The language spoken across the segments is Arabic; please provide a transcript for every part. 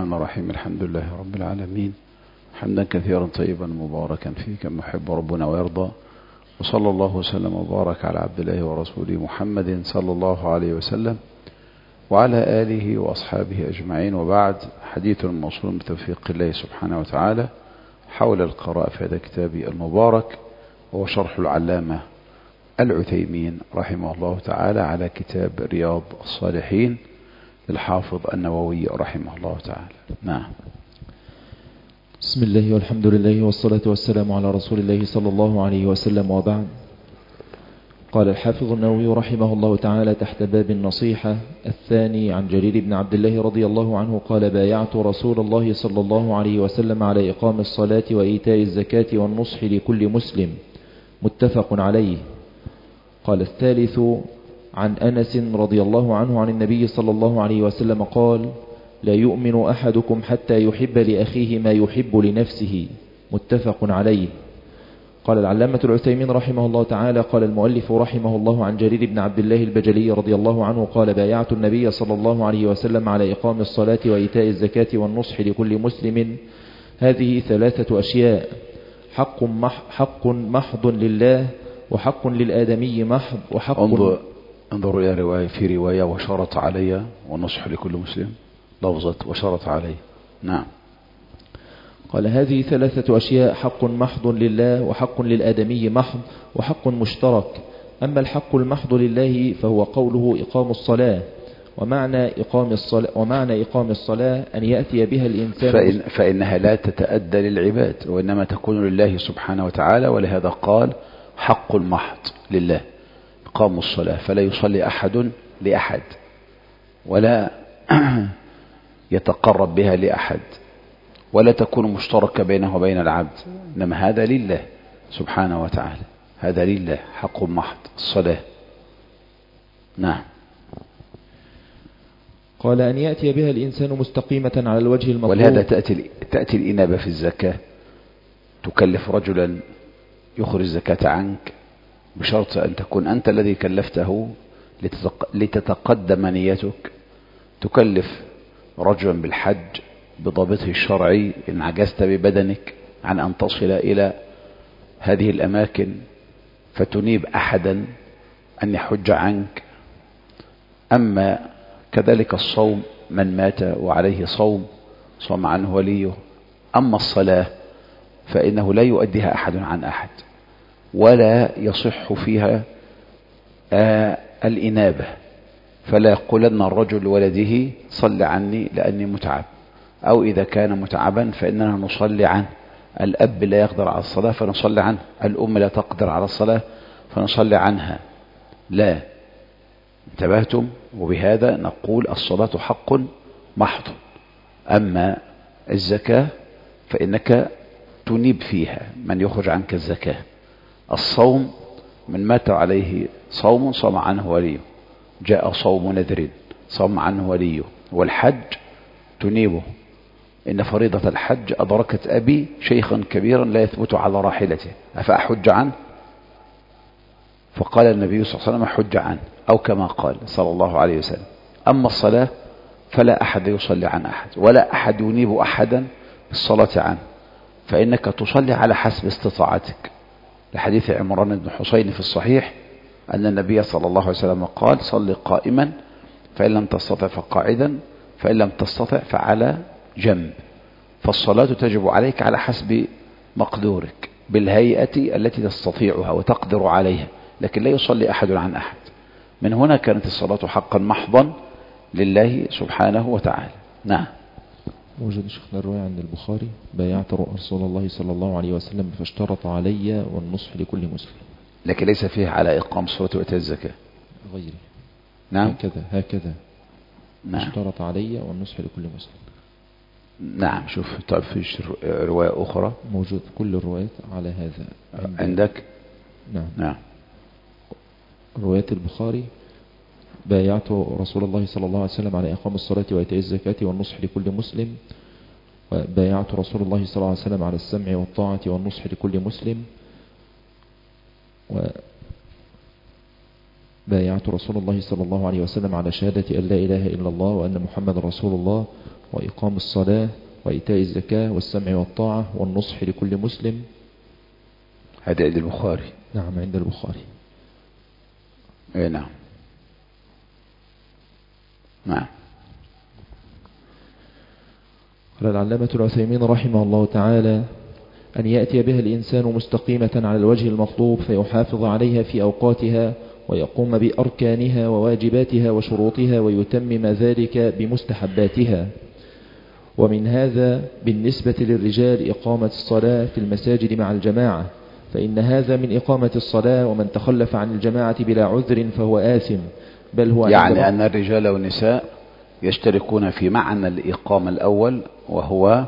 الرحمن الرحيم. الحمد لله رب العالمين، حمدا كثيرا طيبا مباركا فيه كما يحب ربنا ويرضى، وصلى الله وسلم وبارك على عبد الله ورسوله محمد صلى الله عليه وسلم وعلى آله وأصحابه أجمعين. وبعد، حديث موصول بتوفيق الله سبحانه وتعالى حول القراءة في هذا الكتاب المبارك، وهو شرح العلامة العثيمين رحمه الله تعالى على كتاب رياض الصالحين للحافظ النووي رحمه الله تعالى. نعم. بسم الله والحمد لله والصلاة والسلام على رسول الله صلى الله عليه وسلم، وبعد. قال الحافظ النووي رحمه الله تعالى تحت باب النصيحة الثاني عن جرير بن عبد الله رضي الله عنه قال: بايعت رسول الله صلى الله عليه وسلم على إقام الصلاة وإيتاء الزكاة والنصح لكل مسلم، متفق عليه. قال الثالث عن أنس رضي الله عنه عن النبي صلى الله عليه وسلم قال: لا يؤمن أحدكم حتى يحب لأخيه ما يحب لنفسه، متفق عليه. قال العلامة العثيمين رحمه الله تعالى: قال المؤلف رحمه الله عن جرير بن عبد الله البجلي رضي الله عنه قال: بايعت النبي صلى الله عليه وسلم على إقام الصلاة وإيتاء الزكاة والنصح لكل مسلم. هذه ثلاثة أشياء: حق محض لله، وحق للآدمي محض، وحق انظروا إلى رواية، في رواية وشرط علي ونصح لكل مسلم، لفظة وشرط علي. نعم. قال: هذه ثلاثة أشياء: حق محض لله، وحق للآدمي محض، وحق مشترك. أما الحق المحض لله فهو قوله إقام الصلاة، ومعنى إقام الصلاة أن يأتي بها الإنسان فإنها لا تتأدى للعباد، وإنما تكون لله سبحانه وتعالى، ولهذا قال حق محض لله إقام الصلاة، فلا يصلي أحد لأحد ولا يتقرب بها لأحد، ولا تكون مشتركة بينه وبين العبد، إنما هذا لله سبحانه وتعالى، هذا لله حق محض الصلاة. نعم. قال: أن يأتي بها الإنسان مستقيمة على الوجه المطلوب. ولهذا تأتي الإنابة في الزكاة، تكلف رجلا يخرج الزكاة عنك بشرط أن تكون أنت الذي كلفته لتتقدم نيتك. تكلف رجلا بالحج بضابطه الشرعي إن عجزت ببدنك عن أن تصل إلى هذه الأماكن، فتنيب أحدا أن يحج عنك. أما كذلك الصوم، من مات وعليه صوم صام عنه وليه. أما الصلاة فإنه لا يؤديها أحد عن أحد، ولا يصح فيها الإنابة، فلا يقولن الرجل لولده صل عني لأني متعب، أو إذا كان متعبا فإننا نصلي عنه. الأب لا يقدر على الصلاة فنصلي عنه، الأم لا تقدر على الصلاة فنصلي عنها. لا، انتبهتم؟ وبهذا نقول الصلاة حق محض. أما الزكاة فإنك تنيب فيها من يخرج عنك الزكاة. الصوم، من مات عليه صوم صام عنه وليه، جاء صوم نذر صام عنه وليه. والحج تنيبه، إن فريضة الحج أدركت أبي شيخا كبيرا لا يثبت على راحلته، أفأحج عنه؟ فقال النبي صلى الله عليه وسلم حج عنه، أو كما قال صلى الله عليه وسلم. أما الصلاة فلا أحد يصلي عن أحد، ولا أحد ينيب أحدا بالصلاة عنه، فإنك تصلي على حسب استطاعتك، لحديث عمران بن حسين في الصحيح أن النبي صلى الله عليه وسلم قال: صل قائما، فإن لم تستطع فقاعدا، فإن لم تستطع فعلى جنب. فالصلاة تجب عليك على حسب مقدورك بالهيئة التي تستطيعها وتقدر عليها، لكن لا يصلي أحد عن أحد. من هنا كانت الصلاة حقا محضا لله سبحانه وتعالى. نعم. وجد شيخنا الرواية عند البخاري: بايعت رسول الله صلى الله عليه وسلم فاشترط علي والنصح لكل مسلم، لكن ليس فيه على إقام الصلاة وإيتاء الزكاة غيري. نعم. هكذا. نعم. اشترط علي والنصح لكل مسلم. نعم. شوف، طيب في رواية أخرى موجود كل الروايات على هذا عندك؟ نعم. نعم. رواية البخاري: بايعت رسول الله صلى الله عليه وسلم على إقام الصلاة وإيتاء الزكاة والنصح لكل مسلم. وبايعت رسول الله صلى الله عليه وسلم على السمع والطاعة والنصح لكل مسلم. وبايعت رسول الله صلى الله عليه وسلم على شهادة أن لا إله إلا الله وأن محمد رسول الله وإقام الصلاة وإيتاء الزكاة والسمع والطاعة والنصح لكل مسلم. هذا عند البخاري. نعم عند البخاري. نعم. نعم. قال العلامة العثيمين رحمه الله تعالى: أن يأتي بها الإنسان مستقيمة على الوجه المطلوب فيحافظ عليها في أوقاتها ويقوم بأركانها وواجباتها وشروطها ويتمم ذلك بمستحباتها. ومن هذا بالنسبة للرجال إقامة الصلاة في المساجد مع الجماعة، فإن هذا من إقامة الصلاة، ومن تخلف عن الجماعة بلا عذر فهو آثم، بل هو يعني أن الرجال والنساء يشتركون في معنى الإقامة الأول، وهو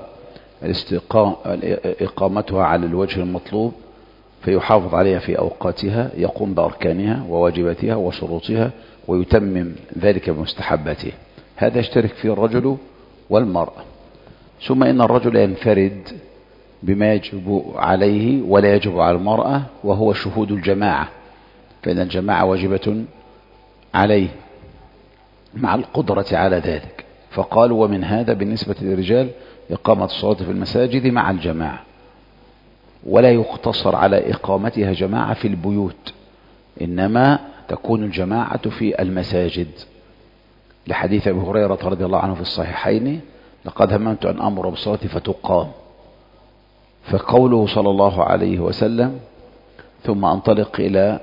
إقامتها على الوجه المطلوب فيحافظ عليها في أوقاتها، يقوم بأركانها وواجباتها وشروطها ويتمم ذلك بمستحباته. هذا يشترك فيه الرجل والمرأة. ثم إن الرجل ينفرد بما يجب عليه ولا يجب على المرأة، وهو شهود الجماعة، فإن الجماعة واجبة عليه مع القدرة على ذلك. فقالوا: ومن هذا بالنسبة للرجال إقامة الصلاة في المساجد مع الجماعة، ولا يقتصر على إقامتها جماعة في البيوت، إنما تكون الجماعة في المساجد، لحديث أبي هريرة رضي الله عنه في الصحيحين: لقد هممت أن أمر بالصلاة فتقام. فقوله صلى الله عليه وسلم: ثم أنطلق إلى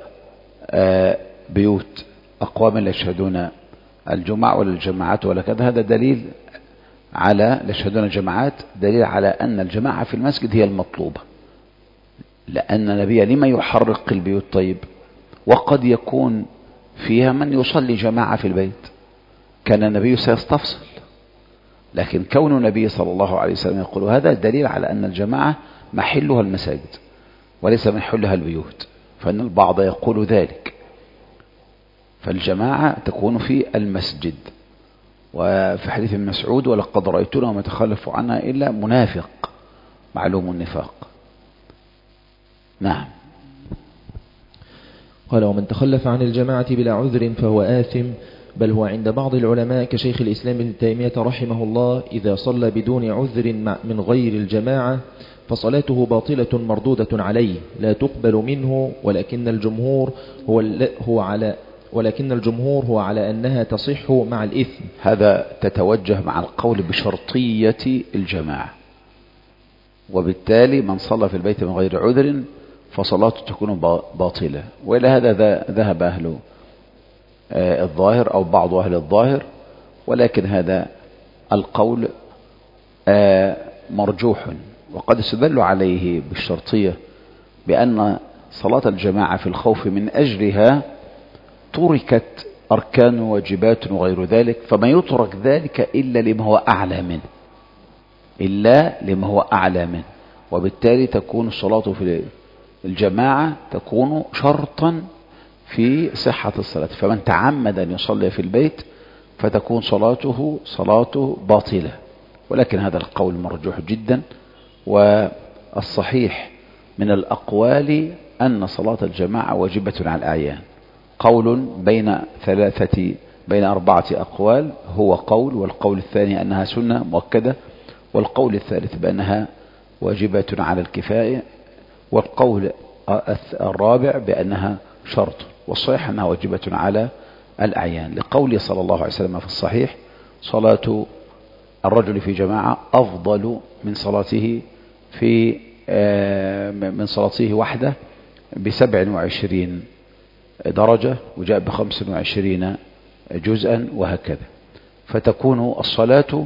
بيوت أقوام لا يشهدون الجمعة ولا الجماعات ولا كذا، هذا دليل على لا يشهدون الجماعات، دليل على أن الجماعة في المسجد هي المطلوبة، لأن النبي لما يحرق البيوت؟ طيب، وقد يكون فيها من يصلي جماعة في البيت، كان النبي سيستفصل، لكن كون النبي صلى الله عليه وسلم يقول هذا دليل على أن الجماعة محلها المساجد وليس محلها البيوت، فإن البعض يقول ذلك. فالجماعة تكون في المسجد. وفي حديث ابن مسعود: ولقد رأيتنا وما يتخلف عنها إلا منافق معلوم النفاق. نعم. قال: ومن تخلف عن الجماعة بلا عذر فهو آثم، بل هو عند بعض العلماء كشيخ الإسلام ابن تيمية رحمه الله إذا صلى بدون عذر من غير الجماعة فصلاته باطلة مردودة عليه لا تقبل منه، ولكن الجمهور هو على أنها تصح مع الإثم. هذا تتوجه مع القول بشرطية الجماعة، وبالتالي من صلى في البيت من غير عذر فصلاته تكون باطلة. وإلى هذا ذهب أهل الظاهر أو بعض أهل الظاهر، ولكن هذا القول مرجوح، وقد استدلوا عليه بالشرطية بأن صلاة الجماعة في الخوف من أجلها تركت أركان وواجبات وغير ذلك، فما يترك ذلك إلا لما هو أعلى منه، وبالتالي تكون الصلاة في الجماعة تكون شرطا في صحة الصلاة. فمن تعمد أن يصلي في البيت فتكون صلاته باطلة، ولكن هذا القول مرجوح جدا. والصحيح من الأقوال أن صلاة الجماعة واجبة على الأعيان. قول بين 4 أقوال هو قول، والقول الثاني أنها سنة مؤكدة، والقول الثالث بأنها واجبة على الكفاية، والقول الرابع بأنها شرط، والصحيح أنها واجبة على الأعيان، لقوله صلى الله عليه وسلم في الصحيح: صلاة الرجل في جماعة أفضل من صلاته وحده ب27 درجة، وجاء ب25 جزءا، وهكذا. فتكون الصلاة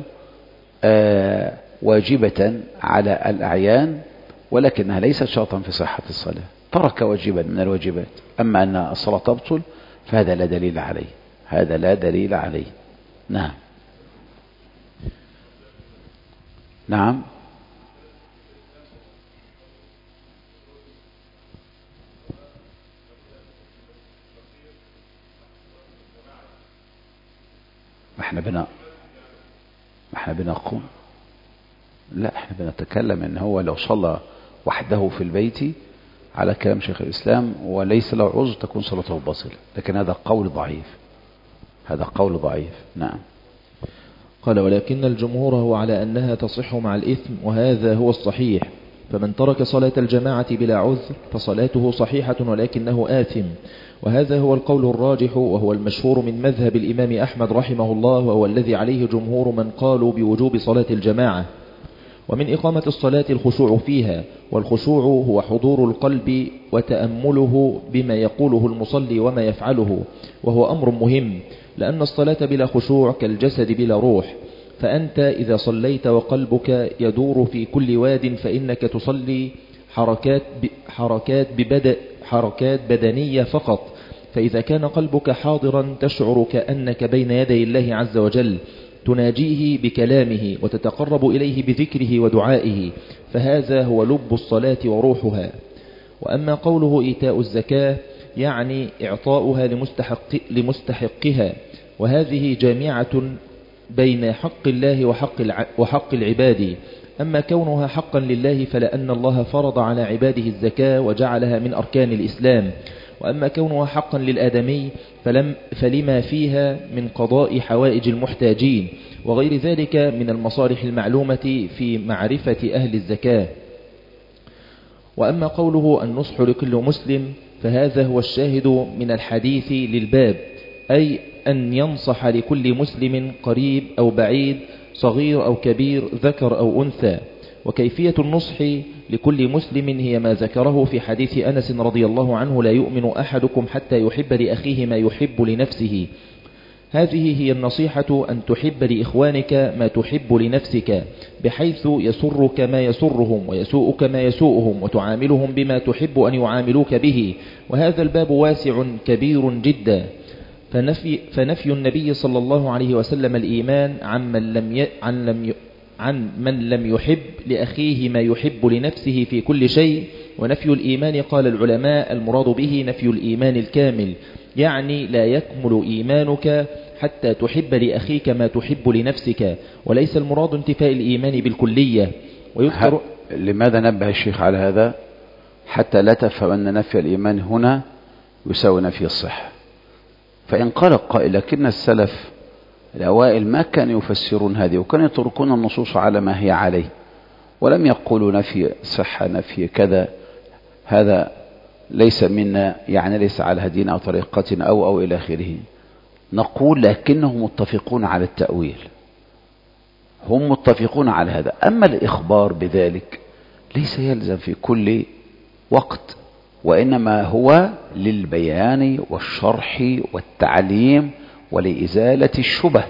واجبة على الأعيان، ولكنها ليست شرطا في صحة الصلاة، ترك واجبا من الواجبات. أما أن الصلاة تبطل فهذا لا دليل عليه. نعم. نعم. ما احنا بنقوم، لا، احنا بنتكلم ان هو لو صلى وحده في البيت على كلام شيخ الإسلام وليس له عذر تكون صلاته باطلة، لكن هذا قول ضعيف. نعم. قال ولكن الجمهور هو على أنها تصح مع الإثم، وهذا هو الصحيح. فمن ترك صلاة الجماعة بلا عذر فصلاته صحيحة ولكنه آثم، وهذا هو القول الراجح وهو المشهور من مذهب الإمام أحمد رحمه الله، وهو الذي عليه جمهور من قالوا بوجوب صلاة الجماعة. ومن إقامة الصلاة الخشوع فيها، والخشوع هو حضور القلب وتأمله بما يقوله المصلي وما يفعله، وهو أمر مهم، لأن الصلاة بلا خشوع كالجسد بلا روح. فأنت إذا صليت وقلبك يدور في كل واد فإنك تصلي حركات بدنية فقط. فإذا كان قلبك حاضرا تشعر كأنك بين يدي الله عز وجل، تناجيه بكلامه وتتقرب إليه بذكره ودعائه، فهذا هو لب الصلاة وروحها. وأما قوله إيتاء الزكاة يعني إعطاؤها لمستحقها، وهذه جامعة بين حق الله وحق العباد. أما كونها حقا لله فلأن الله فرض على عباده الزكاة وجعلها من أركان الإسلام. وأما كونها حقا للآدمي فلما فيها من قضاء حوائج المحتاجين وغير ذلك من المصالح المعلومة في معرفة أهل الزكاة. وأما قوله النصح لكل مسلم فهذا هو الشاهد من الحديث للباب، أي أن ينصح لكل مسلم قريب أو بعيد، صغير أو كبير، ذكر أو أنثى. وكيفية النصح لكل مسلم هي ما ذكره في حديث أنس رضي الله عنه: لا يؤمن أحدكم حتى يحب لأخيه ما يحب لنفسه. هذه هي النصيحة، أن تحب لإخوانك ما تحب لنفسك، بحيث يسرك ما يسرهم ويسوءك ما يسوءهم، وتعاملهم بما تحب أن يعاملوك به. وهذا الباب واسع كبير جدا. فنفي النبي صلى الله عليه وسلم الإيمان عن من لم يحب لأخيه ما يحب لنفسه في كل شيء. ونفي الإيمان قال العلماء المراد به نفي الإيمان الكامل، يعني لا يكمل إيمانك حتى تحب لأخيك ما تحب لنفسك، وليس المراد انتفاء الإيمان بالكلية. ويذكر لماذا نبه الشيخ على هذا؟ حتى لا تفهم أن نفي الإيمان هنا يساوي نفي الصحة. فإن قال قائل لكن السلف الأوائل ما كانوا يفسرون هذه، وكانوا يتركون النصوص على ما هي عليه، ولم يقولوا نفي صحة نفي كذا، هذا ليس منا، يعني ليس على هدينا أو طريقتنا أو إلى آخره. نقول لكنهم متفقون على التأويل، هم متفقون على هذا. أما الإخبار بذلك ليس يلزم في كل وقت، وإنما هو للبيان والشرح والتعليم ولإزالة الشبه.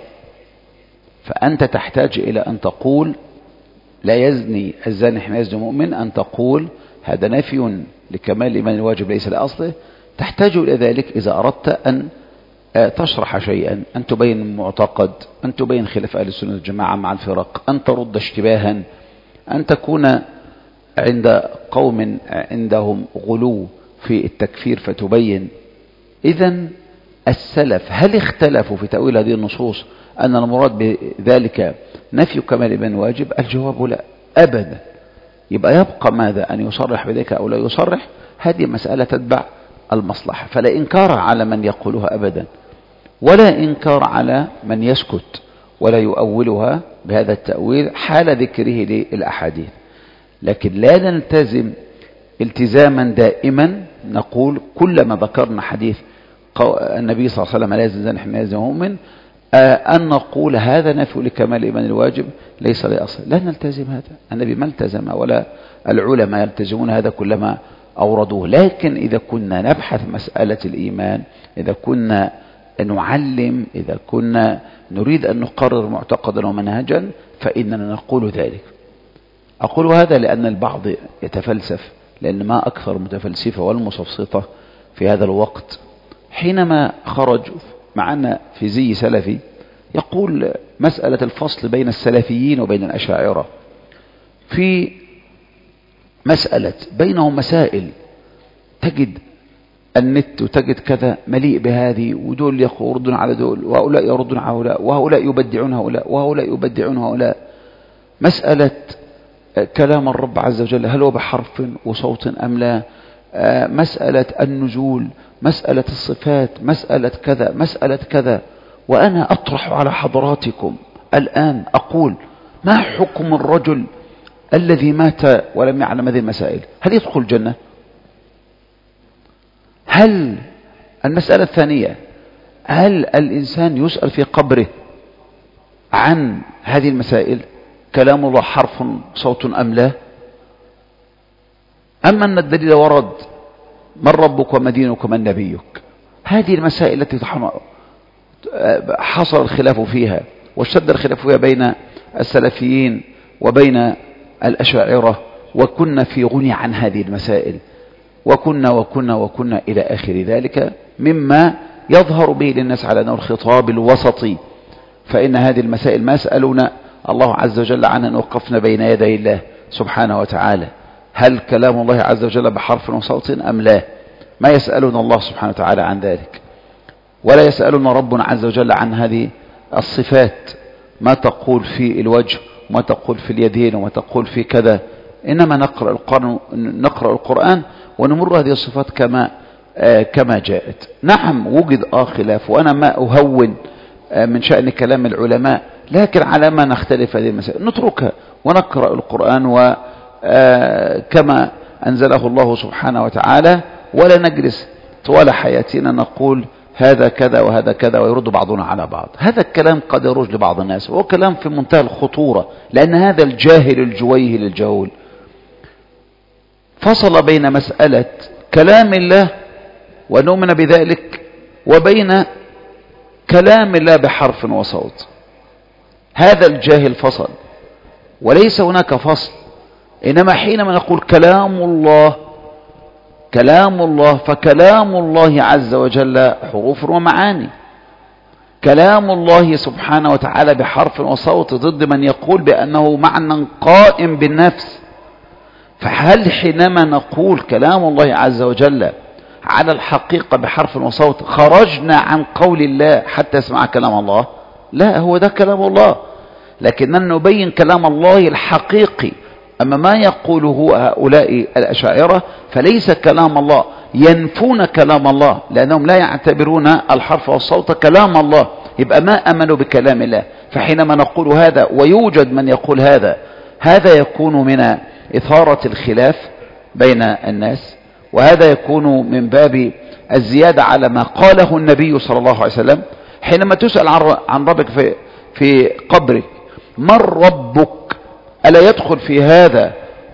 فأنت تحتاج إلى أن تقول لا يزني الزاني حين يزني مؤمن، أن تقول هذا نفي لكمال الإيمان الواجب ليس لأصله. تحتاج إلى ذلك إذا أردت أن تشرح شيئا، أن تبين معتقد، أن تبين خلاف أهل السنة والجماعة مع الفرق، أن ترد اشتباها، أن تكون عند قوم عندهم غلو في التكفير فتبين. إذن السلف هل اختلفوا في تأويل هذه النصوص أن المراد بذلك نفي كمال الإيمان الواجب؟ الجواب لا أبدا. يبقى يبقى ماذا؟ أن يصرح بذلك أو لا يصرح، هذه مسألة تتبع المصلحة. فلا إنكار على من يقولها أبدا، ولا إنكار على من يسكت ولا يؤولها بهذا التأويل حال ذكره للأحاديث. لكن لا نلتزم التزاما دائما نقول كلما ذكرنا حديث النبي صلى الله عليه وسلم لا يزني الزاني حين يزني مؤمن أن نقول هذا نفي لكمال الإيمان الواجب ليس لأصل. لا نلتزم هذا، النبي ما التزم ولا العلماء يلتزمون هذا كلما أوردوه. لكن إذا كنا نبحث مسألة الإيمان، إذا كنا نعلم، إذا كنا نريد أن نقرر معتقدا ومنهجا، فإننا نقول ذلك. أقول هذا لأن البعض يتفلسف، لأن ما أكثر متفلسفة والمسفسطة في هذا الوقت. حينما خرج معنا في زي سلفي يقول مسألة الفصل بين السلفيين وبين الأشاعرة في مسألة بينهم مسائل، تجد النت وتجد كذا مليء بهذه، ودول يردون على دول، وهؤلاء يردون على هؤلاء، وهؤلاء يبدعون هؤلاء، وهؤلاء يبدعون هؤلاء. مسألة كلام الرب عز وجل هل هو بحرف وصوت أم لا، مسألة النزول، مسألة الصفات، مسألة كذا مسألة كذا. وأنا أطرح على حضراتكم الآن أقول ما حكم الرجل الذي مات ولم يعلم هذه المسائل؟ هل يدخل الجنة؟ هل المسألة الثانية، هل الإنسان يسأل في قبره عن هذه المسائل؟ كلام الله حرف صوت أم لا؟ أما أن الدليل ورد من ربك وما دينك ومن نبيك، هذه المسائل التي حصل الخلاف فيها واشتد الخلاف فيها بين السلفيين وبين الأشاعرة، وكنا في غني عن هذه المسائل، وكنا إلى آخر ذلك، مما يظهر به للناس على أنه الخطاب الوسطي. فإن هذه المسائل ما سألونا الله عز وجل عنها أن وقفنا بين يدي الله سبحانه وتعالى، هل كلام الله عز وجل بحرف وصوت أم لا؟ ما يسألون الله سبحانه وتعالى عن ذلك، ولا يسألون ربنا عز وجل عن هذه الصفات، ما تقول في الوجه وما تقول في اليدين وما تقول في كذا، إنما نقرأ القرآن ونمر هذه الصفات كما جاءت. نعم وجد خلاف، وأنا ما أهون من شأن كلام العلماء، لكن على ما نختلف هذه المسائل نتركها ونقرأ القرآن وكما أنزله الله سبحانه وتعالى، ولا نجلس طوال حياتنا نقول هذا كذا وهذا كذا ويرد بعضنا على بعض. هذا الكلام قد يروج لبعض الناس، وهو كلام في منتهى الخطورة، لأن هذا الجاهل الجويهل الجهول فصل بين مسألة كلام الله ونؤمن بذلك وبين كلام الله بحرف وصوت. هذا الجاهل فصل، وليس هناك فصل، إنما حينما نقول كلام الله فكلام الله عز وجل حروف ومعاني. كلام الله سبحانه وتعالى بحرف وصوت ضد من يقول بأنه معنى قائم بالنفس. فهل حينما نقول كلام الله عز وجل على الحقيقة بحرف وصوت خرجنا عن قول الله حتى يسمع كلام الله؟ لا، هو ده كلام الله، لكننا نبين كلام الله الحقيقي. أما ما يقوله هؤلاء الأشاعرة فليس كلام الله، ينفون كلام الله لأنهم لا يعتبرون الحرف والصوت كلام الله، يبقى ما أمنوا بكلام الله. فحينما نقول هذا ويوجد من يقول هذا يكون من إثارة الخلاف بين الناس، وهذا يكون من باب الزيادة على ما قاله النبي صلى الله عليه وسلم. حينما تسأل عن ربك في قبرك من ربك، ألا يدخل في هذا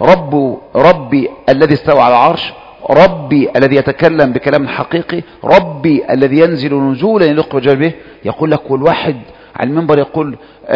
ربي الذي استوى على العرش، ربي الذي يتكلم بكلام حقيقي، ربي الذي ينزل نزولا يليق بجلاله؟ يقول لك والواحد على المنبر يقول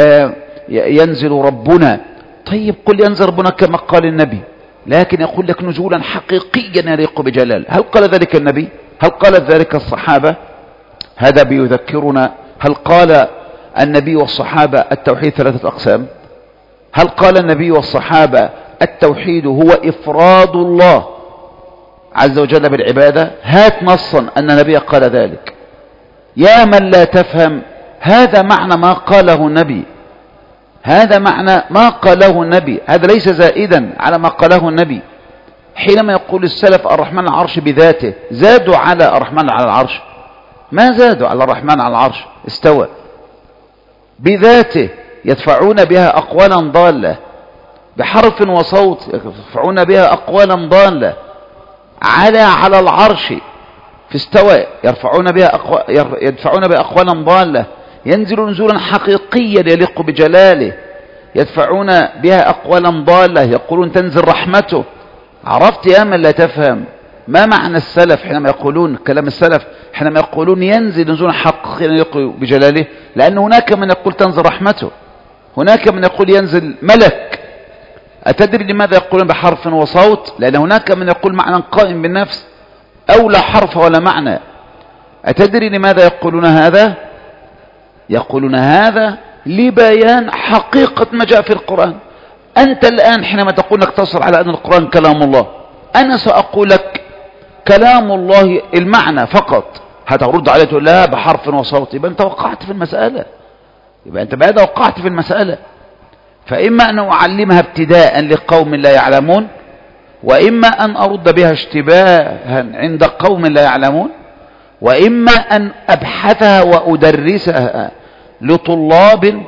ينزل ربنا. طيب قل ينزل ربنا كما قال النبي، لكن يقول لك نزولا حقيقيا يليق بجلاله. هل قال ذلك النبي؟ هل قالت ذلك الصحابة؟ هذا بيذكرنا، هل قال النبي والصحابة التوحيد 3 أقسام؟ هل قال النبي والصحابة التوحيد هو إفراد الله عز وجل بالعبادة؟ هات نصا أن النبي قال ذلك. يا من لا تفهم، هذا معنى ما قاله النبي، هذا معنى ما قاله النبي، هذا ليس زائدا على ما قاله النبي. حينما يقول السلف الرحمن على العرش بذاته، زادوا على الرحمن على العرش؟ ما زادوا على الرحمن على العرش، استوى بذاته، يدفعون بها أقوالا ضالة بحرف وصوت، يدفعون بها أقوالا ضالة. على العرش في استوى، يدفعون بها أقوالا ضالة. ينزل نزولا حقيقيا يليق بجلاله، يدفعون بها أقوالا ضالة، يقولون تنزل رحمته. عرفت يا من لا تفهم ما معنى السلف حينما يقولون كلام السلف، حينما يقولون ينزل نزولا حقيقيا يليق بجلاله؟ لأن هناك من يقول تنزل رحمته، هناك من يقول ينزل ملك. أتدري لماذا يقولون بحرف وصوت؟ لأن هناك من يقول معنى قائم بالنفس أو لا حرف ولا معنى. أتدري لماذا يقولون هذا؟ يقولون هذا لبيان حقيقة ما جاء في القرآن. أنت الآن حينما تقول نقتصر على أن القرآن كلام الله، أنا سأقول لك كلام الله المعنى فقط، هترد عليه تقول لا بحرف وصوت، يبقى أنت وقعت في المسألة، يبقى أنت بعد وقعت في المسألة. فإما أن أعلمها ابتداء لقوم لا يعلمون، وإما أن أرد بها اشتباها عند قوم لا يعلمون، وإما أن أبحثها وأدرسها لطلاب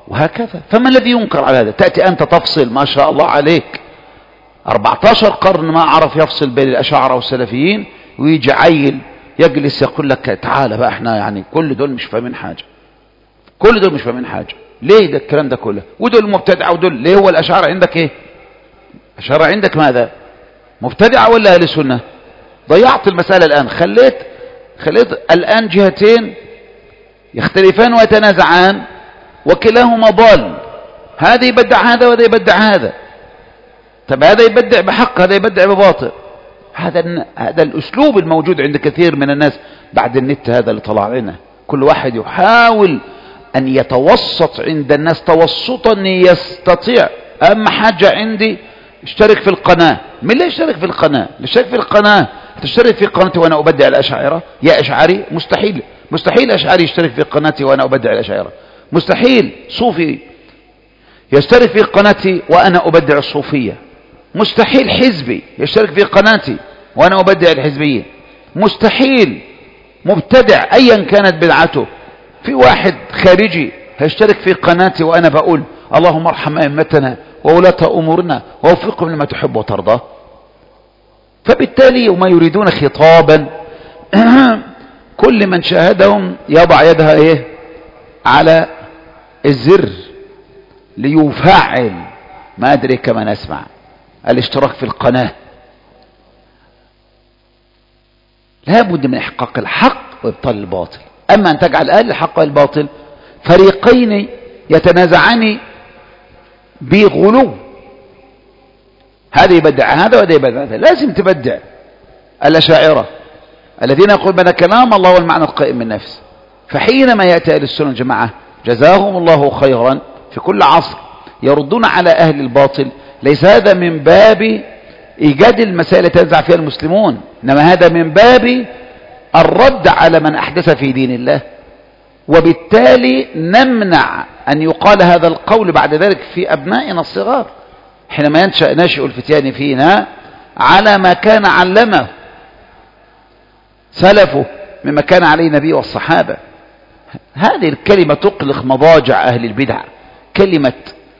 وهكذا. فما الذي ينكر على هذا؟ تأتي أنت تفصل ما شاء الله عليك 14 قرن ما عرف يفصل بين الأشاعرة والسلفيين، ويجي عيل يجلس يقول لك تعالى بقى احنا يعني كل دول مش فاهمين حاجة، كل دول مش فاهمين حاجة. ليه ده الكلام ده كله؟ ودول مبتدعة ودول ليه؟ هو الأشاعرة عندك ايه؟ الأشاعرة عندك ماذا؟ مبتدعة ولا أهل سنة؟ ضيعت المسألة الآن. خليت الآن جهتين يختلفان ويتنازعان وكلاهما ضال، هذا يبدع هذا وهذا يبدع هذا. طب هذا يبدع بحق هذا يبدع بباطل. هذا الأسلوب الموجود عند كثير من الناس بعد النت هذا اللي طلع لنا. كل واحد يحاول أن يتوسط عند الناس توسطا يستطيع. أهم حاجة عندي اشترك في القناة. من اللي يشترك في القناة؟ اللي يشترك في القناة تشترك في قناتي وأنا أبدع الأشاعرة؟ يا أشعري مستحيل، مستحيل أشعري يشترك في قناتي وأنا أبدع الأشاعرة. مستحيل صوفي يشترك في قناتي وأنا أبدع الصوفية. مستحيل حزبي يشترك في قناتي وأنا أبدع الحزبية. مستحيل مبتدع أيا كانت بدعته في واحد خارجي هيشترك في قناتي وأنا بقول اللهم ارحم أئمتنا وولاة أمورنا ووفقهم لما تحب وترضى. فبالتالي وما يريدون خطابا كل من شاهدهم يضع يدها ايه على الزر ليفعل ما أدري كما نسمع الاشتراك في القناة. لا بد من إحقاق الحق وإبطال الباطل. أما أن تجعل أهل الحق والباطل فريقين يتنازعان بغلو، هذا يبدع هذا وهذا يبدع هذا. لازم تبدع الأشاعرة الذين يقولون بأن كلام الله والمعنى القائم من نفس. فحينما يأتي أهل السنة الجماعة جزاهم الله خيرا في كل عصر يردون على أهل الباطل، ليس هذا من باب إيجاد المسائل تنزع فيها المسلمون، إنما هذا من باب الرد على من أحدث في دين الله. وبالتالي نمنع أن يقال هذا القول بعد ذلك في أبنائنا الصغار حينما ينشأ ناشئ الفتيان فينا على ما كان علمه سلفه مما كان عليه النبي والصحابة. هذه الكلمة تقلق مضاجع أهل البدع، كلمة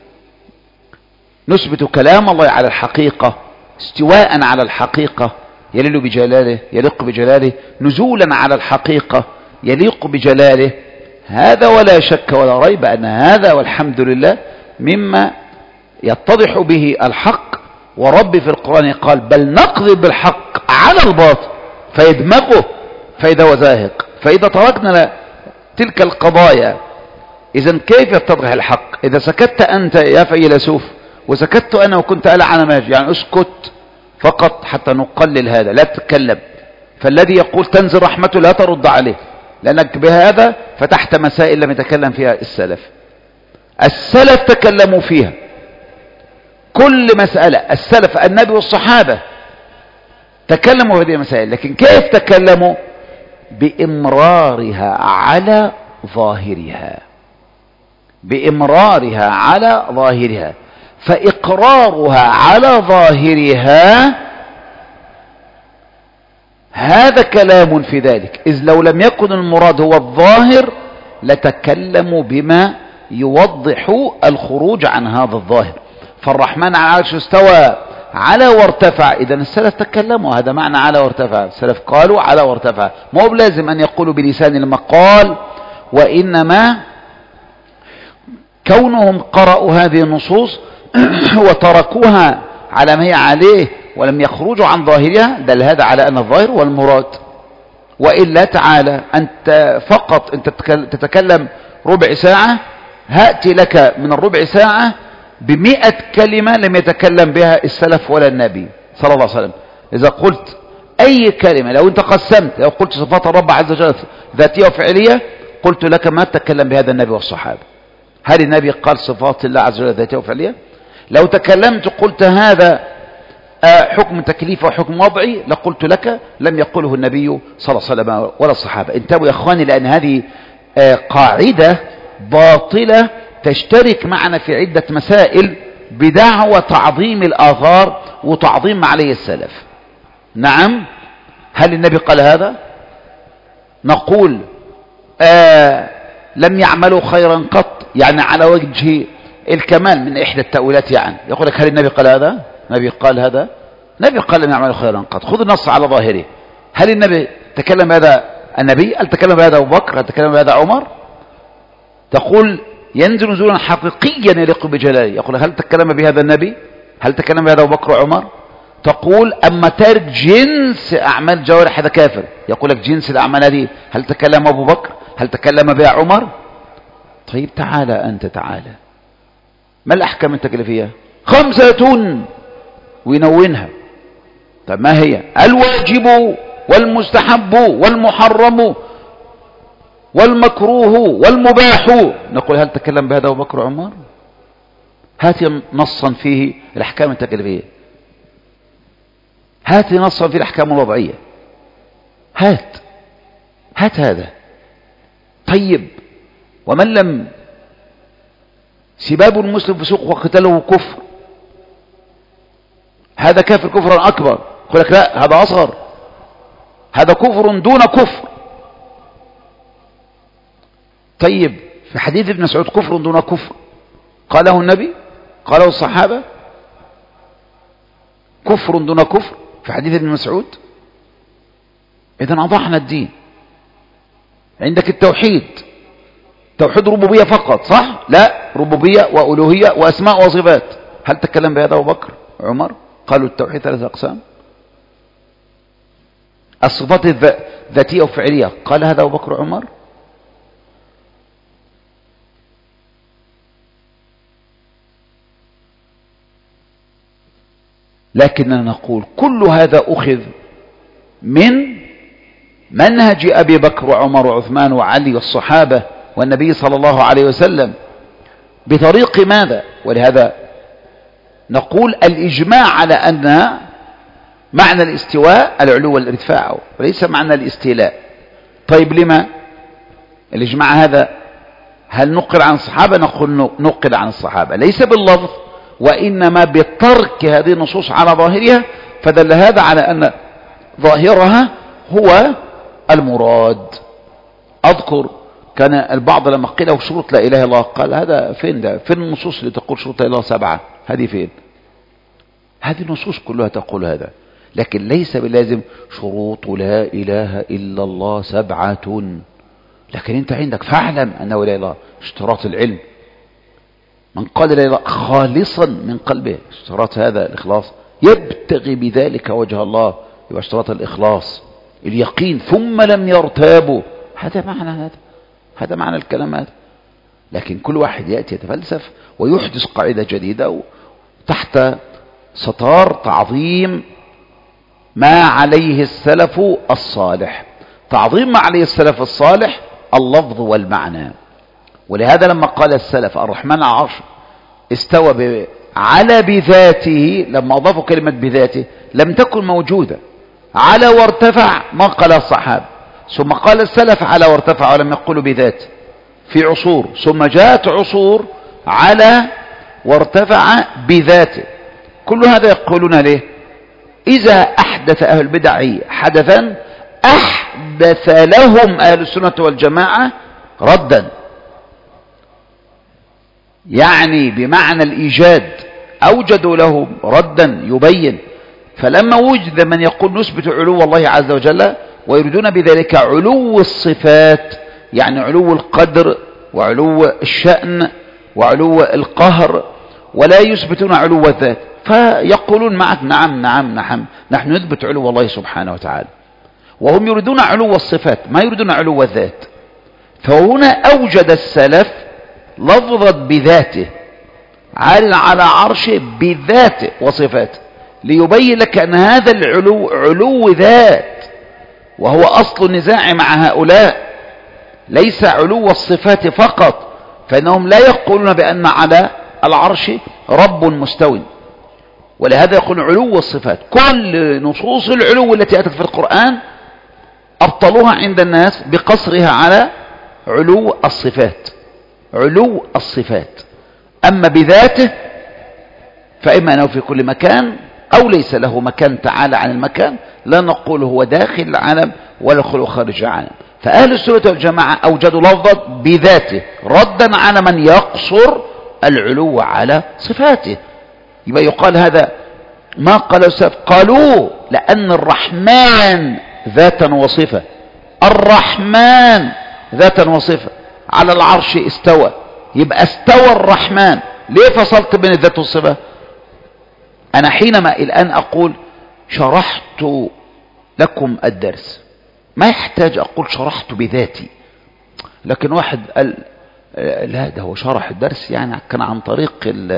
نثبت كلام الله على الحقيقة استواء على الحقيقة يليق بجلاله يليق بجلاله، نزولا على الحقيقة يليق بجلاله. هذا ولا شك ولا ريب أن هذا والحمد لله مما يتضح به الحق. ورب في القرآن قال بل نقذف بالحق على الباطل فيدمغه فإذا هو زاهق. فإذا تركنا تلك القضايا إذن كيف يتضح الحق؟ إذا سكت أنت يا فيلسوف وسكت أنا وكنت ألعن ماجي، يعني اسكت فقط حتى نقلل هذا، لا تتكلم. فالذي يقول تنزل رحمته لا ترد عليه، لأنك بهذا فتحت مسائل لم يتكلم فيها السلف. السلف تكلموا فيها كل مسألة، السلف النبي والصحابة تكلموا في هذه المسائل، لكن كيف تكلموا؟ بإمرارها على ظاهرها، بإمرارها على ظاهرها. فإقرارها على ظاهرها هذا كلام في ذلك، إذ لو لم يكن المراد هو الظاهر لتكلموا بما يوضح الخروج عن هذا الظاهر. فالرحمن على العرش استوى على وارتفع، إذن السلف تكلموا هذا معنى على وارتفع. السلف قالوا على وارتفع، مو بلازم أن يقولوا بلسان المقال، وإنما كونهم قرأوا هذه النصوص وتركوها على ما هي عليه ولم يخرجوا عن ظاهرها دل هذا على أن الظاهر هو المراد. وإلا تعالى أنت فقط أنت تتكلم ربع ساعة، هأتي لك من الربع ساعة ب100 كلمة لم يتكلم بها السلف ولا النبي صلى الله عليه وسلم. إذا قلت أي كلمة، لو أنت قسمت، لو قلت صفات الرب عز وجل ذاتية وفعلية، قلت لك ما تتكلم بهذا النبي والصحابة. هل النبي قال صفات الله عز وجل ذاتية وفعلية؟ لو تكلمت قلت هذا حكم تكليف وحكم وضعي لقلت لك لم يقله النبي صلى الله عليه وسلم ولا الصحابة. انتبهوا يا اخواني، لأن هذه قاعدة باطلة تشترك معنا في عدة مسائل بدعوى تعظيم الآثار وتعظيم ما عليه السلف. نعم، هل النبي قال هذا؟ نقول لم يعملوا خيرا قط، يعني على وجه الكمال من إحدى التأويلات. يعني يقول لك هل النبي قال هذا؟ النبي قال هذا؟ النبي قال لم يعملوا خيرا قط. خذ النص على ظاهره. هل النبي تكلم بهذا النبي؟ هل تكلم بهذا أبو بكر؟ هل تكلم بهذا عمر؟ تقول ينزل نزولا حقيقيا يليق بجلاله. يقول هل تكلم بهذا النبي؟ هل تكلم بهذا أبو بكر وعمر؟ تقول أما تارك جنس أعمال الجوارح هذا كافر. يقول لك جنس الأعمال هذه هل تكلم أبو بكر؟ هل تكلم بها عمر؟ طيب تعالى أنت تعالى، ما الأحكام التكليفية؟ 5 وينونها. طب ما هي؟ الواجب والمستحب والمحرم والمكروه والمباح. نقول هل تكلم بهذا أبو بكر وعمر؟ هات نصا فيه الأحكام التكليفية، هات نصا فيه الأحكام الوضعية، هات هذا. طيب ومن لم سباب المسلم فسوق وقتله كفر، هذا كافر كفرا أكبر. يقول لك لا هذا أصغر، هذا كفر دون كفر. طيب في حديث ابن مسعود كفر دون كفر، قاله النبي؟ قاله الصحابة؟ كفر دون كفر في حديث ابن مسعود. إذن أضحنا الدين. عندك التوحيد، توحيد ربوبية فقط، صح؟ لا، ربوبية وألوهية وأسماء وصفات. هل تكلم بهذا أبو بكر عمر؟ قالوا التوحيد 3 أقسام. الصفات الذاتية وفعلية قال هذا أبو بكر عمر؟ لكننا نقول كل هذا أخذ من منهج أبي بكر وعمر وعثمان وعلي والصحابة والنبي صلى الله عليه وسلم. بطريق ماذا؟ ولهذا نقول الإجماع على أن معنى الاستواء العلو والارتفاع وليس معنى الاستيلاء. طيب لما الإجماع هذا؟ هل نقل عن الصحابة؟ نقول نقل عن الصحابة ليس باللفظ وإنما بترك هذه النصوص على ظاهرها، فدل هذا على أن ظاهرها هو المراد. أذكر كان البعض لما قيل له شروط لا إله إلا الله قال هذا فين ده؟ فين النصوص اللي تقول شروط لا إله إلا الله 7؟ هذه فين؟ هذه النصوص كلها تقول هذا، لكن ليس باللازم شروط لا إله إلا الله 7. لكن أنت عندك فاعلم أنه لا إله إلا الله اشتراط العلم. من قال لا إله إلا الله خالصا من قلبه، اشتراط هذا الإخلاص، يبتغي بذلك وجه الله، يبقى اشتراط الإخلاص اليقين ثم لم يرتابوا. هذا معنى الكلام هذا. لكن كل واحد يأتي يتفلسف ويحدث قاعدة جديدة تحت ستار تعظيم ما عليه السلف الصالح. تعظيم ما عليه السلف الصالح اللفظ والمعنى. ولهذا لما قال السلف الرحمن على العرش استوى على بذاته، لما أضافوا كلمة بذاته لم تكن موجودة. على وارتفع ما قال الصحابة، ثم قال السلف على وارتفع ولم يقولوا بذاته في عصور، ثم جاءت عصور على وارتفع بذاته. كل هذا يقولون ليه؟ إذا أحدث أهل البدع حدثا أحدث لهم أهل السنة والجماعة ردا، يعني بمعنى الإيجاد أوجدوا لهم ردا يبين. فلما وجد من يقول نثبت علو الله عز وجل ويريدون بذلك علو الصفات، يعني علو القدر وعلو الشأن وعلو القهر، ولا يثبتون علو الذات، فيقولون معك نعم نحن نثبت علو الله سبحانه وتعالى، وهم يريدون علو الصفات ما يريدون علو الذات. فهنا أوجد السلف لفظا بذاته عال على عرشه بذاته وصفاته، ليبين لك أن هذا العلو علو ذات، وهو أصل النزاع مع هؤلاء، ليس علو الصفات فقط، فإنهم لا يقولون بأن على العرش رب مستوٍ. ولهذا يقول علو الصفات. كل نصوص العلو التي أتت في القرآن أبطلوها عند الناس بقصرها على علو الصفات، علو الصفات. أما بذاته فإما أنه في كل مكان أو ليس له مكان تعالى عن المكان، لا نقول هو داخل العالم ولا خارج العالم. فأهل السنة والجماعة أوجدوا لفظا بذاته ردا على من يقصر العلو على صفاته. يبقى يقال هذا ما قال السلف، قالوا لأن الرحمن ذاتا وصفة، الرحمن ذاتا وصفة على العرش استوى، يبقى استوى الرحمن. ليه فصلت بين الذات والصفة؟ أنا حينما الآن أقول شرحت لكم الدرس ما يحتاج أقول شرحت بذاتي، لكن واحد قال لا ده هو شرح الدرس يعني كان عن طريق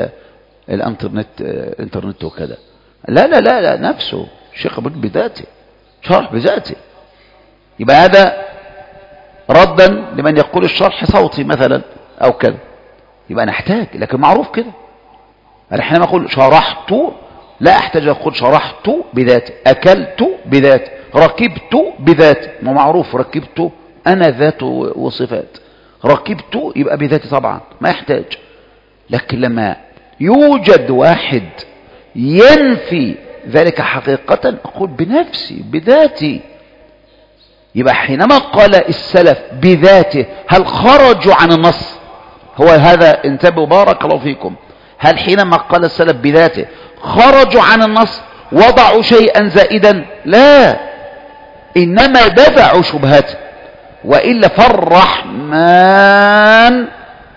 الانترنت وكذا. لا لا لا لا، نفسه الشيخ أبو بذاته، شرح بذاته. يبقى هذا ردا لمن يقول الشرح صوتي مثلا أو كذا، يبقى نحتاج، لكن معروف كده. أنا حينما أقول شرحت لا أحتاج أقول شرحت بذاتي، أكلت بذاتي، ركبت بذاتي، ما معروف ركبت أنا ذات وصفات، ركبت يبقى بذاتي طبعا ما يحتاج. لكن لما يوجد واحد ينفي ذلك حقيقة أقول بنفسي بذاتي. يبقى حينما قال السلف بذاته هل خرجوا عن النص؟ هو هذا، انتبهوا بارك الله فيكم، هل حينما قال السلف بذاته خرجوا عن النص وضعوا شيئا زائدا؟ لا، إنما دفعوا شبهته. وإلا فالرحمن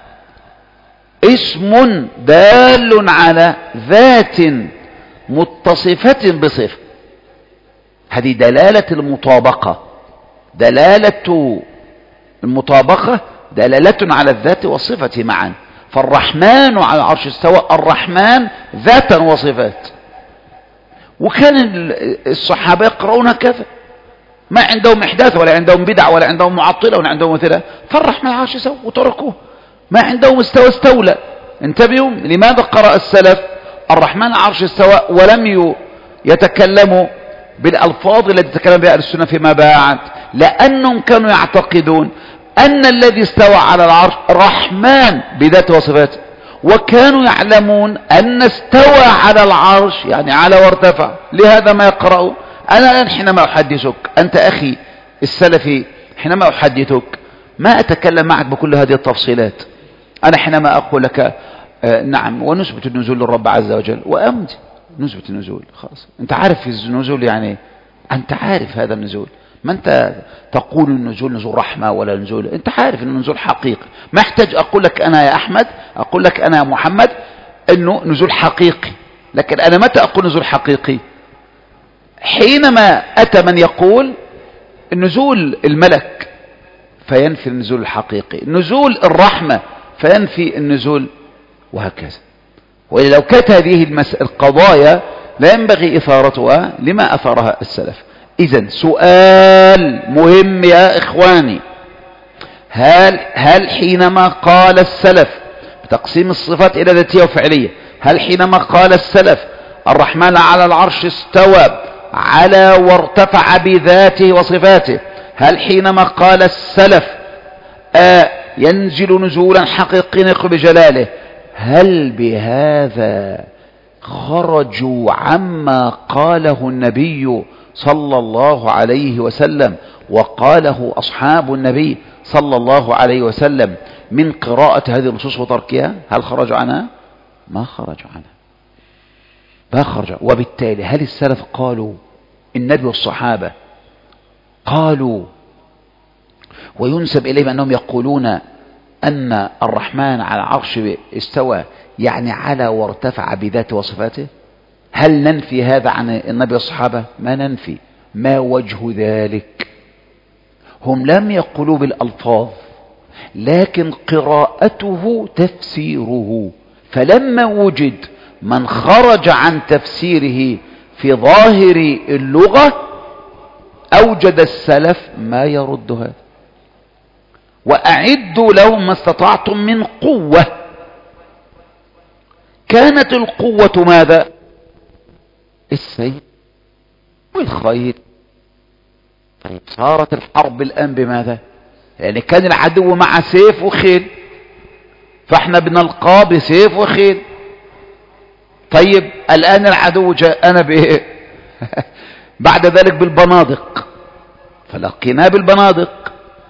اسم دال على ذات متصفة بصفة، هذه دلالة المطابقة، دلالة المطابقة دلالة على الذات والصفة معا. فالرحمن على العرش استوى، الرحمن ذاتا وصفات. وكان الصحابة يقرؤون كذا، ما عندهم إحداث ولا عندهم بدع ولا عندهم معطلة ولا عندهم مثلا، فالرحمن على العرش استوى وتركوه. ما عندهم استولى. انتبهوا لماذا قرأ السلف الرحمن على العرش استوى ولم يتكلموا بالألفاظ التي تكلم بها أهل السنة فيما بعد؟ لأنهم كانوا يعتقدون أن الذي استوى على العرش رحمن بذاته وصفاته، وكانوا يعلمون أن استوى على العرش يعني على وارتفع. لهذا ما يقرأوا. أنا الآن حينما أحدثك أنت أخي السلفي، حينما أحدثك ما أتكلم معك بكل هذه التفصيلات. أنا حينما أقول لك نعم ونثبت النزول للرب عز وجل وأمضي نثبت النزول، خلاص أنت عارف النزول، يعني أنت عارف هذا النزول. ما أنت تقول النزول نزول رحمة ولا نزول، أنت عارف أنه نزول حقيقي. ما احتاج أقول لك أنا يا أحمد، أقول لك أنا يا محمد أنه نزول حقيقي. لكن أنا متى أقول نزول حقيقي؟ حينما أتى من يقول النزول الملك فينفي النزول الحقيقي، نزول الرحمة فينفي النزول، وهكذا. وإلا لو كانت هذه القضايا لا ينبغي إثارتها لما أثارها السلف. إذن سؤال مهم يا إخواني، هل حينما قال السلف بتقسيم الصفات إلى ذاتية وفعلية، هل حينما قال السلف الرحمن على العرش استوى على وارتفع بذاته وصفاته، هل حينما قال السلف ينزل نزولا حقيقيا يقر بجلاله، هل بهذا خرجوا عما قاله النبي صلى الله عليه وسلم وقاله أصحاب النبي صلى الله عليه وسلم من قراءة هذه النصوص وتركها؟ هل خرجوا عنها؟ ما خرجوا عنها، ما خرجوا. وبالتالي هل السلف قالوا، النبي والصحابة قالوا وينسب إليهم أنهم يقولون أن الرحمن على العرش استوى يعني على وارتفع بذاته وصفاته؟ هل ننفي هذا عن النبي والصحابة؟ ما ننفي. ما وجه ذلك؟ هم لم يقولوا بالألفاظ، لكن قراءته تفسيره. فلما وجد من خرج عن تفسيره في ظاهر اللغة أوجد السلف ما يرد هذا. وأعدوا لهم ما استطعتم من قوة. كانت القوة ماذا؟ السيف والخيل. طيب صارت الحرب الآن بماذا؟ يعني كان العدو مع سيف وخيل، فاحنا بنلقاه بسيف وخيل. طيب الآن العدو جاءنا بإيه؟ بعد ذلك بالبنادق، فلقيناه بالبنادق.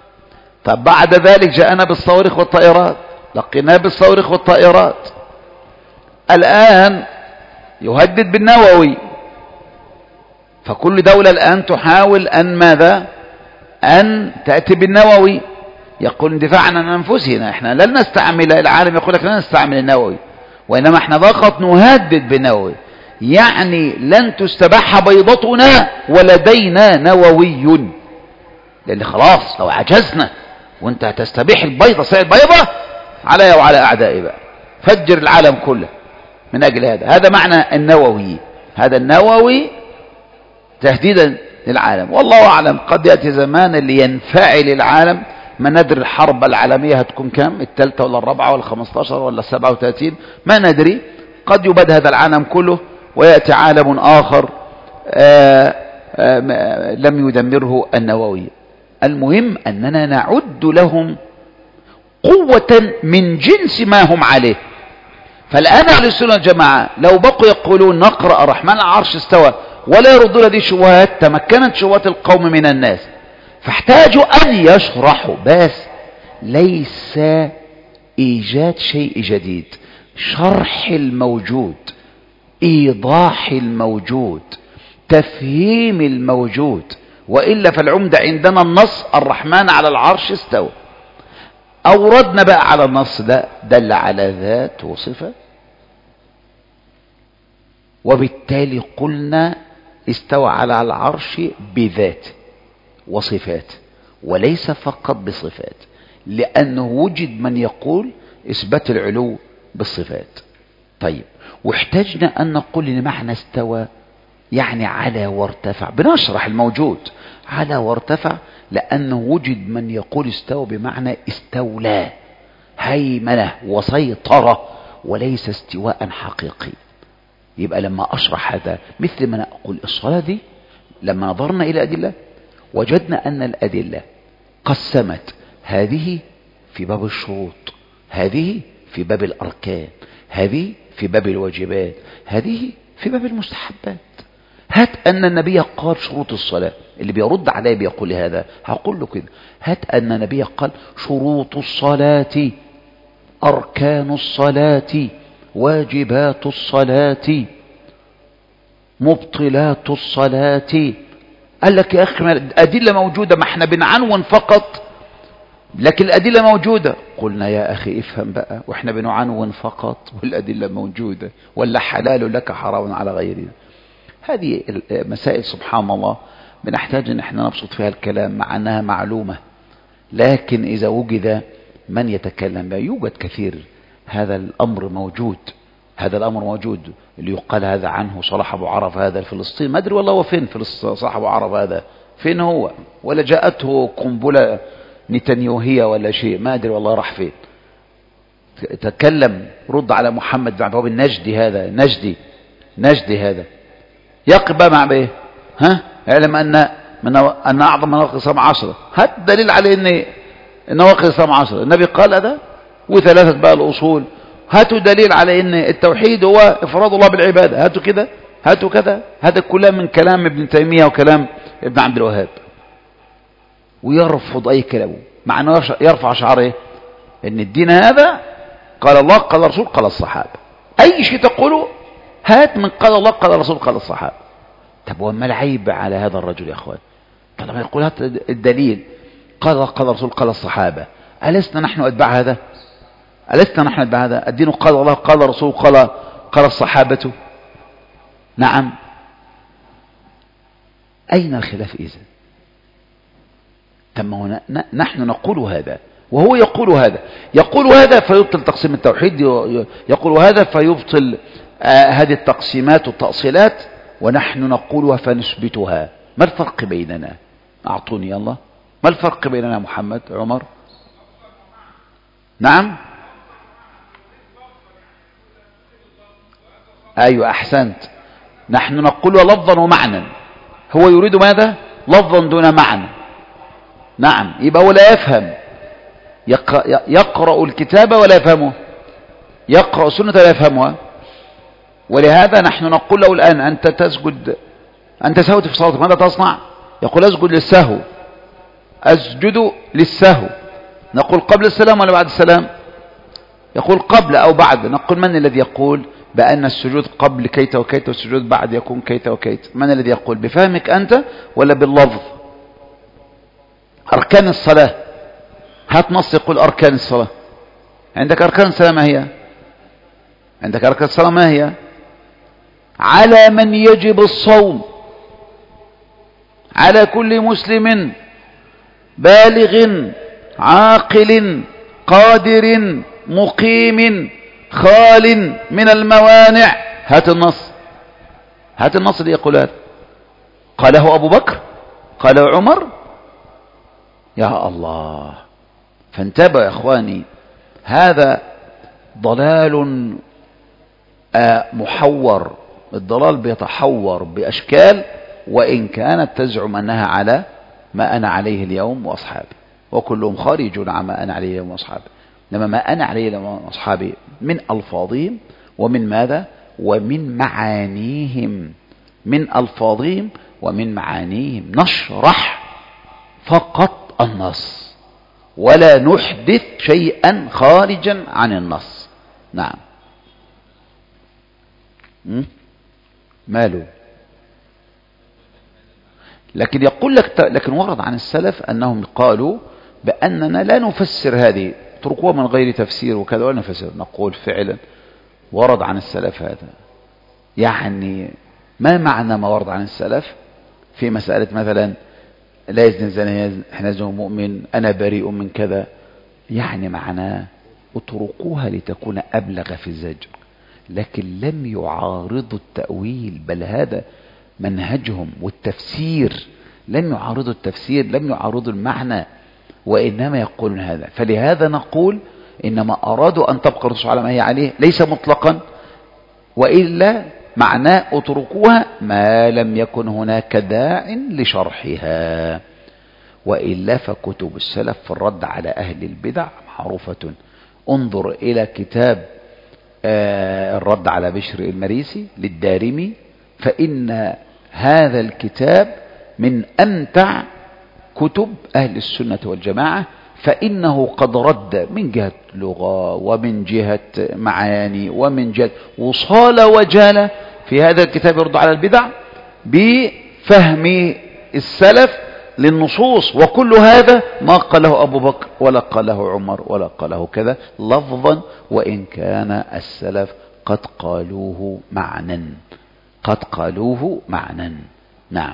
طب بعد ذلك جاءنا بالصواريخ والطائرات، لقيناه بالصواريخ والطائرات. الآن يهدد بالنووي، فكل دولة الآن تحاول أن ماذا؟ أن تأتي بالنووي. يقول دفاعا عن أنفسنا، احنا لن نستعمل، العالم يقول لك لن نستعمل النووي، وإنما احنا فقط نهدد بالنووي، يعني لن تستباح بيضتنا ولدينا نووي. لأن خلاص لو عجزنا وانت هتستبيح البيضة سيد البيضة علي وعلى أعدائي بقى، فجر العالم كله من أجل هذا معنى النووي. هذا النووي تهديدا للعالم. والله أعلم قد يأتي زمان اللي ينفعل العالم، ما ندري الحرب العالمية هتكون كم، الثالثة ولا الرابعة ولا 15 ولا 37، ما ندري. قد يباد هذا العالم كله ويأتي عالم آخر لم يدمره النووي. المهم أننا نعد لهم قوة من جنس ما هم عليه. فالآن أهل السنة والجماعة لو بقوا يقولون نقرأ الرحمن على العرش استوى ولا يردون هذه الشبهات، تمكنت شبهات القوم من الناس، فاحتاجوا أن يشرحوا، بس ليس إيجاد شيء جديد، شرح الموجود، إيضاح الموجود، تفهيم الموجود. وإلا فالعمدة عندنا النص الرحمن على العرش استوى، أوردنا بقى على النص ده دل على ذات وصفة، وبالتالي قلنا استوى على العرش بذات وصفات وليس فقط بصفات، لأنه وجد من يقول إثبات العلو بالصفات. طيب، واحتاجنا أن نقول إن معنى استوى يعني على وارتفع، بنشرح الموجود على وارتفع، لأنه وجد من يقول استوى بمعنى استولى، هيمنة وسيطرة، وليس استواء حقيقي. يبقى لما أشرح هذا مثل ما أقول الصلاة دي، لما نظرنا إلى أدلة وجدنا أن الأدلة قسمت هذه في باب الشروط، هذه في باب الأركان، هذه في باب الواجبات، هذه في باب المستحبات. هات أن النبي قال شروط الصلاة، اللي بيرد عليه بيقول هذا، هقول له كده، هات أن النبي قال شروط الصلاة، أركان الصلاة، واجبات الصلاة، مبطلات الصلاة. قال لك يا أخي الأدلة موجودة، ما احنا بنعنون فقط، لكن الأدلة موجودة. قلنا يا أخي افهم بقى، واحنا بنعنون فقط والأدلة موجودة، ولا حلال لك حرام على غيرنا. هذه مسائل سبحان الله بنحتاج ان احنا نبسط فيها الكلام مع انها معلومة، لكن اذا وجد من يتكلم بها يوجد كثير. هذا الامر موجود، هذا الامر موجود، اللي يقال هذا عنه صلاح ابو عرف هذا الفلسطيني، ما ادري والله هو فين صلاح ابو عرف هذا، فين هو، ولا جاءته قنبلة نتنياهية ولا شيء، ما ادري والله راح فين. تكلم رد على محمد بن عبد النجدي، هذا نجدي هذا يقبى مع بايه؟ ها، اعلم ان اعظم نواقض الاسلام 10، هات دليل على ان نواقض الاسلام 10، النبي قال هذا، وثلاثه بقى الاصول، هاتوا دليل على ان التوحيد هو افراد الله بالعباده، هاتوا كده، هاتوا كذا. هذا كلام من كلام ابن تيميه وكلام ابن عبد الوهاب، ويرفض اي كلام، مع انه يرفع شعار ايه؟ ان الدين هذا قال الله قال الرسول قال الصحابه، اي شيء تقوله هات من قال الله قال الرسول قال الصحابه. طب وما العيب على هذا الرجل يا اخوان؟ طالما يقول هات الدليل قال الله قال الرسول قال الصحابه، ألسنا نحن اتباع هذا؟ ألسنا نحن اتباع هذا؟ الدين قال الله قال الرسول قال الصحابه. نعم، اين الخلاف اذا؟ تم نحن نقول هذا وهو يقول هذا فيبطل تقسيم التوحيد، يقول هذا فيبطل هذه التقسيمات والتأصيلات، ونحن نقولها فنثبتها. ما الفرق بيننا؟ أعطوني الله، ما الفرق بيننا محمد عمر؟ نعم، أيوة أحسنت، نحن نقولها لفظا ومعنى، هو يريد ماذا؟ لفظا دون معنى. نعم، يبقى هو لا يفهم، يقرأ الكتاب ولا يفهمه، يقرأ السنة ولا يفهمها. ولهذا نحن نقول له الآن أنت تسجد، أنت سهوت في صلاتك، ماذا تصنع؟ يقول أسجد للسهو، أسجد للسهو. نقول قبل السلام ولا بعد السلام؟ يقول قبل أو بعد. نقول من الذي يقول بأن السجود قبل كيت وكيت والسجود بعد يكون كيت وكيت؟ من الذي يقول؟ بفهمك أنت ولا باللفظ؟ أركان الصلاة، هات نص يقول أركان الصلاة. عندك أركان الصلاة ما هي؟ عندك أركان الصلاة ما هي؟ على من يجب الصوم، على كل مسلم بالغ عاقل قادر مقيم خال من الموانع. هات النص، هات النص اللي يقول هذا. قاله أبو بكر؟ قاله عمر؟ يا الله. فانتبه يا أخواني، هذا ضلال محور. الضلال بيتحور بأشكال، وإن كانت تزعم أنها على ما أنا عليه اليوم وأصحابي، وكلهم خارجون عما أنا عليه اليوم وأصحابي. لما ما أنا عليه اليوم وأصحابي من ألفاظهم ومن ماذا؟ ومن معانيهم. من ألفاظهم ومن معانيهم. نشرح فقط النص ولا نحدث شيئا خارجا عن النص. نعم. ماله؟ لكن يقول لك، لكن ورد عن السلف أنهم قالوا بأننا لا نفسر هذه، اتركوها من غير تفسير وكذا ولا نفسر. نقول فعلا ورد عن السلف هذا. يعني ما معنى ما ورد عن السلف في مسألة مثلا لا يزني الزاني حين يزني مؤمن، أنا بريء من كذا؟ يعني معناه اتركوها لتكون أبلغ في الزجر، لكن لم يعارضوا التأويل، بل هذا منهجهم والتفسير. لم يعارضوا التفسير، لم يعارضوا المعنى، وإنما يقولون هذا. فلهذا نقول إنما أرادوا أن تبقى الرسول على ما هي عليه، ليس مطلقا، وإلا معناه اتركوها ما لم يكن هناك داع لشرحها. وإلا فكتب السلف في الرد على أهل البدع معروفة. انظر إلى كتاب الرد على بشر المريسي للدارمي، فإن هذا الكتاب من أمتع كتب أهل السنة والجماعة، فإنه قد رد من جهة لغة ومن جهة معاني ومن جهة وصال وجالة في هذا الكتاب يرد على البدع بفهم السلف للنصوص. وكل هذا ما قاله أبو بكر ولا قاله عمر ولا قاله كذا لفظا، وإن كان السلف قد قالوه معنى، قد قالوه معنى. نعم.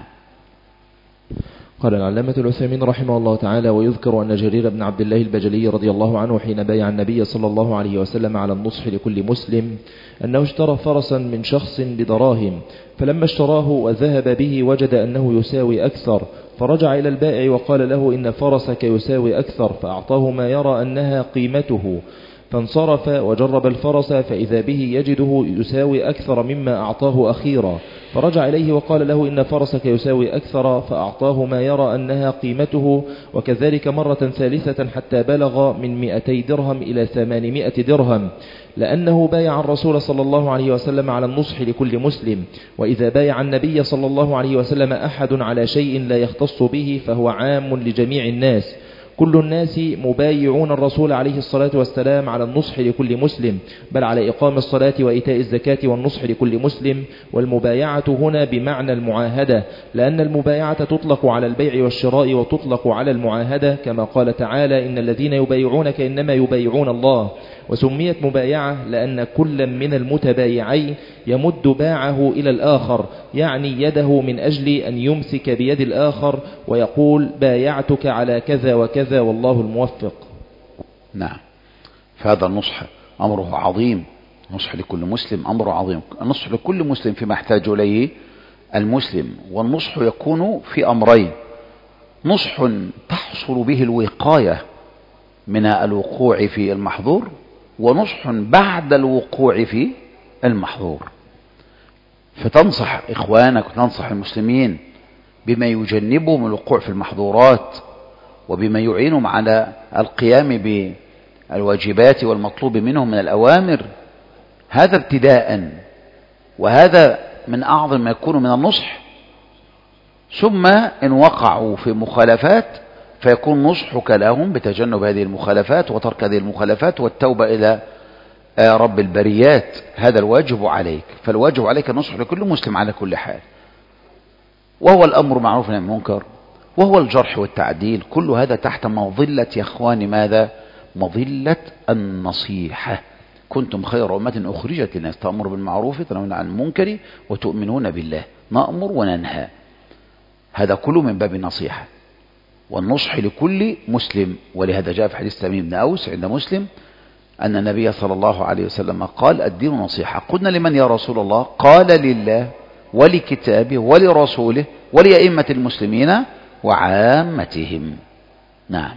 قال العلامة العثيمين رحمه الله تعالى: ويذكر أن جرير بن عبد الله البجلي رضي الله عنه حين بايع النبي صلى الله عليه وسلم على النصح لكل مسلم أنه اشترى فرسا من شخص بدراهم، فلما اشتراه وذهب به وجد أنه يساوي أكثر، فرجع إلى البائع وقال له: إن فرسك يساوي أكثر، فأعطاه ما يرى أنها قيمته، فانصرف وجرب الفرس فإذا به يجده يساوي أكثر مما أعطاه أخيرا، فرجع إليه وقال له: إن فرسك يساوي أكثر، فأعطاه ما يرى أنها قيمته، وكذلك مرة ثالثة حتى بلغ من 200 درهم إلى 800 درهم، لأنه بايع الرسول صلى الله عليه وسلم على النصح لكل مسلم. وإذا بايع النبي صلى الله عليه وسلم أحد على شيء لا يختص به فهو عام لجميع الناس، كل الناس مبايعون الرسول عليه الصلاة والسلام على النصح لكل مسلم، بل على إقام الصلاة وإيتاء الزكاة والنصح لكل مسلم. والمبايعة هنا بمعنى المعاهدة، لأن المبايعة تطلق على البيع والشراء وتطلق على المعاهدة، كما قال تعالى: إن الذين يبايعونك إنما يبايعون الله. وسميت مبايعة لأن كل من المتبايعين يمد باعه إلى الآخر، يعني يده من أجل أن يمسك بيد الآخر ويقول: بايعتك على كذا وكذا والله الموفق. نعم. فهذا النصح أمره عظيم، نصح لكل مسلم أمره عظيم، النصح لكل مسلم فيما يحتاج إليه المسلم. والنصح يكون في أمرين: نصح تحصل به الوقاية من الوقوع في المحظور، ونصح بعد الوقوع في المحظور. فتنصح إخوانك وتنصح المسلمين بما يجنبهم الوقوع في المحظورات، وبما يعينهم على القيام بالواجبات والمطلوب منهم من الأوامر. هذا ابتداء، وهذا من أعظم ما يكون من النصح. ثم إن وقعوا في مخالفات فيكون نصحك لهم بتجنب هذه المخالفات وترك هذه المخالفات والتوبة إلى رب البريات. هذا الواجب عليك. فالواجب عليك النصح لكل مسلم على كل حال، وهو الأمر معروف عن المنكر، وهو الجرح والتعديل. كل هذا تحت مظلة يا اخواني ماذا؟ مظلة النصيحة. كنتم خير أمة أخرجت للناس تأمر بالمعروف وتنهون عن المنكر وتؤمنون بالله. نأمر وننهى، هذا كله من باب النصيحة والنصح لكل مسلم. ولهذا جاء في حديث تميم بن أوس عند مسلم أن النبي صلى الله عليه وسلم قال: الدين نصيحة. قلنا: لمن يا رسول الله؟ قال: لله ولكتابه ولرسوله ولأئمة المسلمين وعامتهم. نعم.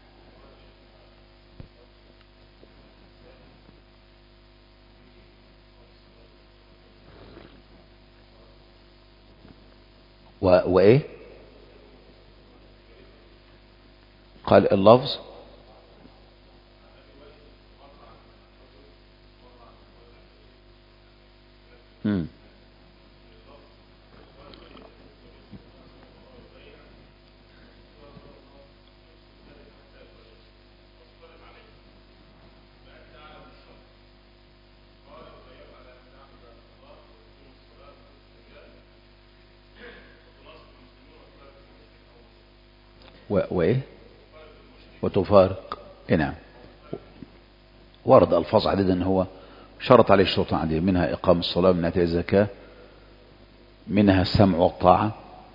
وإيه؟ قال اللفظ وإيه؟ وتفارق. نعم. ورد ألفاظ عديدة أن هو شرط عليه شروط عديدة، منها إقام الصلاة، منها إيتاء الزكاة، منها السمع والطاعة.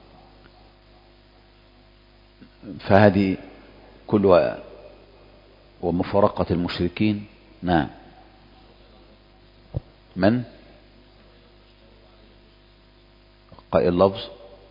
فهذه كلها ومفارقة المشركين. نعم. من قائل اللفظ؟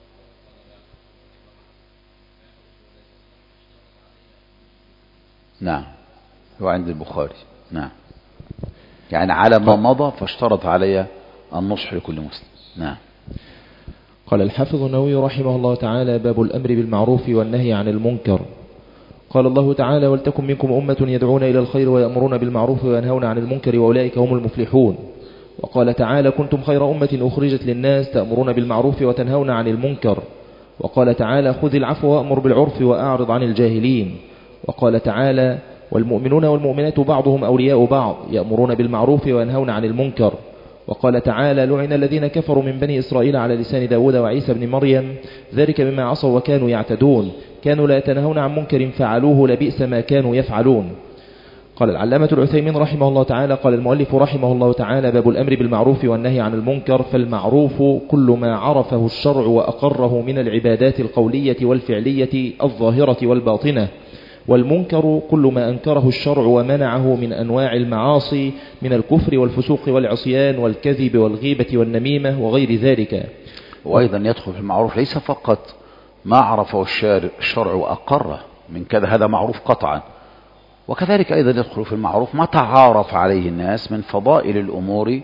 نعم، هو عند البخاري. نعم، يعني على ما مضى فاشترط علي النصح لكل مسلم. نعم. قال الحافظ النووي رحمه الله تعالى: باب الأمر بالمعروف والنهي عن المنكر. قال الله تعالى: ولتكن منكم أمة يدعون إلى الخير ويأمرون بالمعروف وينهون عن المنكر وأولئك هم المفلحون. وقال تعالى: كنتم خير أمة أخرجت للناس تأمرون بالمعروف وتنهون عن المنكر. وقال تعالى: خذ العفو وأمر بالعرف وأعرض عن الجاهلين. وقال تعالى: والمؤمنون والمؤمنات بعضهم أولياء بعض يأمرون بالمعروف وينهون عن المنكر. وقال تعالى: لعن الذين كفروا من بني إسرائيل على لسان داود وعيسى بن مريم ذلك بما عصوا وكانوا يعتدون كانوا لا يتناهون عن منكر فعلوه لبئس ما كانوا يفعلون. قال العلامة العثيمين رحمه الله تعالى: قال المؤلف رحمه الله تعالى: باب الأمر بالمعروف والنهي عن المنكر. فالمعروف كل ما عرفه الشرع وأقره من العبادات القولية والفعلية الظاهرة والباطنة، والمنكر كل ما أنكره الشرع ومنعه من أنواع المعاصي من الكفر والفسوق والعصيان والكذب والغيبة والنميمة وغير ذلك. وأيضا يدخل في المعروف ليس فقط ما عرفه الشرع وأقره من كذا، هذا معروف قطعا، وكذلك أيضا يدخل في المعروف ما تعارف عليه الناس من فضائل الأمور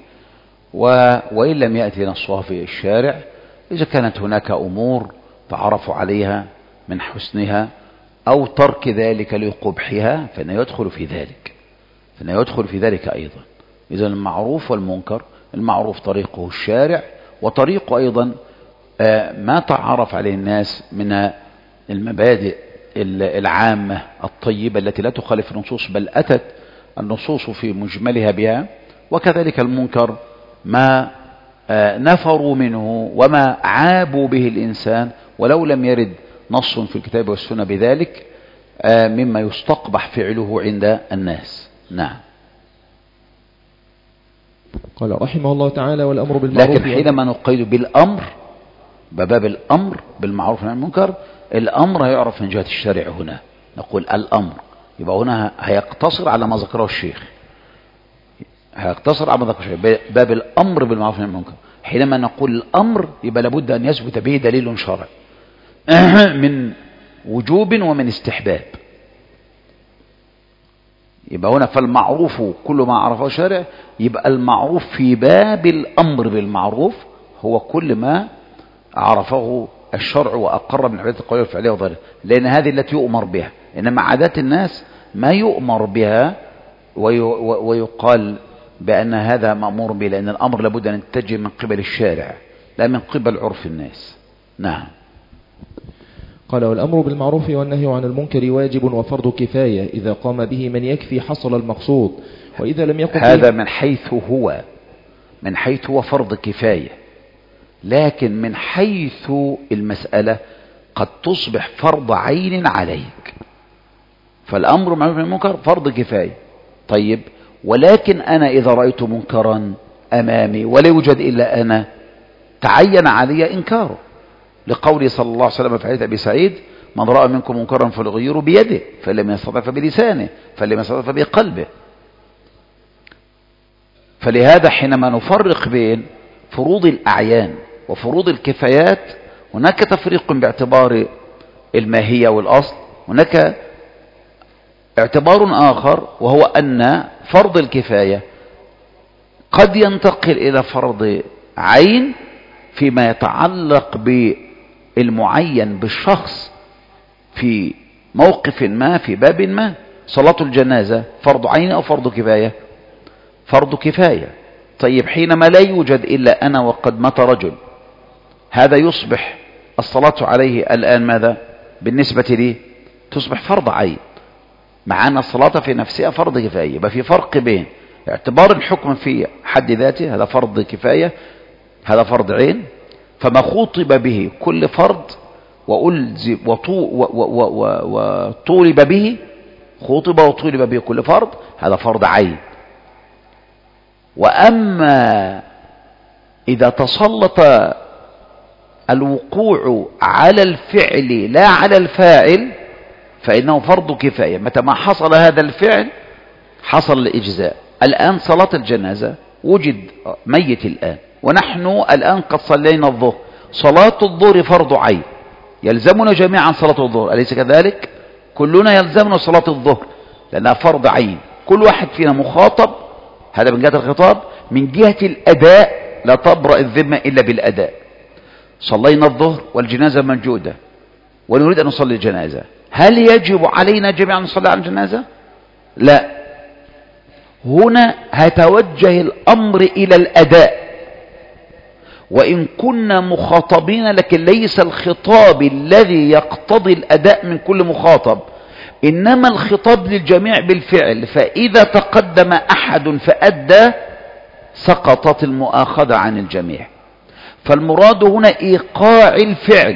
وإن لم يأتي نصها في الشارع. إذا كانت هناك أمور تعرفوا عليها من حسنها أو ترك ذلك لقبحها فإنه يدخل في ذلك أيضا. إذا المعروف والمنكر، المعروف طريقه الشارع، وطريقه أيضا ما تعرف عليه الناس من المبادئ العامة الطيبة التي لا تخالف النصوص بل أتت النصوص في مجملها بها. وكذلك المنكر ما نفروا منه وما عابوا به الإنسان ولو لم يرد نص في الكتاب والسنة بذلك مما يستقبح فعله عند الناس. نعم. قال رحمه الله تعالى: والأمر بالمعروف. لكن حينما نقيد بالأمر بباب الأمر بالمعروف والنهي عن المنكر، الأمر يعرف من جهة الشارع. هنا نقول الأمر، يبقى هنا هيقتصر على ما ذكره الشيخ، باب الأمر بالمعروف والنهي عن المنكر. حينما نقول الأمر يبقى لابد أن يثبت به دليل شرعي من وجوب ومن استحباب. يبقى هنا فالمعروف كل ما عرفه الشارع، يبقى المعروف في باب الأمر بالمعروف هو كل ما عرفه الشرع وأقر من العبادات القولية والفعلية وظاهرها، لأن هذه التي يؤمر بها. إنما عادات الناس ما يؤمر بها ويقال بأن هذا مأمور به، لأن الأمر لابد أن يتجه من قبل الشارع لا من قبل عرف الناس. نعم. قال: والأمر بالمعروف والنهي عن المنكر واجب وفرض كفاية، إذا قام به من يكفي حصل المقصود، وإذا لم يقم هذا من حيث هو فرض كفاية، لكن من حيث المسألة قد تصبح فرض عين عليك. فالأمر بالمعروف والنهي عن المنكر فرض كفاية، طيب، ولكن أنا إذا رأيت منكرا أمامي ولا يوجد إلا أنا تعين علي إنكاره، لقوله صلى الله عليه وسلم في حديث أبي سعيد: من رأى منكم منكرا فليغيره بيده، فلم يستطع فبلسانه، فلم يستطع فبقلبه. فلهذا حينما نفرق بين فروض الأعيان وفروض الكفايات هناك تفريق باعتبار الماهية والأصل، هناك اعتبار آخر وهو أن فرض الكفاية قد ينتقل إلى فرض عين فيما يتعلق بالمعين بالشخص في موقف ما في باب ما. صلاة الجنازة فرض عين أو فرض كفاية؟ فرض كفاية. طيب، حينما لا يوجد إلا أنا وقد مات رجل، هذا يصبح الصلاة عليه الآن ماذا بالنسبة لي؟ تصبح فرض عين، مع أن الصلاة في نفسها فرض كفاية. يبقى في فرق بين اعتبار الحكم في حد ذاته، هذا فرض كفاية، هذا فرض عين، فما خطب به كل فرض وطولب به، خطب وطولب به كل فرض، هذا فرض عين. وأما إذا تسلط الوقوع على الفعل لا على الفاعل فإنه فرض كفاية. متى ما حصل هذا الفعل حصل الإجزاء. الآن صلاة الجنازة وجد ميت الآن، ونحن الآن قد صلينا الظهر، صلاة الظهر فرض عين، يلزمنا جميعا صلاة الظهر، أليس كذلك؟ كلنا يلزمنا صلاة الظهر لأنها فرض عين، كل واحد فينا مخاطب. هذا من جهة الخطاب. من جهة الأداء لا تبرأ الذمة إلا بالأداء. صلينا الظهر والجنازة موجودة ونريد أن نصلي الجنازة، هل يجب علينا جميعا أن نصلي على الجنازة؟ لا. هنا هيتوجه الأمر إلى الأداء، وإن كنا مخاطبين لكن ليس الخطاب الذي يقتضي الأداء من كل مخاطب، إنما الخطاب للجميع بالفعل. فإذا تقدم أحد فأدى سقطت المؤاخذة عن الجميع. فالمراد هنا إيقاع الفعل،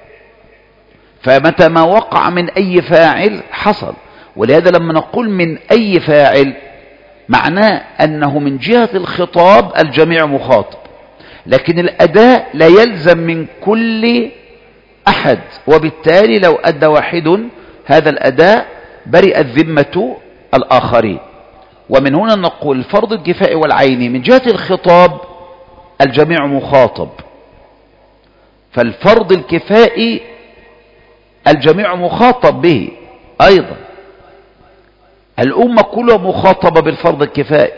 فمتى ما وقع من أي فاعل حصل. ولهذا لما نقول من أي فاعل معناه أنه من جهة الخطاب الجميع مخاطب، لكن الأداء لا يلزم من كل أحد، وبالتالي لو أدى واحد هذا الأداء برئت ذمة الآخرين. ومن هنا نقول فرض الكفاء والعين من جهة الخطاب الجميع مخاطب، فالفرض الكفائي الجميع مخاطب به أيضا، الأمة كلها مخاطبة بالفرض الكفائي.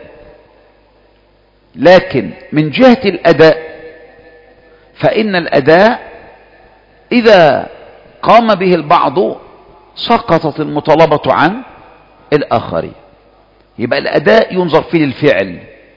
لكن من جهة الأداء فإن الأداء إذا قام به البعض سقطت المطالبة عن الآخرين. يبقى الأداء ينظر فيه للفعل،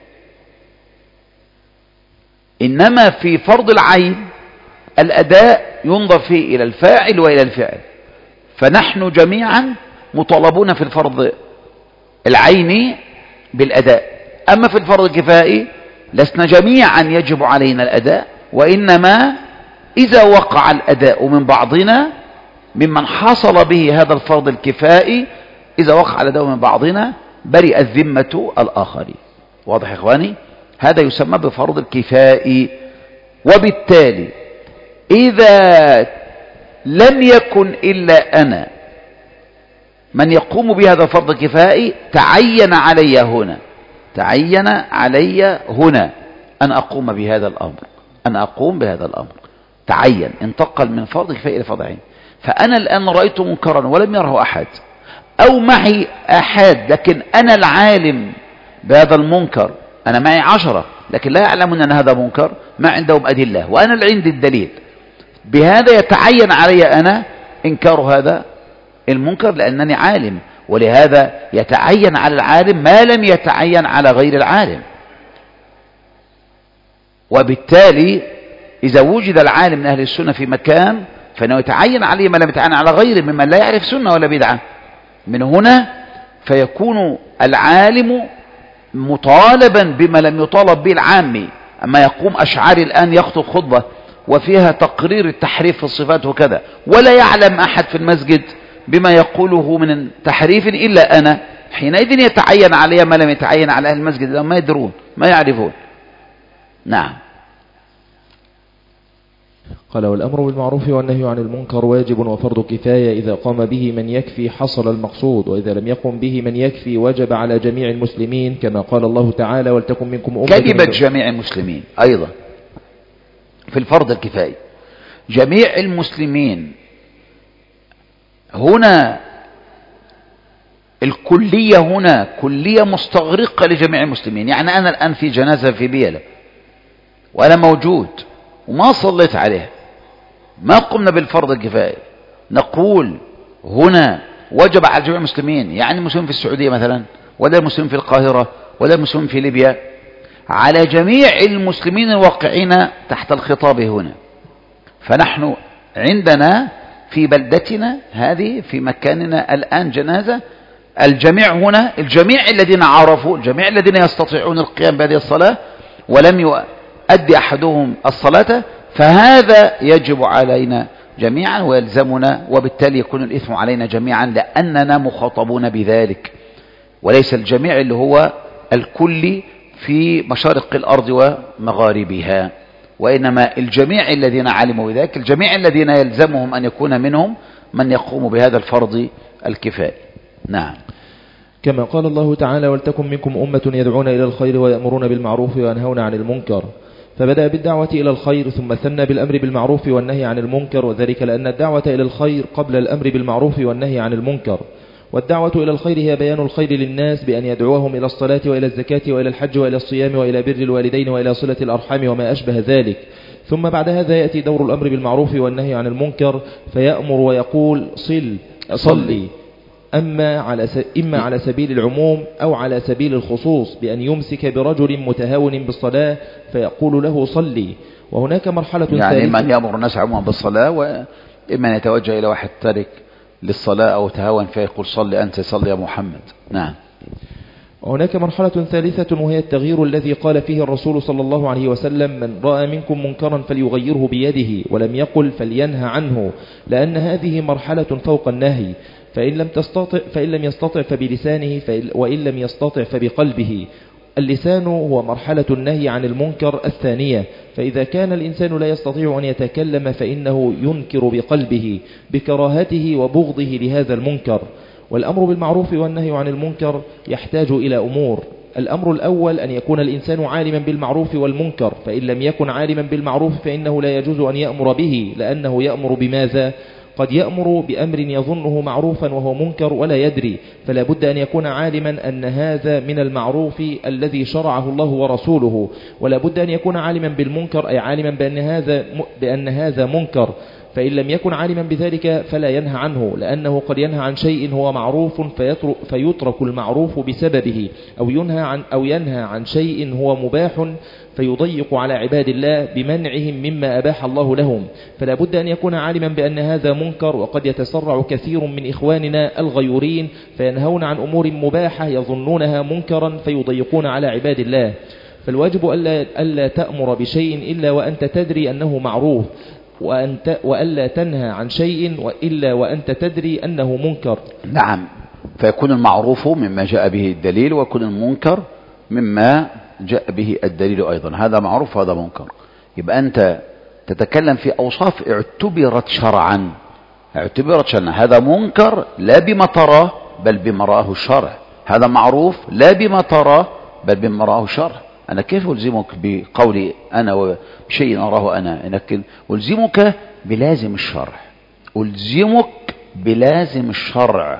إنما في فرض العين الأداء ينظر فيه إلى الفاعل وإلى الفعل. فنحن جميعا مطالبون في الفرض العيني بالأداء، أما في الفرض الكفائي لسنا جميعا يجب علينا الأداء، وإنما إذا وقع الأداء من بعضنا ممن حصل به هذا الفرض الكفائي، إذا وقع الأداء من بعضنا برئت ذمة الآخرين. واضح يا إخواني؟ هذا يسمى بفرض الكفائي. وبالتالي إذا لم يكن إلا أنا من يقوم بهذا الفرض الكفائي تعين علي هنا أن أقوم بهذا الأمر، تعين، انتقل من فرض كفائي إلى فرض عين. فأنا الآن رأيت منكرا ولم يره أحد، أو معي أحد لكن أنا العالم بهذا المنكر، أنا معي 10 لكن لا يعلمون أن هذا منكر، ما عندهم أدلة وأنا اللي عندي الدليل، بهذا يتعين علي أنا إنكار هذا المنكر لأنني عالم. ولهذا يتعين على العالم ما لم يتعين على غير العالم. وبالتالي إذا وجد العالم من أهل السنة في مكان فإنه يتعين عليه ما لم يتعين على غيره ممن لا يعرف سنة ولا بدعة. من هنا فيكون العالم مطالبا بما لم يطالب به العامي. أما يقوم أشعاري الآن يخطب خطبة وفيها تقرير التحريف في الصفات وكذا، ولا يعلم أحد في المسجد بما يقوله من تحريف إلا أنا، حينئذ يتعين علي ما لم يتعين على أهل المسجد، لأنهم ما يدرون ما يعرفون. نعم. قال: والأمر بالمعروف والنهي عن المنكر واجب وفرض كفاية، إذا قام به من يكفي حصل المقصود، وإذا لم يقم به من يكفي وجب على جميع المسلمين، كما قال الله تعالى: ولتكن منكم أمة. كلمة جميع المسلمين أيضا في الفرض الكفاية، جميع المسلمين هنا الكلية، هنا كلية مستغرقة لجميع المسلمين. يعني أنا الآن في جنازة في بيلة وأنا موجود وما صليت عليها، ما قمنا بالفرض الكفاية، نقول هنا وجب على جميع المسلمين، يعني المسلمين في السعودية مثلا، ولا المسلمين في القاهرة، ولا المسلمين في ليبيا، على جميع المسلمين الواقعين تحت الخطاب هنا. فنحن عندنا في بلدتنا هذه في مكاننا الآن جنازة، الجميع هنا، الجميع الذين عرفوا، الجميع الذين يستطيعون القيام بهذه الصلاة ولم يؤدي أحدهم الصلاة، فهذا يجب علينا جميعا ويلزمنا، وبالتالي يكون الإثم علينا جميعا لأننا مخاطبون بذلك، وليس الجميع اللي هو الكل في مشارق الأرض ومغاربها، وإنما الجميع الذين علموا بذلك، الجميع الذين يلزمهم أن يكون منهم من يقوم بهذا الفرض الكفائي. نعم. كما قال الله تعالى: ولتكن منكم أمة يدعون إلى الخير ويأمرون بالمعروف وينهون عن المنكر، فبدأ بالدعوة إلى الخير ثم ثنى بالأمر بالمعروف والنهي عن المنكر، وذلك لأن الدعوة إلى الخير قبل الأمر بالمعروف والنهي عن المنكر. والدعوة إلى الخير هي بيان الخير للناس بأن يدعوهم إلى الصلاة وإلى الزكاة وإلى الحج وإلى الصيام وإلى بر الوالدين وإلى صلة الأرحام وما أشبه ذلك. ثم بعد هذا يأتي دور الأمر بالمعروف والنهي عن المنكر، فيأمر ويقول: صلي، إما على سبيل العموم أو على سبيل الخصوص، بأن يمسك برجل متهاون بالصلاة فيقول له: صلي. وهناك مرحلة يعني من يأمر الناس عموما بالصلاة، وإما يتوجه إلى واحد تارك للصلاة أو تهاون فيقول: صلي أنت، صلي يا محمد. نعم. وهناك مرحلة ثالثة، وهي التغيير الذي قال فيه الرسول صلى الله عليه وسلم: من رأى منكم منكرا فليغيره بيده، ولم يقل فلينهى عنه، لأن هذه مرحلة فوق النهي. فإن لم يستطع فبلسانه، وإن لم يستطع فبقلبه. اللسان هو مرحلة النهي عن المنكر الثانية، فإذا كان الإنسان لا يستطيع أن يتكلم فإنه ينكر بقلبه بكراهته وبغضه لهذا المنكر. والأمر بالمعروف والنهي عن المنكر يحتاج إلى أمور. الأمر الأول أن يكون الإنسان عالما بالمعروف والمنكر، فإن لم يكن عالما بالمعروف فإنه لا يجوز أن يأمر به، لأنه يأمر بماذا؟ قد يأمر بأمر يظنه معروفا وهو منكر ولا يدري، فلا بد أن يكون عالما أن هذا من المعروف الذي شرعه الله ورسوله، ولا بد أن يكون عالما بالمنكر، أي عالما بأن هذا منكر. فإن لم يكن عالما بذلك فلا ينهى عنه، لأنه قد ينهى عن شيء هو معروف فيترك المعروف بسببه، أو ينهى عن شيء هو مباح فيضيق على عباد الله بمنعهم مما أباح الله لهم. فلا بد أن يكون عالما بأن هذا منكر. وقد يتسرع كثير من إخواننا الغيورين فينهون عن أمور مباحة يظنونها منكرا فيضيقون على عباد الله. فالواجب ألا تأمر بشيء إلا وأنت تدري أنه معروف، وألا تنهى عن شيء إلا وأنت تدري أنه منكر. نعم. فيكون المعروف مما جاء به الدليل، ويكون المنكر مما جاء به الدليل أيضا. هذا معروف وهذا منكر. يبقى أنت تتكلم في أوصاف اعتبرت شرعا، هذا منكر لا بما تراه بل بما رآه الشرع، هذا معروف لا بما تراه بل بما رآه الشرع. أنا كيف ألزمك بقولي أنا وشيء أراه أنا؟ لكن ألزمك بلازم الشرع، ألزمك بلازم الشرع،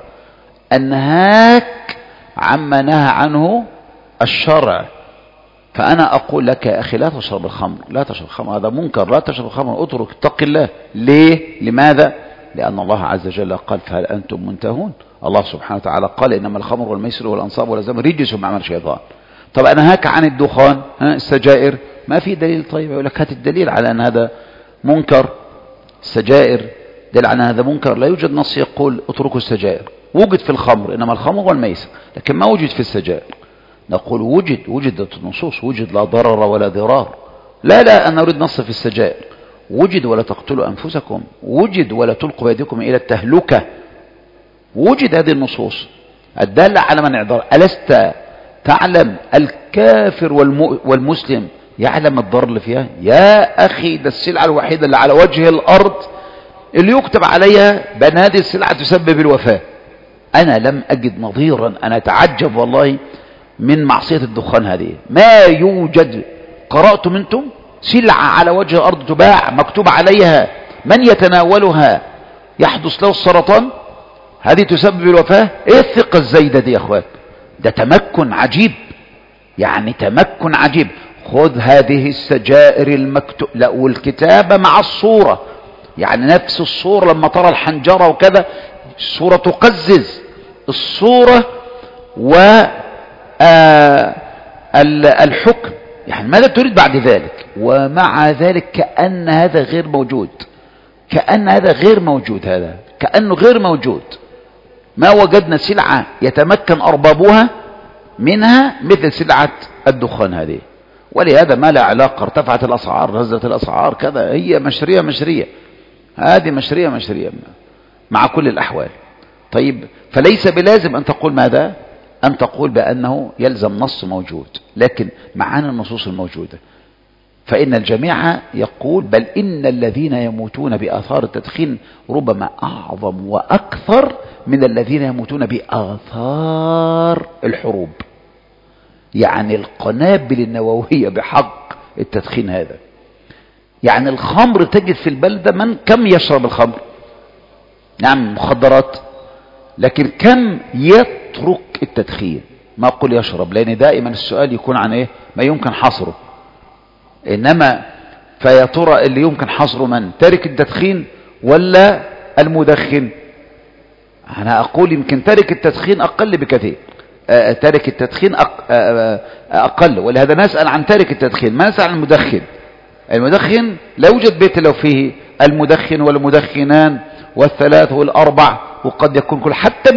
أنهاك عما نهى عنه الشرع. فأنا أقول لك يا أخي لا تشرب الخمر، لا تشرب الخمر، هذا منكر، لا تشرب الخمر، اترك، اتق الله. ليه؟ لماذا؟ لأن الله عز وجل قال: فهل أنتم منتهون؟ الله سبحانه وتعالى قال: إنما الخمر والميسر والأنصاب والأزلام رجس من عمل الشيطان. طب أنا هاك عن الدخان، السجائر، ما في دليل. طيب يقول لك هات الدليل على أن هذا منكر. السجائر دل على هذا منكر. لا يوجد نص يقول اتركوا السجائر. وجد في الخمر، إنما الخمر والميسر، لكن ما وجد في السجائر. نقول وجدت النصوص، وجد لا ضرر ولا ضرار. لا أنا أريد نص في السجائر. وجد ولا تقتلوا أنفسكم، وجد ولا تلقوا بيدكم إلى التهلكة، وجد هذه النصوص الدالة على منع الضرر. ألست تعلم الكافر والمسلم يعلم الضرر اللي فيها؟ يا أخي ده السلعة الوحيدة اللي على وجه الأرض اللي يكتب عليها بأن هذه السلعة تسبب الوفاة. أنا لم أجد نظيرا. أنا أتعجب والله من معصية الدخان هذه. ما يوجد. قرأتم أنتم سلعة على وجه الأرض تباع مكتوب عليها من يتناولها يحدث له السرطان؟ هذه تسبب الوفاة؟ ايه الثقة الزايدة دي يا اخوات؟ ده تمكن عجيب، يعني تمكن عجيب. خذ هذه السجائر المكتوب، لا والكتابة مع الصورة، يعني نفس الصورة لما ترى الحنجرة وكذا الصورة تقزز الصورة والحكم. يعني ماذا تريد بعد ذلك؟ ومع ذلك كأن هذا غير موجود، كأن هذا غير موجود، هذا كأنه غير موجود. ما وجدنا سلعة يتمكن أربابها منها مثل سلعة الدخان هذه. ولهذا ما لا علاقة، ارتفعت الأسعار، نزلت الأسعار كذا، هي مشرية هذه مشرية مع كل الأحوال. طيب فليس بلازم أن تقول ماذا؟ أن تقول بأنه يلزم نص موجود، لكن معانا النصوص الموجودة. فإن الجميع يقول بل إن الذين يموتون بآثار التدخين ربما أعظم وأكثر من الذين يموتون بآثار الحروب. يعني القنابل النووية بحق التدخين هذا. يعني الخمر تجد في البلدة من كم يشرب الخمر؟ نعم مخدرات، لكن كم يترك التدخين؟ ما أقول يشرب، لأن دائما السؤال يكون عن إيه؟ ما يمكن حصره. إنما فيا ترى اللي يمكن حصره من؟ تارك التدخين ولا المدخن؟ أنا أقول يمكن تارك التدخين أقل بكثير، تارك التدخين أقل. ولهذا نسأل عن تارك التدخين، ما نسأل عن المدخن. المدخن لا يوجد بيت لو فيه المدخن والمدخنان والثلاث والأربع، وقد يكون كل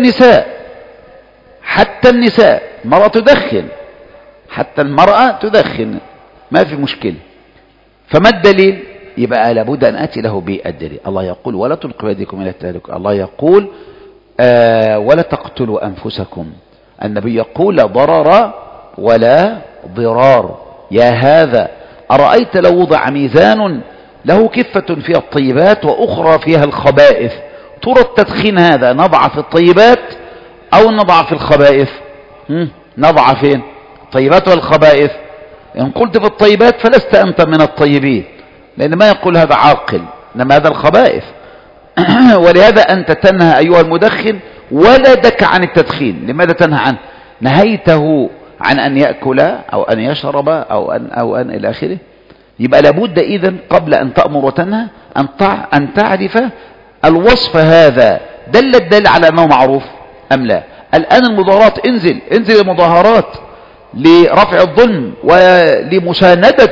حتى النساء المرأة تدخن، حتى المرأة تدخن، ما في مشكلة. فما الدليل؟ يبقى لابد أن أتي له بالدليل. الله يقول ولا تلقوا بيدكم إلى التهلكة. الله يقول ولا تقتلوا أنفسكم. النبي يقول لا ضرر ولا ضرار. يا هذا أرأيت لو وضع ميزان له كفة فيها الطيبات وأخرى فيها الخبائث، ترى التدخين هذا نضع في الطيبات أو نضع في الخبائث؟ نضع فين؟ الطيبات والخبائث. إن قلت في الطيبات فلست أنت من الطيبين، لأن ما يقول هذا عاقل، إنما هذا الخبائث. ولهذا أنت تنهى أيها المدخن ولدك عن التدخين. لماذا تنهى عنه؟ نهيته عن أن يأكل أو أن يشرب أو أن إلى آخره. يبقى لابد إذن قبل أن تأمر وتنهى أن تعرف الوصف هذا دل على أنه معروف أم لا. الآن المظاهرات، انزل المظاهرات لرفع الظلم ولمساندة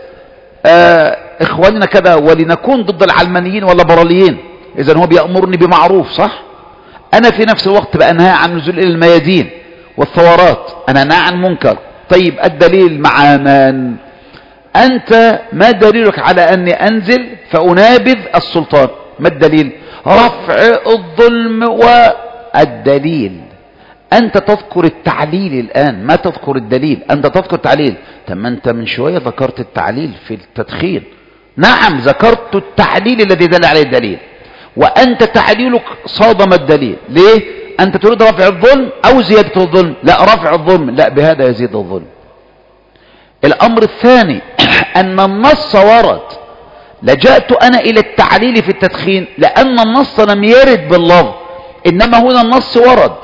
إخواننا كذا، ولنكون ضد العلمانيين والليبراليين. إذن هو بيأمرني بمعروف، صح؟ أنا في نفس الوقت بأنهى عن نزول إلى الميادين والثورات، أنا نهى عن منكر. طيب الدليل مع من؟ أنت ما دليلك على أني أنزل فأنابذ السلطان؟ ما الدليل؟ رفع الظلم. والدليل أنت تذكر التعليل الآن، ما تذكر الدليل. أنت تذكر التعليل. ما أنت من شوية ذكرت التعليل في التدخين. نعم ذكرت التعليل الذي دل عليه الدليل، وأنت تعليلك صادم الدليل. ليه؟ أنت تريد رفع الظلم أو زيادة الظلم؟ لا، رفع الظلم، لا بهذا يزيد الظلم. الأمر الثاني أن النص ورد. لجأت أنا إلى التعليل في التدخين لأن النص لم يرد باللفظ، إنما هنا النص ورد.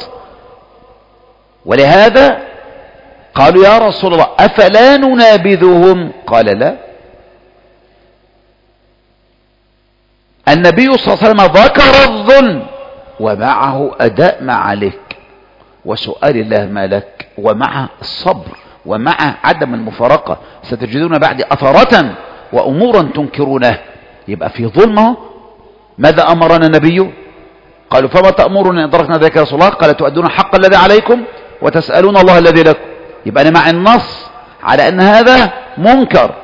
ولهذا قالوا يا رسول الله أفلا ننابذهم؟ قال لا. النبي صلى الله عليه وسلم ذكر الظلم ومعه أداء ما عليك وسؤال الله ما لك، ومع الصبر، ومع عدم المفارقة. ستجدون بعد أثرة وأمورا تنكرونه. يبقى في ظلمه ماذا أمرنا النبي؟ قالوا فما تأمرنا إن أدركنا ذلك يا رسول الله؟ قال تؤدون حق الذي عليكم وتسألون الله الذي لكم. يبقى أنا مع النص على أن هذا منكر.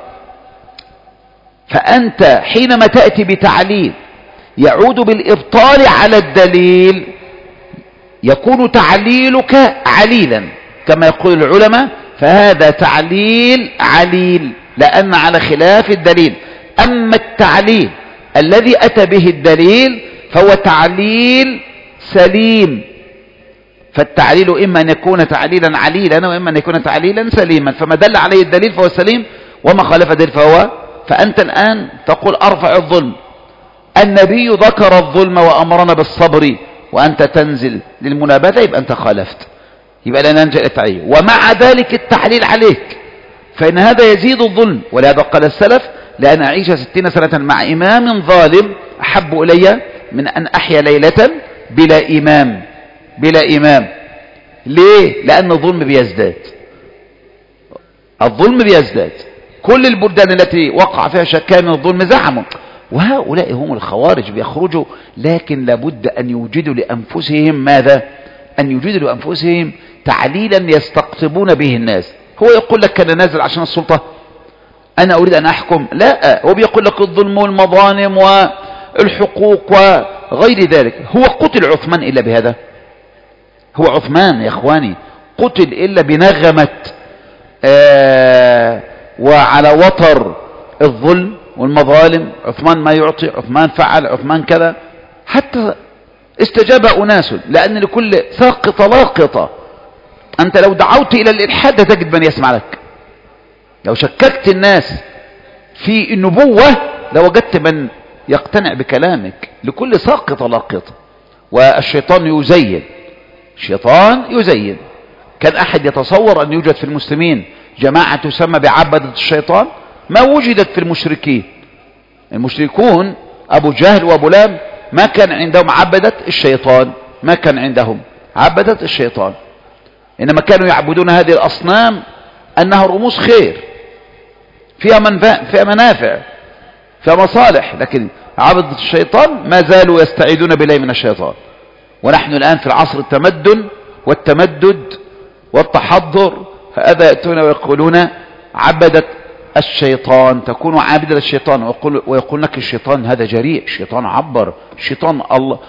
فأنت حينما تأتي بتعليل يعود بالإبطال على الدليل يكون تعليلك عليلا كما يقول العلماء، فهذا تعليل عليل لأن على خلاف الدليل. أما التعليل الذي أتى به الدليل فهو تعليل سليم. فالتعليل إما أن يكون تعليلا عليلا وإما أن يكون تعليلا سليما، فما دل عليه الدليل فهو سليم وما خالف الدليل فهو. فأنت الآن تقول أرفع الظلم، النبي ذكر الظلم وأمرنا بالصبر وأنت تنزل للمنابذة، يبقى أنت خالفت، يبقى لا ننجأ التعليل. ومع ذلك التحليل عليك، فإن هذا يزيد الظلم. ولهذا قال السلف لأن أعيش 60 سنة مع إمام ظالم أحب إلي من أن أحيا ليلة بلا إمام. بلا إمام ليه؟ لأن الظلم بيزداد، الظلم بيزداد. كل البلدان التي وقع فيها شكان من الظلم زعموا، وهؤلاء هم الخوارج بيخرجوا، لكن لابد أن يوجدوا لأنفسهم ماذا؟ أن يوجدوا لأنفسهم تعليلا يستقطبون به الناس. هو يقول لك كان نازل عشان السلطة، أنا أريد أن أحكم، لا، هو بيقول لك الظلم والمظالم والحقوق وغير ذلك. هو قتل عثمان إلا بهذا؟ هو عثمان يا إخواني قتل إلا بنغمة وعلى وتر الظلم والمظالم، عثمان ما يعطي، عثمان فعل، عثمان كذا، حتى استجاب أناس، لأن لكل ساقطة لاقطة. أنت لو دعوت إلى الإلحاد تجد من يسمع لك، لو شككت الناس في النبوة لوجدت من يقتنع بكلامك، لكل ساقطة لاقطة. والشيطان يزين، الشيطان يزين. كان أحد يتصور أن يوجد في المسلمين جماعة تسمى بعبدة الشيطان؟ ما وجدت في المشركين. المشركون أبو جهل وأبو لهب ما كان عندهم عبدة الشيطان، ما كان عندهم عبدة الشيطان، إنما كانوا يعبدون هذه الأصنام أنها رموز خير، فيها منافع، فيها مصالح. لكن عبدة الشيطان ما زالوا يستعيدون بالله من الشيطان. ونحن الآن في العصر التمدن والتمدد والتحضر، فهذا يأتون ويقولون عبدة الشيطان، تكون عابدة الشيطان، ويقول لك الشيطان هذا جريء، الشيطان عبر، الشيطان الله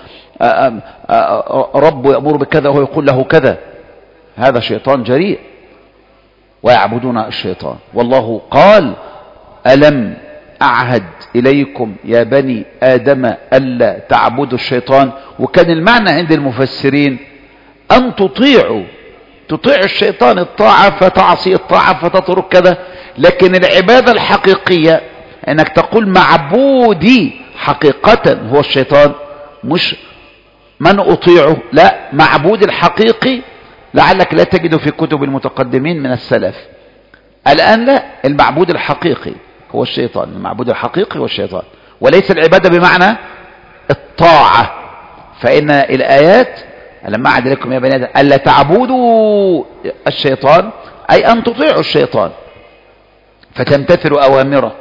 رب يأمر بكذا وهو يقول له كذا، هذا شيطان جريء، ويعبدون الشيطان. والله قال ألم أعهد إليكم يا بني آدم ألا تعبدوا الشيطان. وكان المعنى عند المفسرين أن تطيع الشيطان الطاعة فتعصي الطاعة فتترك كذا، لكن العبادة الحقيقية أنك تقول معبودي حقيقة هو الشيطان، مش من أطيعه، لا، معبود الحقيقي. لعلك لا تجد في كتب المتقدمين من السلف الآن، لا، المعبود الحقيقي هو الشيطان، المعبود الحقيقي هو الشيطان، وليس العبادة بمعنى الطاعة. فإن الآيات لما أعد لكم يا بني آدم ألا تعبدوا الشيطان أي أن تطيعوا الشيطان فتمتثلوا أوامره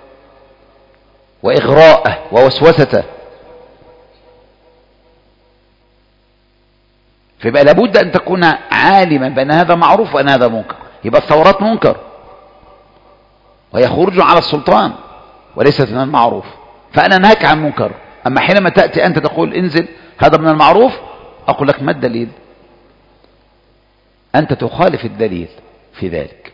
وإغراءه ووسوسته. فيبقى لابد أن تكون عالما بأن هذا معروف وأن هذا منكر. يبقى الثورات منكر وهي خروج على السلطان وليست من المعروف، فأنا أنهاك عن منكر. أما حينما تأتي أنت تقول انزل هذا من المعروف، أقول لك ما الدليل؟ أنت تخالف الدليل في ذلك.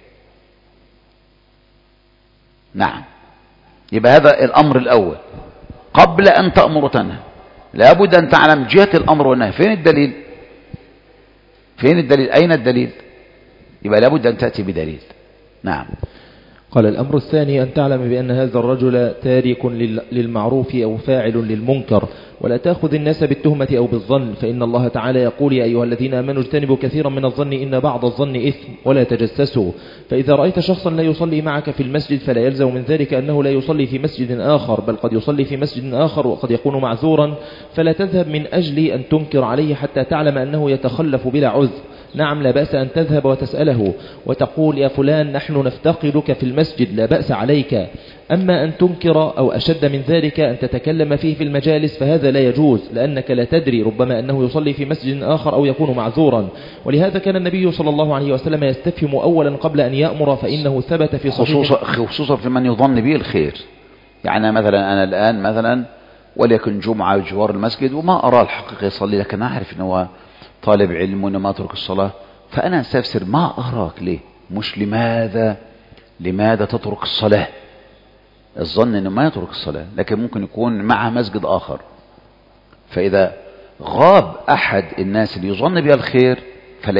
نعم، يبقى هذا الأمر الأول. قبل أن تأمر وتنهى لابد أن تعلم جهة الأمر والنهي. فين الدليل؟ فين الدليل؟ أين الدليل؟ يبقى لابد أن تأتي بدليل. نعم. قال الأمر الثاني أن تعلم بأن هذا الرجل تارك للمعروف أو فاعل للمنكر، ولا تأخذ الناس بالتهمة أو بالظن، فإن الله تعالى يقول يا أيها الذين آمنوا اجتنبوا كثيرا من الظن إن بعض الظن إثم ولا تجسسوا. فإذا رأيت شخصا لا يصلي معك في المسجد فلا يلزم من ذلك أنه لا يصلي في مسجد آخر، بل قد يصلي في مسجد آخر وقد يكون معذورا، فلا تذهب من أجل أن تنكر عليه حتى تعلم أنه يتخلف بلا عذر، نعم لا بأس أن تذهب وتسأله وتقول يا فلان نحن نفتقدك في المسجد لا بأس عليك. أما أن تنكر أو أشد من ذلك أن تتكلم فيه في المجالس فهذا لا يجوز، لأنك لا تدري ربما أنه يصلي في مسجد آخر أو يكون معذورا. ولهذا كان النبي صلى الله عليه وسلم يستفهم أولا قبل أن يأمر، فإنه ثبت في صحيح خصوصا في من يظن به الخير. يعني مثلا أنا الآن مثلا وليكن جمعة بجوار المسجد وما أرى الحقيقة يصلي، لكن أعرف أنه طالب علم وأنه ما أترك الصلاة، فأنا أستفسر ما أراك ليه، مش لماذا تترك الصلاة. الظن أنه ما يترك الصلاة، لكن ممكن يكون مع مسجد آخر. فإذا غاب أحد الناس اللي يظن بها الخير فلا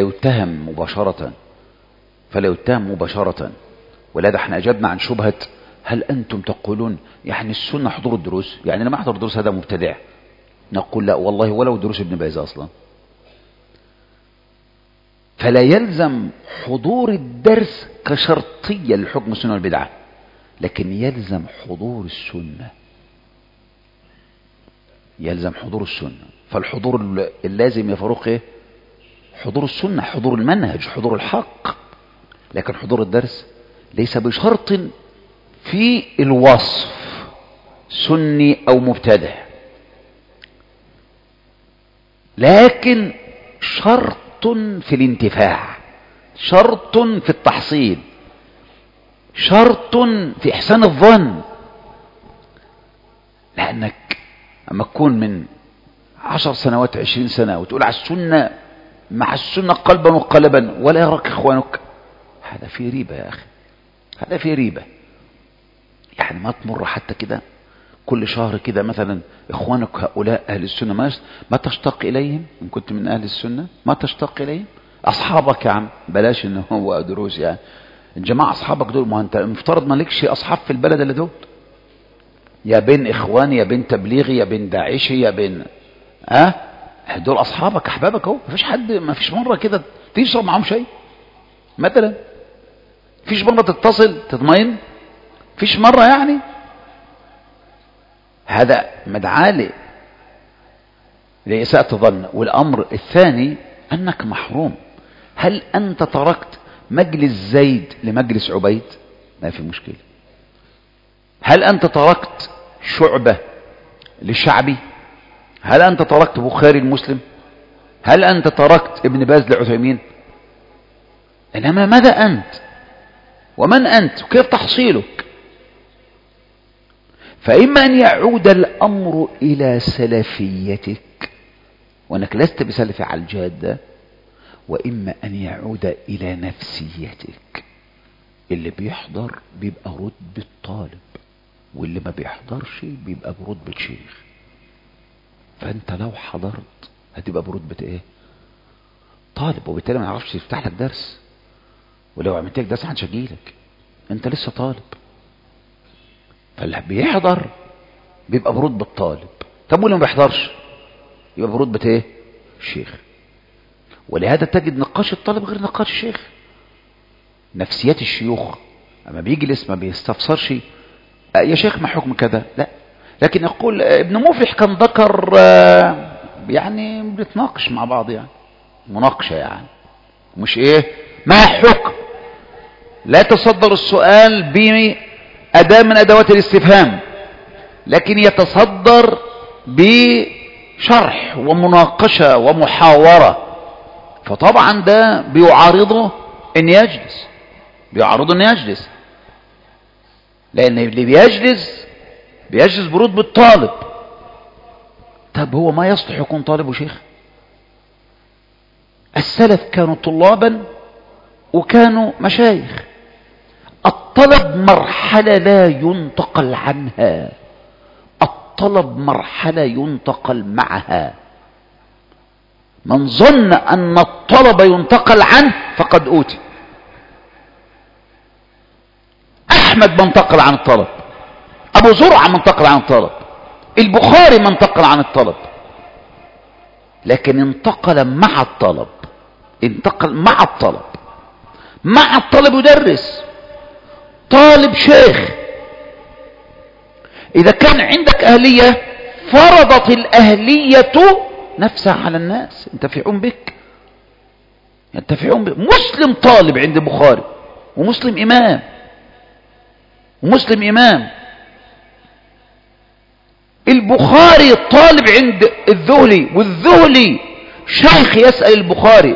يتهم مباشرة. ولهذا احنا أجبنا عن شبهة هل أنتم تقولون يعني السنة حضور الدروس، يعني لما أحضر الدروس هذا مبتدع؟ نقول لا والله، ولو دروس ابن باز أصلا. فلا يلزم حضور الدرس كشرطية للحكم السنة والبدعة، لكن يلزم حضور السنة. فالحضور اللازم يفرق ايه؟ حضور السنة، حضور المنهج، حضور الحق. لكن حضور الدرس ليس بشرط في الوصف سني أو مبتدع، لكن شرط في الانتفاع، شرط في التحصيل، شرط في إحسان الظن. لأنك أما تكون من 10 سنوات 20 سنة وتقول على السنة مع السنة قلبا وقلبا ولا يراك إخوانك، هذا فيه ريبة يا أخي، هذا فيه ريبة. يعني ما تمر حتى كده كل شهر كده مثلا إخوانك هؤلاء أهل السنة ما تشتاق إليهم؟ إن كنت من أهل السنة ما تشتاق إليهم؟ أصحابك يا عم، بلاش إنه هو دروس، يعني الجماعة أصحابك دول، ما أنت مفترض ما لكش أصحاب في البلد اللي دول، يا بين إخواني يا بين تبليغي يا بين داعشي يا بين دول أصحابك أحبابك أهو. ما فيش مرة كده تشرب معهم شيء مثلا؟ فيش مرة تتصل تطمئن؟ فيش مرة يعني؟ هذا مدعاة لإساءة الظن. والأمر الثاني أنك محروم. هل أنت تركت مجلس زيد لمجلس عبيد؟ ما في مشكلة. هل أنت تركت شعبة للشعبي؟ هل أنت تركت بخاري المسلم؟ هل أنت تركت ابن باز لعثيمين؟ إنما ماذا أنت ومن أنت وكيف تحصيلك؟ فإما أن يعود الأمر إلى سلفيتك وأنك لست بسلفي على الجادة، وإما أن يعود إلى نفسيتك. اللي بيحضر بيبقى رتبة طالب، واللي ما بيحضرش بيبقى برتبة شيخ. فأنت لو حضرت هتبقى برتبة إيه؟ طالب، وبالتالي ما يعرفش يفتح لك درس، ولو عملت لك درس هنشجيلك، أنت لسه طالب. فاللي بيحضر بيبقى برتبة طالب. طب واللي ما بيحضرش يبقى برتبة ايه؟ شيخ. ولهذا تجد نقاش الطالب غير نقاش الشيخ. نفسيات الشيوخ اما بيجلس ما بيستفسرش يا شيخ ما حكم كذا، لا، لكن يقول ابن مفلح كان ذكر، يعني بنتناقش مع بعض، يعني مناقشة، يعني مش ايه ما حكم. لا يتصدر السؤال بأداة من أدوات الاستفهام، لكن يتصدر بشرح ومناقشة ومحاورة. فطبعا ده بيعارضه ان يجلس، لان اللي بيجلس برتبة طالب. طب هو ما يصلح يكون طالب وشيخ؟ السلف كانوا طلابا وكانوا مشايخ. الطلب مرحلة لا ينتقل عنها، الطلب مرحلة ينتقل معها. من ظن أن الطلب ينتقل عنه فقد أوتي. أحمد منتقل عن الطلب، أبو زرعة منتقل عن الطلب، البخاري منتقل عن الطلب، لكن انتقل مع الطلب، مع الطلب يدرس. طالب شيخ، إذا كان عندك أهلية فرضت الأهلية نفسها على الناس، انت في عم بك. ينتفعون به. مسلم طالب عند البخاري، ومسلم إمام، ومسلم إمام. البخاري طالب عند الذهلي، والذهلي شيخ يسأل البخاري.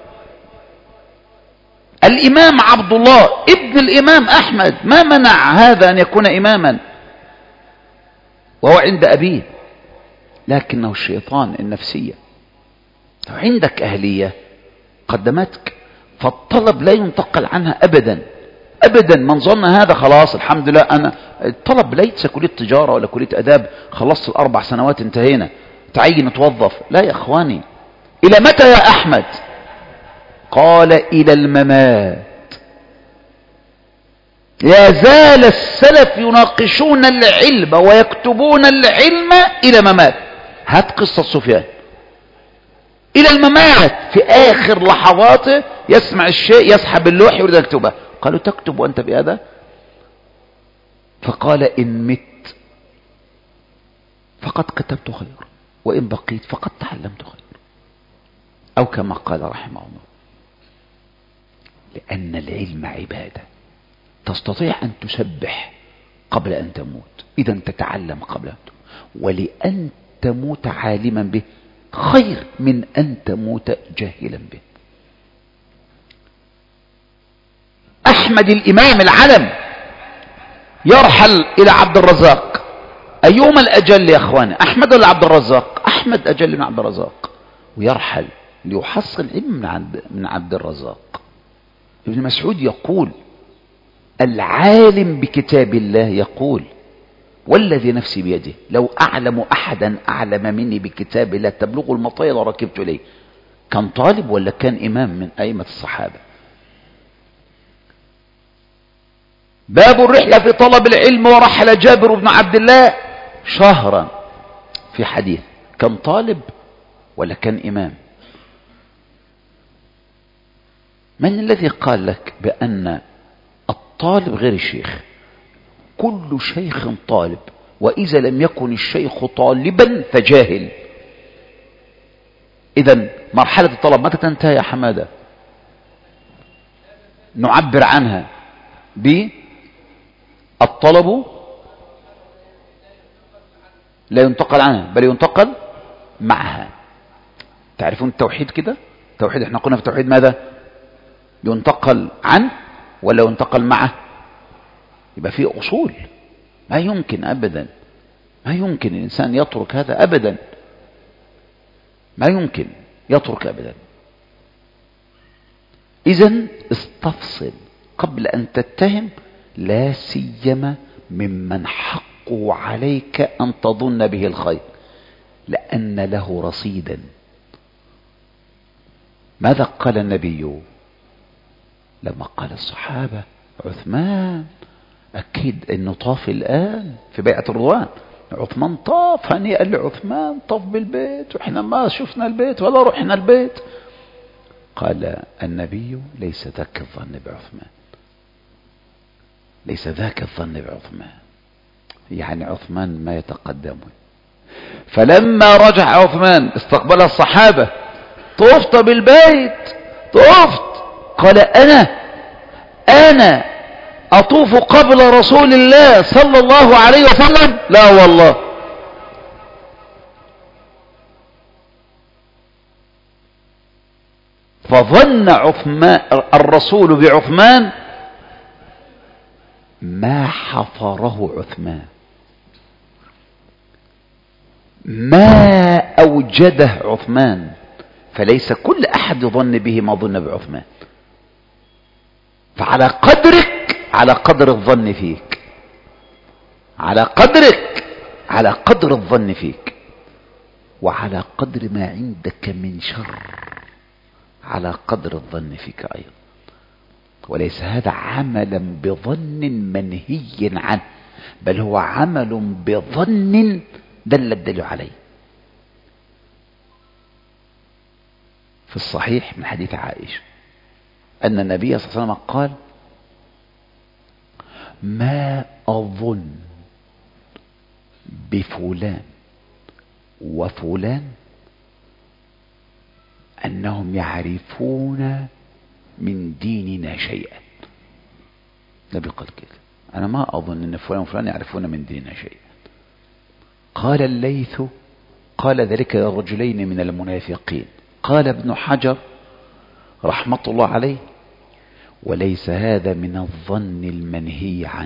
الإمام عبد الله ابن الإمام أحمد ما منع هذا أن يكون إماما وهو عند أبيه، لكنه الشيطان النفسية. لو عندك أهلية قدمتك، فالطلب لا ينتقل عنها أبدا أبدا. من ظن هذا خلاص الحمد لله، أنا الطلب ليس كلية تجارة ولا كلية أداب، خلصت ال4 سنوات انتهينا، تعين توظف. لا يا أخواني. إلى متى يا أحمد؟ قال إلى الممات. لا زال السلف يناقشون العلم ويكتبون العلم إلى ممات. هات قصة سفيان إلى الممات، في آخر لحظاته يسمع الشيء يسحب اللوح يريد أن يكتبه. قالوا تكتب وأنت بهذا؟ فقال إن مت فقد كتبت خيرا، وإن بقيت فقد تعلمت خيرا، أو كما قال رحمه الله. لأن العلم عبادة، تستطيع أن تسبح قبل أن تموت، إذا تتعلم قبل أن تموت. ولأن تموت عالما به خير من أن تموت جاهلا به. أحمد الإمام العلم يرحل إلى عبد الرزاق. أيهما الأجل يا أخواني، أحمد ولا عبد الرزاق؟ أحمد أجل من عبد الرزاق، ويرحل ليحصل علم من عبد الرزاق. ابن مسعود يقول: العالم بكتاب الله يقول: والذي نفسي بيده لو أعلم أحدا أعلم مني بكتاب الله تبلغ المطايا لركبت إليه. كان طالب ولا كان إمام من أئمة الصحابة؟ باب الرحلة في طلب العلم. ورحل جابر بن عبد الله شهرا. في حديث كان طالب ولا كان إمام؟ من الذي قال لك بأن الطالب غير الشيخ؟ كل شيخ طالب، وإذا لم يكن الشيخ طالبا فجاهل. إذن مرحلة الطلب متى تنتهي يا حمادة؟ نعبر عنها بالطلب لا ينتقل عنها بل ينتقل معها. تعرفون التوحيد كده؟ التوحيد احنا قلنا في التوحيد ماذا؟ ينتقل عنه ولا ينتقل معه؟ يبقى فيه أصول. ما يمكن أبدا، ما يمكن الإنسان يترك هذا أبدا، ما يمكن يترك أبدا. إذن استفصل قبل أن تتهم، لا سيما ممن حقه عليك أن تظن به الخير، لأن له رصيدا. ماذا قال النبي لما قال الصحابة عثمان؟ أكيد أنه طاف الآن في بيعة الرضوان. عثمان طاف، هنيئا لعثمان، طاف بالبيت وإحنا ما شفنا البيت ولا رحنا البيت. قال النبي: ليس ذاك الظن بعثمان، ليس ذاك الظن بعثمان، يعني عثمان ما يتقدمه. فلما رجع عثمان استقبل الصحابة: طفت بالبيت؟ طفت. قال: أنا أطوف قبل رسول الله صلى الله عليه وسلم؟ لا والله. فظن عثمان الرسول بعثمان ما حفره عثمان، ما أوجده عثمان. فليس كل أحد يظن به ما ظن بعثمان. فعلى قدرك، على قدر الظن فيك، على قدرك، على قدر الظن فيك، وعلى قدر ما عندك من شر، على قدر الظن فيك أيضا. وليس هذا عملا بظن منهي عنه، بل هو عمل بظن دل الدليل عليه. في الصحيح من حديث عائشة أن النبي صلى الله عليه وسلم قال: ما أظن بفلان وفلان أنهم يعرفون من ديننا شيئا. النبي قال كده، أنا ما أظن أن فلان وفلان يعرفون من ديننا شيئا. قال الليث قال ذلك للرجلين من المنافقين. قال ابن حجر رحمة الله عليه: وليس هذا من الظن المنهي عنه.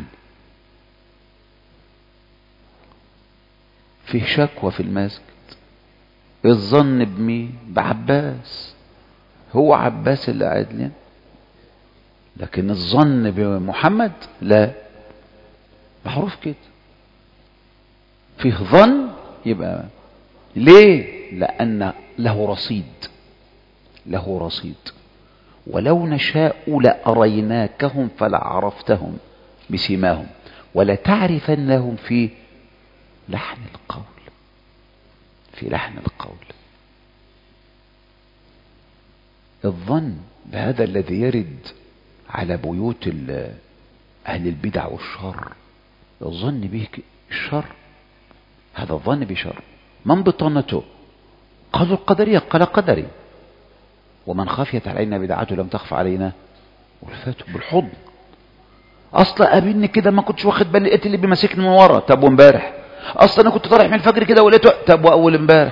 فيه شكوى في المسجد، الظن بمين؟ بعباس، هو عباس اللي قاعد لنا، لكن الظن بمحمد لا، معروف كده. فيه ظن يبقى ليه؟ لأن له رصيد، له رصيد. ولو نشاء لأريناكهم فلعرفتهم بسيماهم ولتعرفنهم في لحن القول، في لحن القول. الظن بهذا الذي يرد على بيوت أهل البدع والشر، الظن به الشر، هذا الظن بشر. من بطانته؟ قالوا القدرية، قال قدري. ومن خفيت علينا بدعته لم تخف علينا ولفاته بالحضن. اصلا قابلني كده ما كنتش واخد بالي، لقيت اللي بيمسكني من ورا. طب وامبارح؟ اصلا انا كنت طالع من الفجر كده ولقيته. طب واول امبارح؟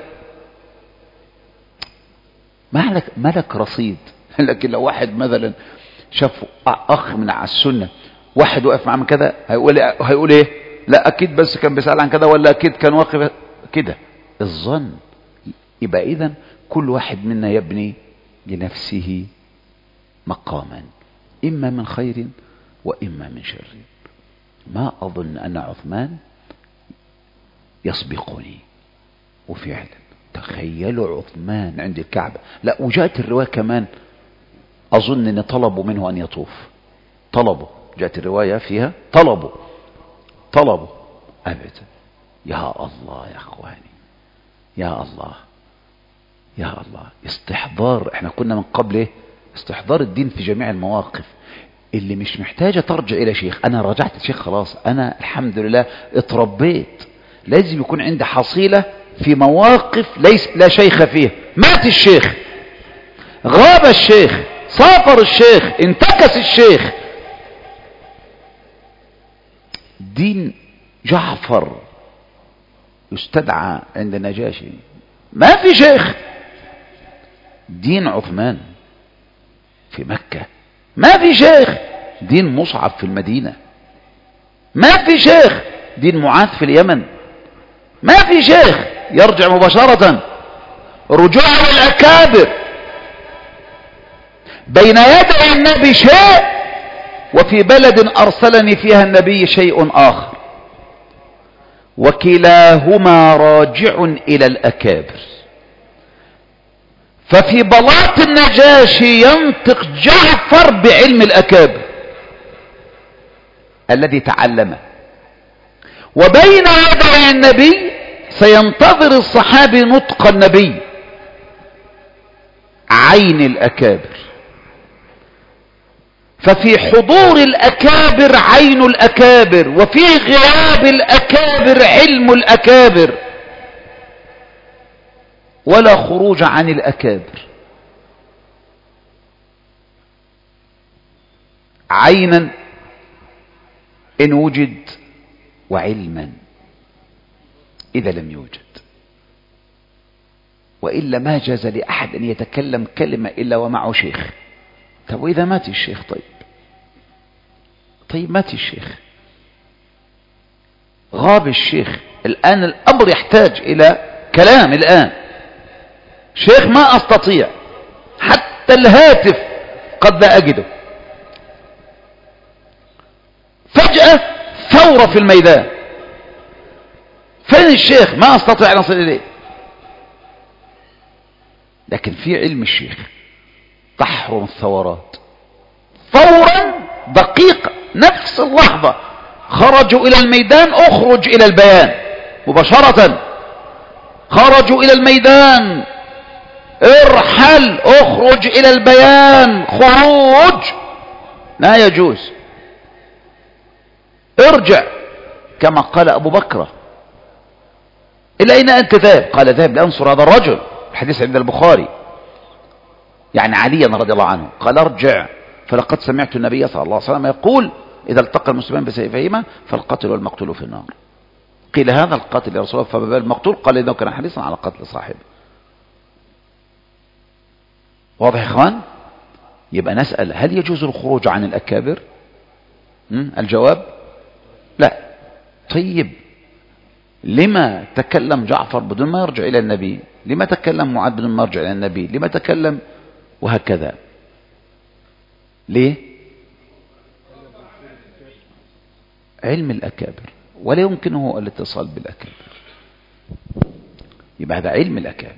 مالك رصيد. لكن لو واحد مثلا شاف اخ من على السنه واحد واقف معاه من كده، هيقول ايه؟ لا اكيد بس كان بيسأل عن كده، ولا اكيد كان واقف كده. الظن. يبقى اذا كل واحد منا يبني لنفسه مقاما، اما من خير واما من شر. ما اظن ان عثمان يسبقني. وفعلا تخيلوا عثمان عند الكعبة. لا، وجاءت الرواية كمان اظن ان طلبوا منه ان يطوف، طلبوا، جاءت الرواية فيها طلبوا ابدا. يا الله يا اخواني، يا الله يا الله. استحضار، احنا كنا من قبل ايه؟ استحضار الدين في جميع المواقف اللي مش محتاجة ترجع الى شيخ. انا رجعت الشيخ خلاص، انا الحمد لله اتربيت. لازم يكون عندي حصيلة في مواقف لا شيخ فيها. مات الشيخ، غاب الشيخ، سافر الشيخ، انتكس الشيخ. دين جعفر يستدعى عند النجاشي، ما في شيخ. دين عثمان في مكة ما في شيخ. دين مصعب في المدينة ما في شيخ. دين معاذ في اليمن ما في شيخ. يرجع مباشرة، رجوع الأكابر. بين يدي النبي شيء، وفي بلد أرسلني فيها النبي شيء آخر، وكلاهما راجع إلى الأكابر. ففي بلاط النجاشي ينطق جعفر بعلم الأكابر الذي تعلمه، وبين يدي النبي سينتظر الصحابي نطق النبي عين الأكابر. ففي حضور الأكابر عين الأكابر، وفي غياب الأكابر علم الأكابر، ولا خروج عن الأكابر. عينا إن وجد، وعلما إذا لم يوجد. وإلا ما جاز لأحد أن يتكلم كلمة إلا ومعه شيخ. طب وإذا مات الشيخ؟ طيب مات الشيخ، غاب الشيخ، الآن الأمر يحتاج إلى كلام. الآن شيخ ما أستطيع، حتى الهاتف قد لا أجده. فجأة ثورة في الميدان، فين الشيخ؟ ما أستطيع أن أصل إليه. لكن في علم الشيخ تحرم الثورات فورا، دقيقة، نفس اللحظة خرجوا إلى الميدان، أخرج إلى البيان مباشرة. خرجوا إلى الميدان، ارحل، اخرج إلى البيان. خروج لا يجوز. ارجع كما قال أبو بكر. إلى أين أنت ذاهب؟ قال ذاهب لأنصر هذا الرجل، الحديث عند البخاري. يعني عليا رضي الله عنه قال ارجع فلقد سمعت النبي صلى الله عليه وسلم يقول إذا التقى المسلمان بسيفيهما فالقاتل والمقتول في النار. قيل هذا القاتل يا رسول الله فما بال المقتول؟ قال إنه كان حريصا على قتل صاحبه. واضح يا إخوان؟ يبقى نسأل هل يجوز الخروج عن الأكابر؟ الجواب لا. طيب لما تكلم جعفر بدون ما يرجع إلى النبي؟ لما تكلم معاذ بدون ما يرجع إلى النبي؟ لما تكلم وهكذا؟ ليه؟ علم الأكابر ولا يمكنه الاتصال بالأكابر، يبقى هذا علم الأكابر.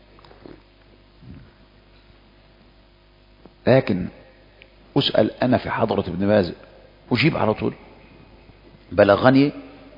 لكن أسأل أنا في حضرة ابن باز أجيب على طول. بلغني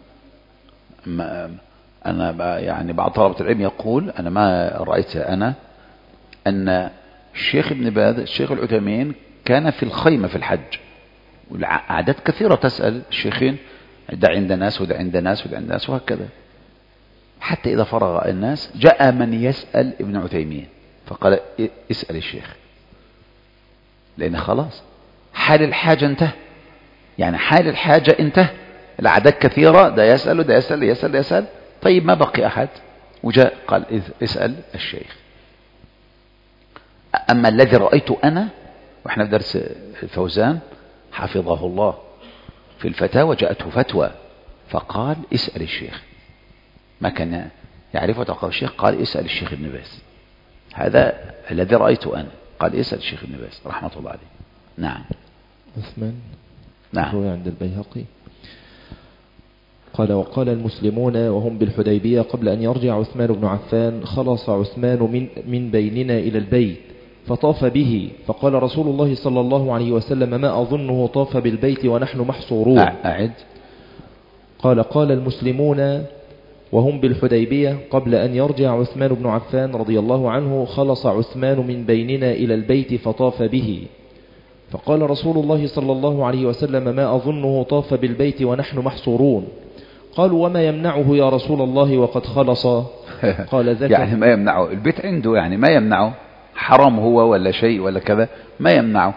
أنا يعني بعض طلبة العلم يقول أنا ما رأيت أنا أن الشيخ ابن باز الشيخ العثيمين كان في الخيمة في الحج، والأعداد كثيرة تسأل الشيخين ده عند ناس وده عند ناس وده عند ناس وهكذا، حتى إذا فرغ الناس جاء من يسأل ابن عثيمين فقال اسأل الشيخ، لأن خلاص حال الحاجة انتهى، يعني حال الحاجة انتهى، الأعداد كثيرة ده يسأل وده يسأل يسأل يسأل، طيب ما بقي أحد وجاء قال اسأل الشيخ. أما الذي رأيته أنا وإحنا في درس الفوزان حفظه الله في الفتاوى جاءته فتوى فقال اسأل الشيخ، ما كان يعرفه تقول الشيخ قال اسأل الشيخ ابن باز، هذا الذي رأيته أنا قال اسأل الشيخ ابن باز رحمة الله عليه. نعم. عثمان نعم. روي عند البيهقي قال وقال المسلمون وهم بالحديبية قبل أن يرجع عثمان بن عفان خلص عثمان من بيننا إلى البيت فطاف به فقال رسول الله صلى الله عليه وسلم ما أظنه طاف بالبيت ونحن محصورون. أعد. قال المسلمون وهم بالحديبية قبل أن يرجع عثمان بن عفان رضي الله عنه خلص عثمان من بيننا إلى البيت فطاف به فقال رسول الله صلى الله عليه وسلم ما أظنه طاف بالبيت ونحن محصورون. قالوا وما يمنعه يا رسول الله وقد خلص؟ قال ذاك يعني ما يمنعه البيت عنده، يعني ما يمنعه حرام هو ولا شيء ولا كذا ما يمنعه.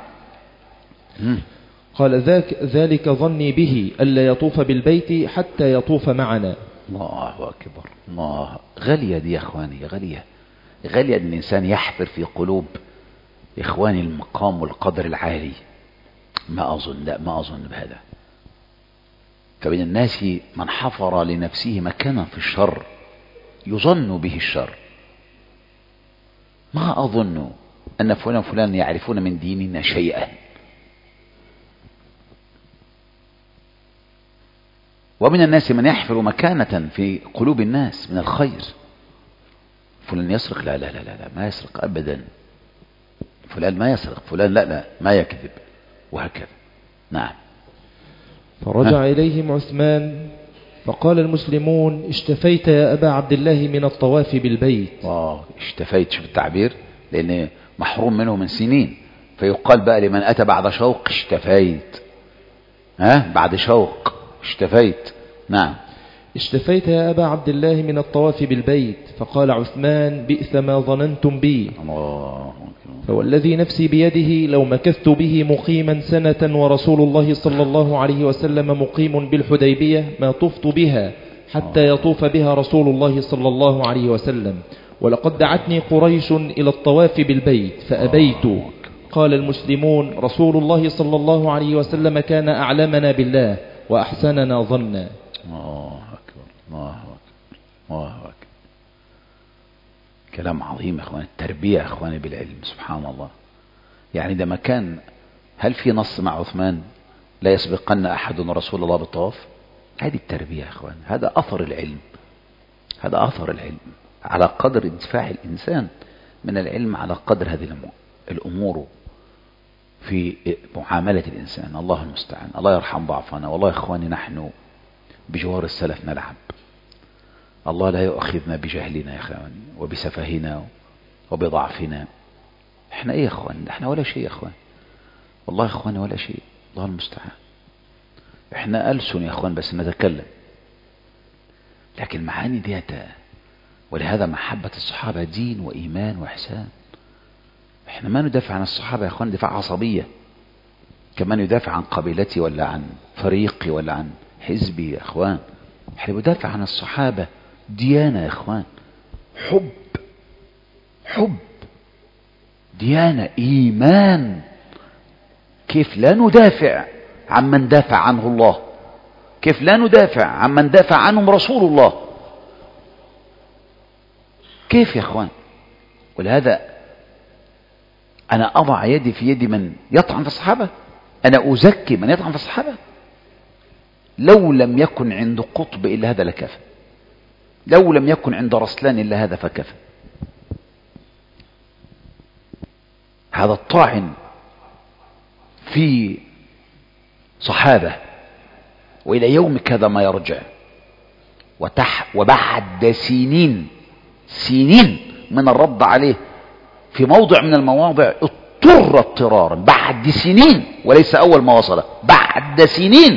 قال ذلك ظني به ألا يطوف بالبيت حتى يطوف معنا. الله أكبر. الله غالية دي يا إخواني، غالية غالية أن الإنسان يحفر في قلوب إخواني المقام والقدر العالي. ما أظن بهذا. فمن الناس من حفر لنفسه مكانا في الشر يظن به الشر. ما أظن أن فلان يعرفون من ديننا شيئا. ومن الناس من يحفر مكانة في قلوب الناس من الخير. فلان يسرق، لا لا لا لا ما يسرق أبدا. فلان ما يسرق، فلان لا ما يكذب، وهكذا. نعم. فرجع إليهم عثمان فقال المسلمون اشتفيت يا أبا عبد الله من الطواف بالبيت. اشتفيت، شوف التعبير، لأن محروم منه من سنين، فيقال بقى لمن أتى بعد شوق اشتفيت. بعد شوق اشتفيت. نعم. اشتفيت يا أبا عبد الله من الطواف بالبيت. فقال عثمان بئس ما ظننتم بي. فوالذي نفسي بيده لو مكثت به مقيما سنة ورسول الله صلى الله عليه وسلم مقيم بالحديبية ما طفت بها حتى يطوف بها رسول الله صلى الله عليه وسلم، ولقد دعتني قريش إلى الطواف بالبيت فأبيت. قال المسلمون رسول الله صلى الله عليه وسلم كان أعلمنا بالله وأحسننا ظنا. الله أكبر. الله أكبر. الله أكبر. كلام عظيم يا أخوان. التربية يا أخواني بالعلم، سبحان الله. يعني ده مكان، هل في نص مع عثمان لا يسبقن أحد رسول الله بالطواف؟ هذه التربية يا أخوان، هذا أثر العلم، هذا أثر العلم. على قدر انتفاع الإنسان من العلم على قدر هذه الأمور في معاملة الإنسان. الله المستعان. الله يرحم ضعفنا. والله يا إخواني نحن بجوار السلف نلعب. الله لا يؤخذنا بجهلنا يا إخواني وبسفهنا وبضعفنا. احنا ايه يا إخواني؟ احنا ولا شيء يا إخوان، والله يا إخواني ولا شيء. الله المستعان. احنا ألسن يا إخوان بس نتكلم، لكن معاني ديتا. ولهذا محبة الصحابة دين وإيمان وإحسان. احنا ما ندافع عن الصحابة يا اخوان دفاع عصبية، كمان يدافع عن قبيلتي ولا عن فريقي ولا عن حزبي يا اخوان. احنا بدافع عن الصحابة ديانة يا اخوان، حب ديانة ايمان. كيف لا ندافع عن من دافع عنه الله؟ كيف لا ندافع عن من دافع عنهم رسول الله؟ كيف يا اخوان؟ ولهذا انا اضع يدي في يد من يطعن في الصحابة، انا ازكي من يطعن في الصحابة. لو لم يكن عند قطب الا هذا لكفى، لو لم يكن عند رسلان الا هذا فكفى. هذا الطاعن في صحابة والى يومك هذا ما يرجع، وبعد سنين من الرد عليه في موضع من المواضع اضطر اضطرارا بعد سنين، وليس اول ما وصل، بعد سنين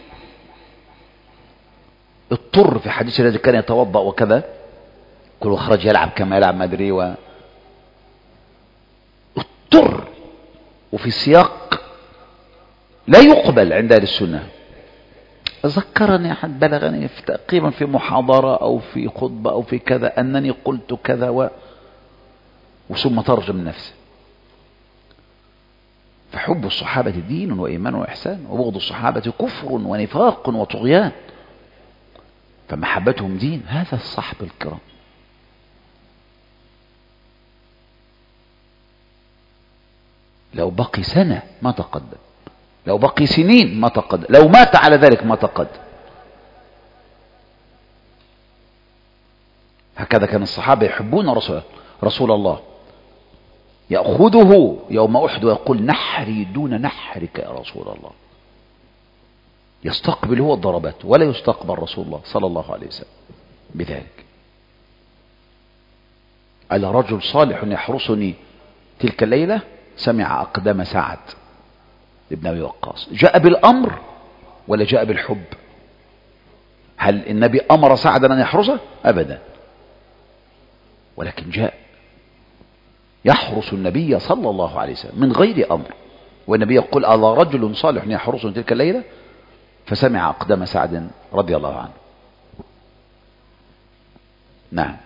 اضطر في حديث الذي كان يتوضأ وكذا، كل خرج يلعب كما يلعب ما ادري، اضطر، وفي سياق لا يقبل عند اهل السنه. ذكرني احد بلغني تقريبا في محاضره او في خطبه او في كذا انني قلت كذا وثم ترجم نفسه. فحب الصحابه دين وايمان واحسان، وبغض الصحابه كفر ونفاق وطغيان، فمحبتهم دين. هذا الصحب الكرام. لو بقي سنة ما تقدم، لو بقي سنين ما تقدم، لو مات على ذلك ما تقدم. هكذا كان الصحابة يحبون رسول الله، يأخذه يوم أحد ويقول نحري دون نحرك يا رسول الله. يستقبل هو الضربات ولا يستقبل رسول الله صلى الله عليه وسلم بذلك. ألا رجل صالح يحرسني تلك الليلة، سمع أقدام سعد ابن أبي وقاص. جاء بالأمر ولا جاء بالحب؟ هل النبي أمر سعدا أن يحرسه؟ أبدا، ولكن جاء يحرس النبي صلى الله عليه وسلم من غير أمر، والنبي يقول ألا رجل صالح يحرسني تلك الليلة، فسمع أقدام سعد رضي الله عنه. نعم.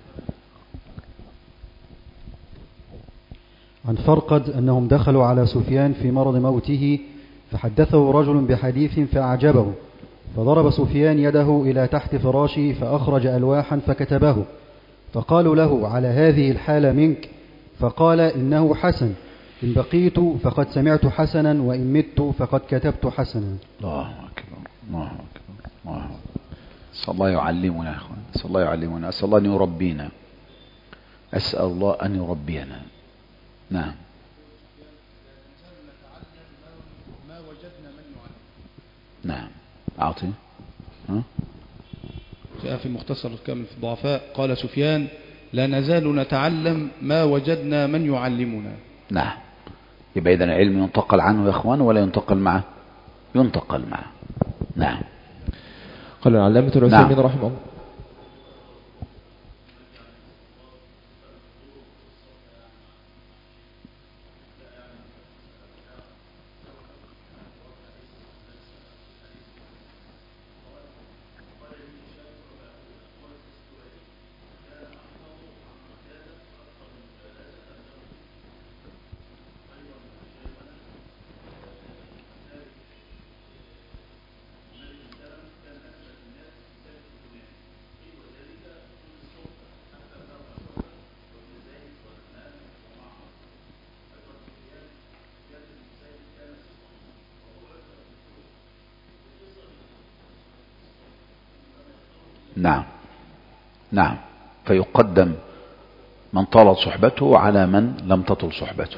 عن فرقد أنهم دخلوا على سفيان في مرض موته، فحدثه رجل بحديث فأعجبه، فضرب سفيان يده إلى تحت فراشه فأخرج ألواحا فكتبه، فقالوا له على هذه الحالة منك؟ فقال إنه حسن، إن بقيت فقد سمعت حسنا، وإن مت فقد كتبت حسنا. الله أكبر، الله أكبر، الله أكبر. أسأل الله يعلمنا يا أخوان، أسأل الله يعلمنا، أسأل الله أن يربينا، أسأل الله أن يربينا. نعم. نعم أعطي. في مختصر الكامل في الضعفاء قال سفيان لا نزال نتعلم ما وجدنا من يعلمنا. نعم. يبقى إذن العلم ينتقل عنه يا أخوان ولا ينتقل معه؟ ينتقل معه. نعم. قال العلامة العثيمين رحمه الله نعم. نعم. فيقدم من طالت صحبته على من لم تطل صحبته.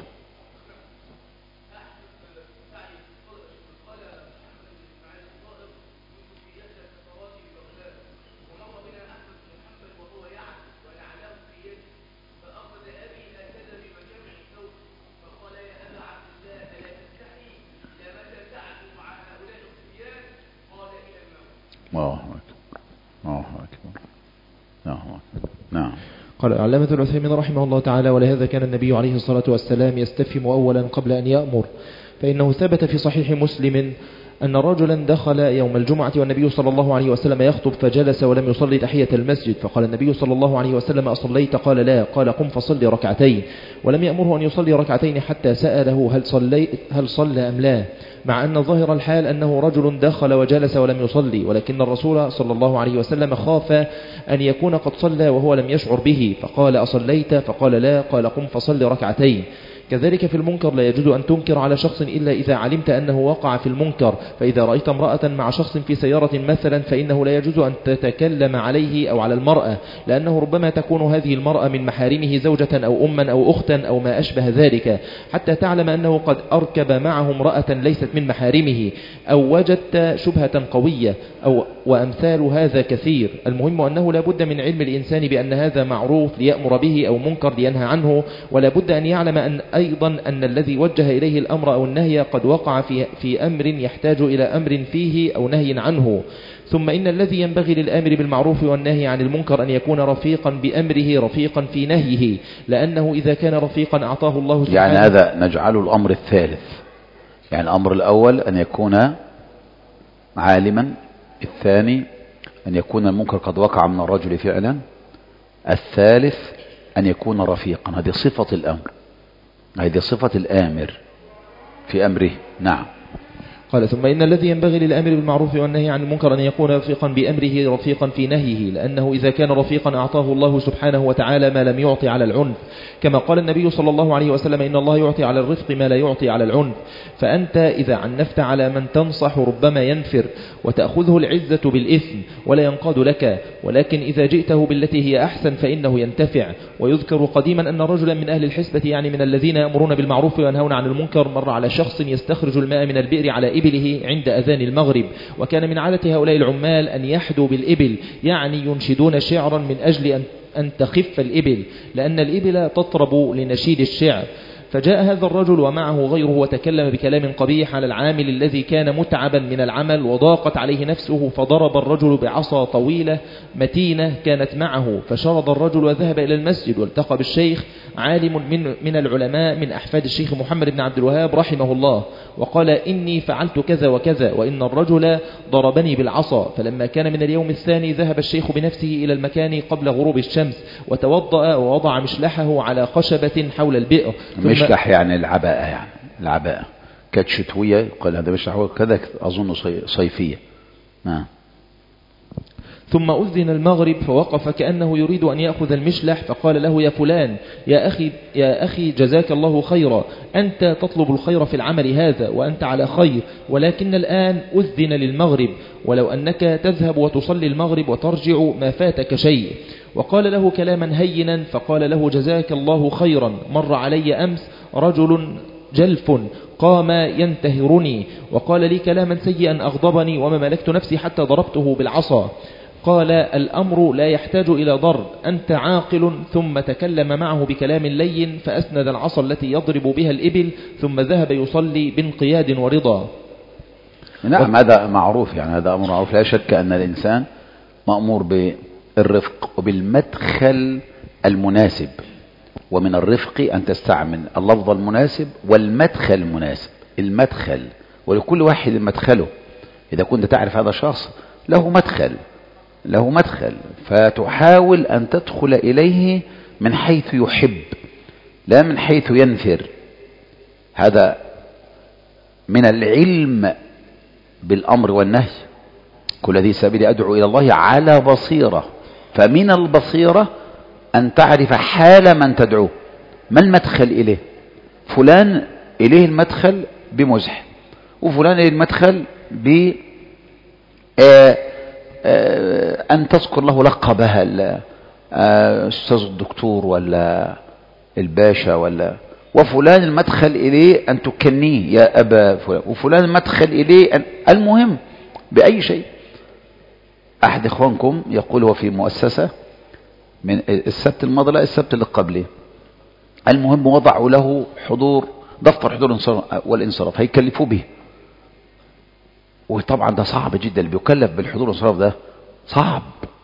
الله أكبر، الله أكبر، الله أكبر. نعم. قال العلامة العثيمين رحمه الله تعالى: ولهذا كان النبي عليه الصلاة والسلام يستفهم أولا قبل أن يأمر، فإنه ثبت في صحيح مسلم أن رجلا دخل يوم الجمعة والنبي صلى الله عليه وسلم يخطب فجلس ولم يصلي تحية المسجد، فقال النبي صلى الله عليه وسلم: أصليت؟ قال لا. قال: قم فصلي ركعتين. ولم يأمره أن يصلي ركعتين حتى سأله: هل صلى أم لا؟ مع أن ظاهر الحال أنه رجل دخل وجلس ولم يصلي، ولكن الرسول صلى الله عليه وسلم خاف أن يكون قد صلى وهو لم يشعر به، فقال: أصليت؟ فقال لا. قال: قم فصلي ركعتين. كذلك في المنكر لا يجوز أن تنكر على شخص إلا إذا علمت أنه وقع في المنكر، فإذا رأيت امرأة مع شخص في سيارة مثلا فإنه لا يجوز أن تتكلم عليه أو على المرأة، لأنه ربما تكون هذه المرأة من محارمه زوجة أو أما أو أختا أو ما أشبه ذلك، حتى تعلم أنه قد أركب معه امرأة ليست من محارمه، أو وجدت شبهة قوية وأمثال هذا كثير. المهم أنه لا بد من علم الإنسان بأن هذا معروف ليأمر به أو منكر لينهى عنه، ولا بد أن يعلم أيضا أن الذي وجه إليه الأمر أو النهي قد وقع في أمر يحتاج إلى أمر فيه أو نهي عنه. ثم إن الذي ينبغي للآمر بالمعروف والنهي عن المنكر أن يكون رفيقا بأمره رفيقا في نهيه، لأنه إذا كان رفيقا أعطاه الله سبحانه. يعني هذا نجعله الأمر الثالث، يعني الأمر الأول أن يكون عالما، الثاني أن يكون المنكر قد وقع من الرجل فعلا، الثالث أن يكون رفيقا. هذه صفة الأمر، هذه صفة الآمر في أمره. نعم. قال: ثم إن الذي ينبغي للآمر بالمعروف والنهي عن المنكر أن يكون رفيقا بأمره رفيقا في نهيه، لأنه إذا كان رفيقا أعطاه الله سبحانه وتعالى ما لم يعطي على العنف، كما قال النبي صلى الله عليه وسلم: إن الله يعطي على الرفق ما لا يعطي على العنف. فأنت إذا عنفت على من تنصح ربما ينفر وتأخذه العزة بالإثم ولا ينقاد لك، ولكن إذا جئته بالتي هي أحسن فإنه ينتفع. ويذكر قديما أن رجلا من أهل الحسبة، يعني من الذين يأمرون بالمعروف وينهون عن المنكر، مر على شخص يستخرج الماء من البئر على إبله عند أذان المغرب، وكان من عادة هؤلاء العمال أن يحدوا بالإبل، يعني ينشدون شعرا من أجل أن تخف الإبل، لأن الإبل تطرب لنشيد الشعر. فجاء هذا الرجل ومعه غيره وتكلم بكلام قبيح على العامل الذي كان متعبا من العمل وضاقت عليه نفسه، فضرب الرجل بعصا طويلة متينة كانت معه، فشرد الرجل وذهب إلى المسجد والتقى بالشيخ عالم من العلماء من أحفاد الشيخ محمد بن عبد الوهاب رحمه الله، وقال: إني فعلت كذا وكذا، وإن الرجل ضربني بالعصا. فلما كان من اليوم الثاني ذهب الشيخ بنفسه إلى المكان قبل غروب الشمس وتوضأ ووضع مشلحه على خشبة حول البئر. مشلح يعني العباءة، يعني العباءة كانت شتوية، قال هذا مشلح كذا، أظن صيفية. ثم أذن المغرب فوقف كأنه يريد أن يأخذ المشلح، فقال له: يا فلان، يا أخي جزاك الله خيرا، أنت تطلب الخير في العمل هذا وأنت على خير، ولكن الآن أذن للمغرب، ولو أنك تذهب وتصلي المغرب وترجع ما فاتك شيء. وقال له كلاما هينا، فقال له: جزاك الله خيرا، مر علي أمس رجل جلف قام ينتهرني وقال لي كلاما سيئا أغضبني وما ملكت نفسي حتى ضربته بالعصا. قال: الأمر لا يحتاج إلى ضرب، أنت عاقل. ثم تكلم معه بكلام لين فأسند العصا التي يضرب بها الإبل، ثم ذهب يصلي بانقياد ورضا. نعم، هذا معروف، يعني هذا أمر معروف. لا شك أن الإنسان مأمور بالرفق وبالمدخل المناسب، ومن الرفق أن تستعمل اللفظ المناسب والمدخل المناسب. المدخل، ولكل واحد مدخله. إذا كنت تعرف هذا الشخص له مدخل فتحاول أن تدخل إليه من حيث يحب لا من حيث ينفر. هذا من العلم بالأمر والنهي. كل ذي سبيل أدعو إلى الله على بصيرة. فمن البصيرة أن تعرف حال من تدعوه، ما المدخل إليه. فلان إليه المدخل بمزح، وفلان إليه المدخل ب أن تذكر له لقبها الأستاذ الدكتور ولا الباشا، وفلان المدخل إليه أن تكنيه يا أبا فلان، وفلان المدخل إليه المهم بأي شيء. أحد إخوانكم يقول هو في مؤسسة من السبت الماضي، لا السبت اللي قبله، المهم وضعوا له دفتر حضور والانصراف هيكلفوا به، وطبعا ده صعب جدا، اللي بيكلف بالحضور والانصراف ده صعب،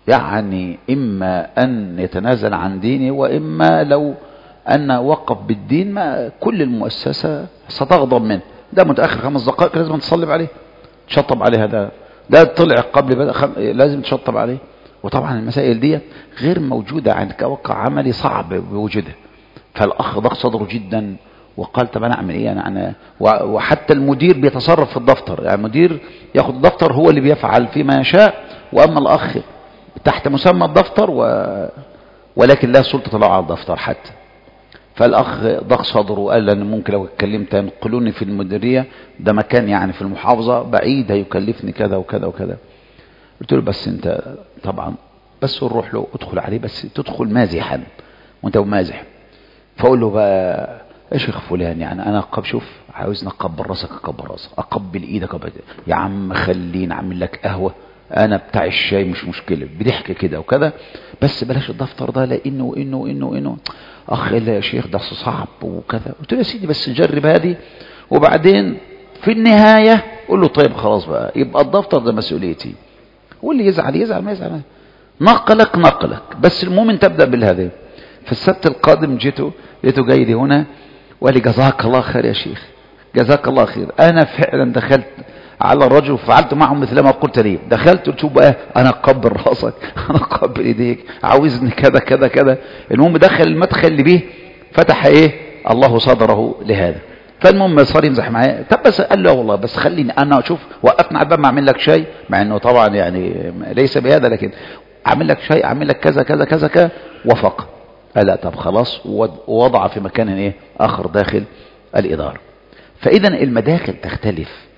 يعني إما أن يتنازل عن دينه، وإما لو أن وقف بالدين ما كل المؤسسة ستغضب منه. ده متأخر 5 دقائق لازم تصلب عليه، تشطب عليه. ده طلع قبل لازم تشطب عليه. وطبعا المسائل دي غير موجودة عن كواقع عملي صعب بوجودها. فالأخ ضاق صدره جدا وقال طب أنا أعمل إيه أنا وحتى المدير بيتصرف في الدفتر، يعني المدير ياخد الدفتر هو اللي بيفعل فيما يشاء، وأما الأخ تحت مسمى الدفتر ولكن لا سلطة له على الدفتر حتى. فالأخ ضاق صدره وقال أنا ممكن لو اتكلمت ينقلوني في المديرية، ده مكان يعني في المحافظة بعيد هيكلفني كذا وكذا وكذا. قلت له بس أنت طبعا بس نروح له ادخل عليه، بس تدخل مازحا وانت مازح. فأقول له بقى يا شيخ فلان يعني أنا شوف عاوزني أقبل راسك أقبل راسك، أقبل إيدك يا عم خليني أعمل لك قهوة، أنا بتاع الشاي مش مشكلة، بضحك كده وكذا، بس بلاش الدفتر ده لأنه أخ لا يا شيخ ده صعب وكذا. قلت له يا سيدي بس نجرب هذه، وبعدين في النهاية قول له طيب خلاص بقى يبقى الدفتر ده مسؤوليتي، واللي يزعل ما يزعل، نقلك بس المهم انت تبدأ بالهذا. فالسبت القادم لقيته جاي لي هنا وقال لي جزاك الله خير يا شيخ، جزاك الله خير. أنا فعلا دخلت على الرجل وفعلت معه مثل ما قلت لي، دخلت قلت له بقى أنا أقبل راسك، أنا أقبل إيديك، عاوزني كذا كذا كذا. المهم دخل المدخل اللي به فتح الله صدره لهذا. فالمهم صار يمزح معايا. طب بس قال له والله بس خليني انا اشوف، وقفنا على الباب اعمل لك شاي، مع انه طبعا يعني ليس بهذا، لكن اعمل لك شاي اعمل لك كذا كذا كذا كذا. وافق. قال لا طب خلاص، ووضع في مكان اخر داخل الاداره. فاذا المداخل تختلف،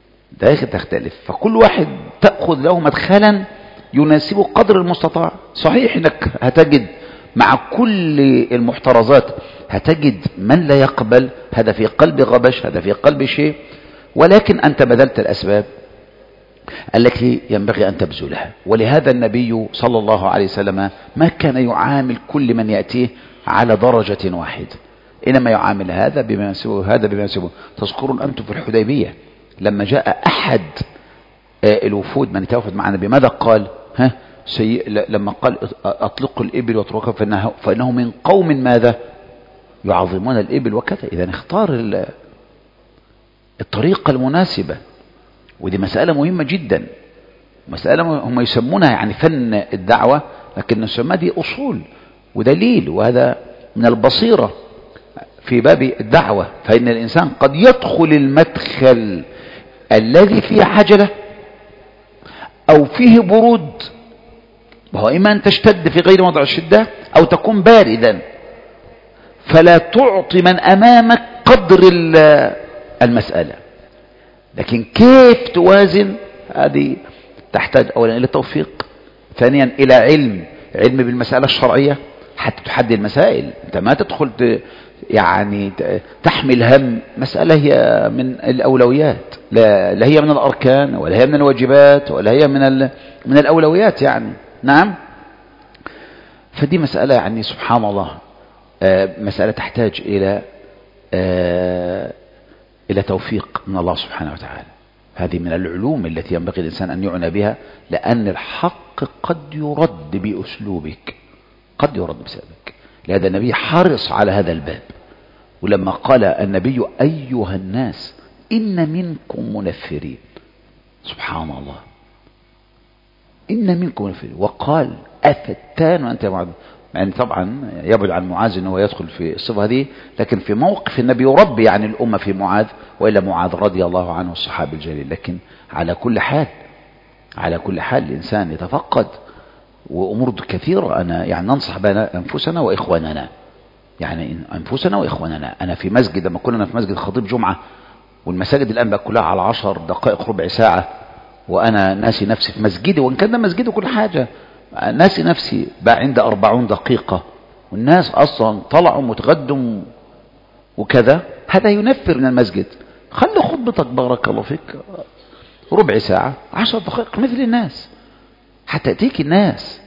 فكل واحد تاخذ له مدخلا يناسبه قدر المستطاع. صحيح انك هتجد مع كل المحترزات هتجد من لا يقبل، هذا في قلب غبش، هذا في قلب شيء، ولكن أنت بذلت الأسباب التي ينبغي أن تبذلها. ولهذا النبي صلى الله عليه وسلم ما كان يعامل كل من يأتيه على درجة واحدة، إنما يعامل هذا بما يناسبه هذا بما يناسبه. تذكرون أنتم في الحديبية لما جاء أحد الوفود من يتوافد مع النبي ماذا قال؟ لما قال أطلقوا الإبل واتركوها فإنه من قوم ماذا؟ يعظمون الإبل وكذا. إذا اختار الطريقة المناسبة، ودي مسألة مهمة جدا، مسألة هم يسمونها يعني فن الدعوة، لكن نسمى دي أصول ودليل، وهذا من البصيرة في باب الدعوة. فإن الإنسان قد يدخل المدخل الذي فيه عجلة أو فيه برود، وهو إما أن تشتد في غير موضع الشدة أو تكون باردا، فلا تعطي من أمامك قدر المسألة. لكن كيف توازن؟ هذه تحتاج أولا إلى توفيق، ثانيا إلى علم بالمسألة الشرعية حتى تحدد المسائل. أنت ما تدخل يعني تحمل هم مسألة هي من الأولويات، لا هي من الأركان ولا هي من الواجبات ولا هي من الأولويات يعني. نعم. فدي مسألة يعني سبحان الله، مسألة تحتاج إلى توفيق من الله سبحانه وتعالى. هذه من العلوم التي ينبغي الإنسان أن يعنى بها، لأن الحق قد يرد بأسلوبك، قد يرد بسببك. لهذا النبي حرص على هذا الباب. ولما قال النبي أيها الناس إن منكم منفرين، سبحان الله، إن منكم منفرين، وقال أفتان وأنت يا معاذ. يعني طبعا يبعد عن معاذ أنه يدخل في الصفة هذه، لكن في موقف النبي يربي يعني الأمة في معاذ، وإلا معاذ رضي الله عنه الصحابي الجليل. لكن على كل حال الإنسان يتفقد، وأمور كثيرة أنا يعني ننصح بنا أنفسنا وإخواننا، يعني أنفسنا وإخواننا. أنا في مسجد لما كنا في مسجد خطيب جمعة، والمساجد الآن بقى كلها على 10 دقائق ربع ساعة، وأنا ناسي نفسي في مسجدي، وإن كان ده مسجدي كل حاجة، ناسي نفسي بقى عند 40 دقيقة، والناس أصلا طلعوا متغدم وكذا. هذا ينفر من المسجد. خلي خطبتك بارك الله فيك ربع ساعة 10 دقائق مثل الناس حتى تأتيك الناس،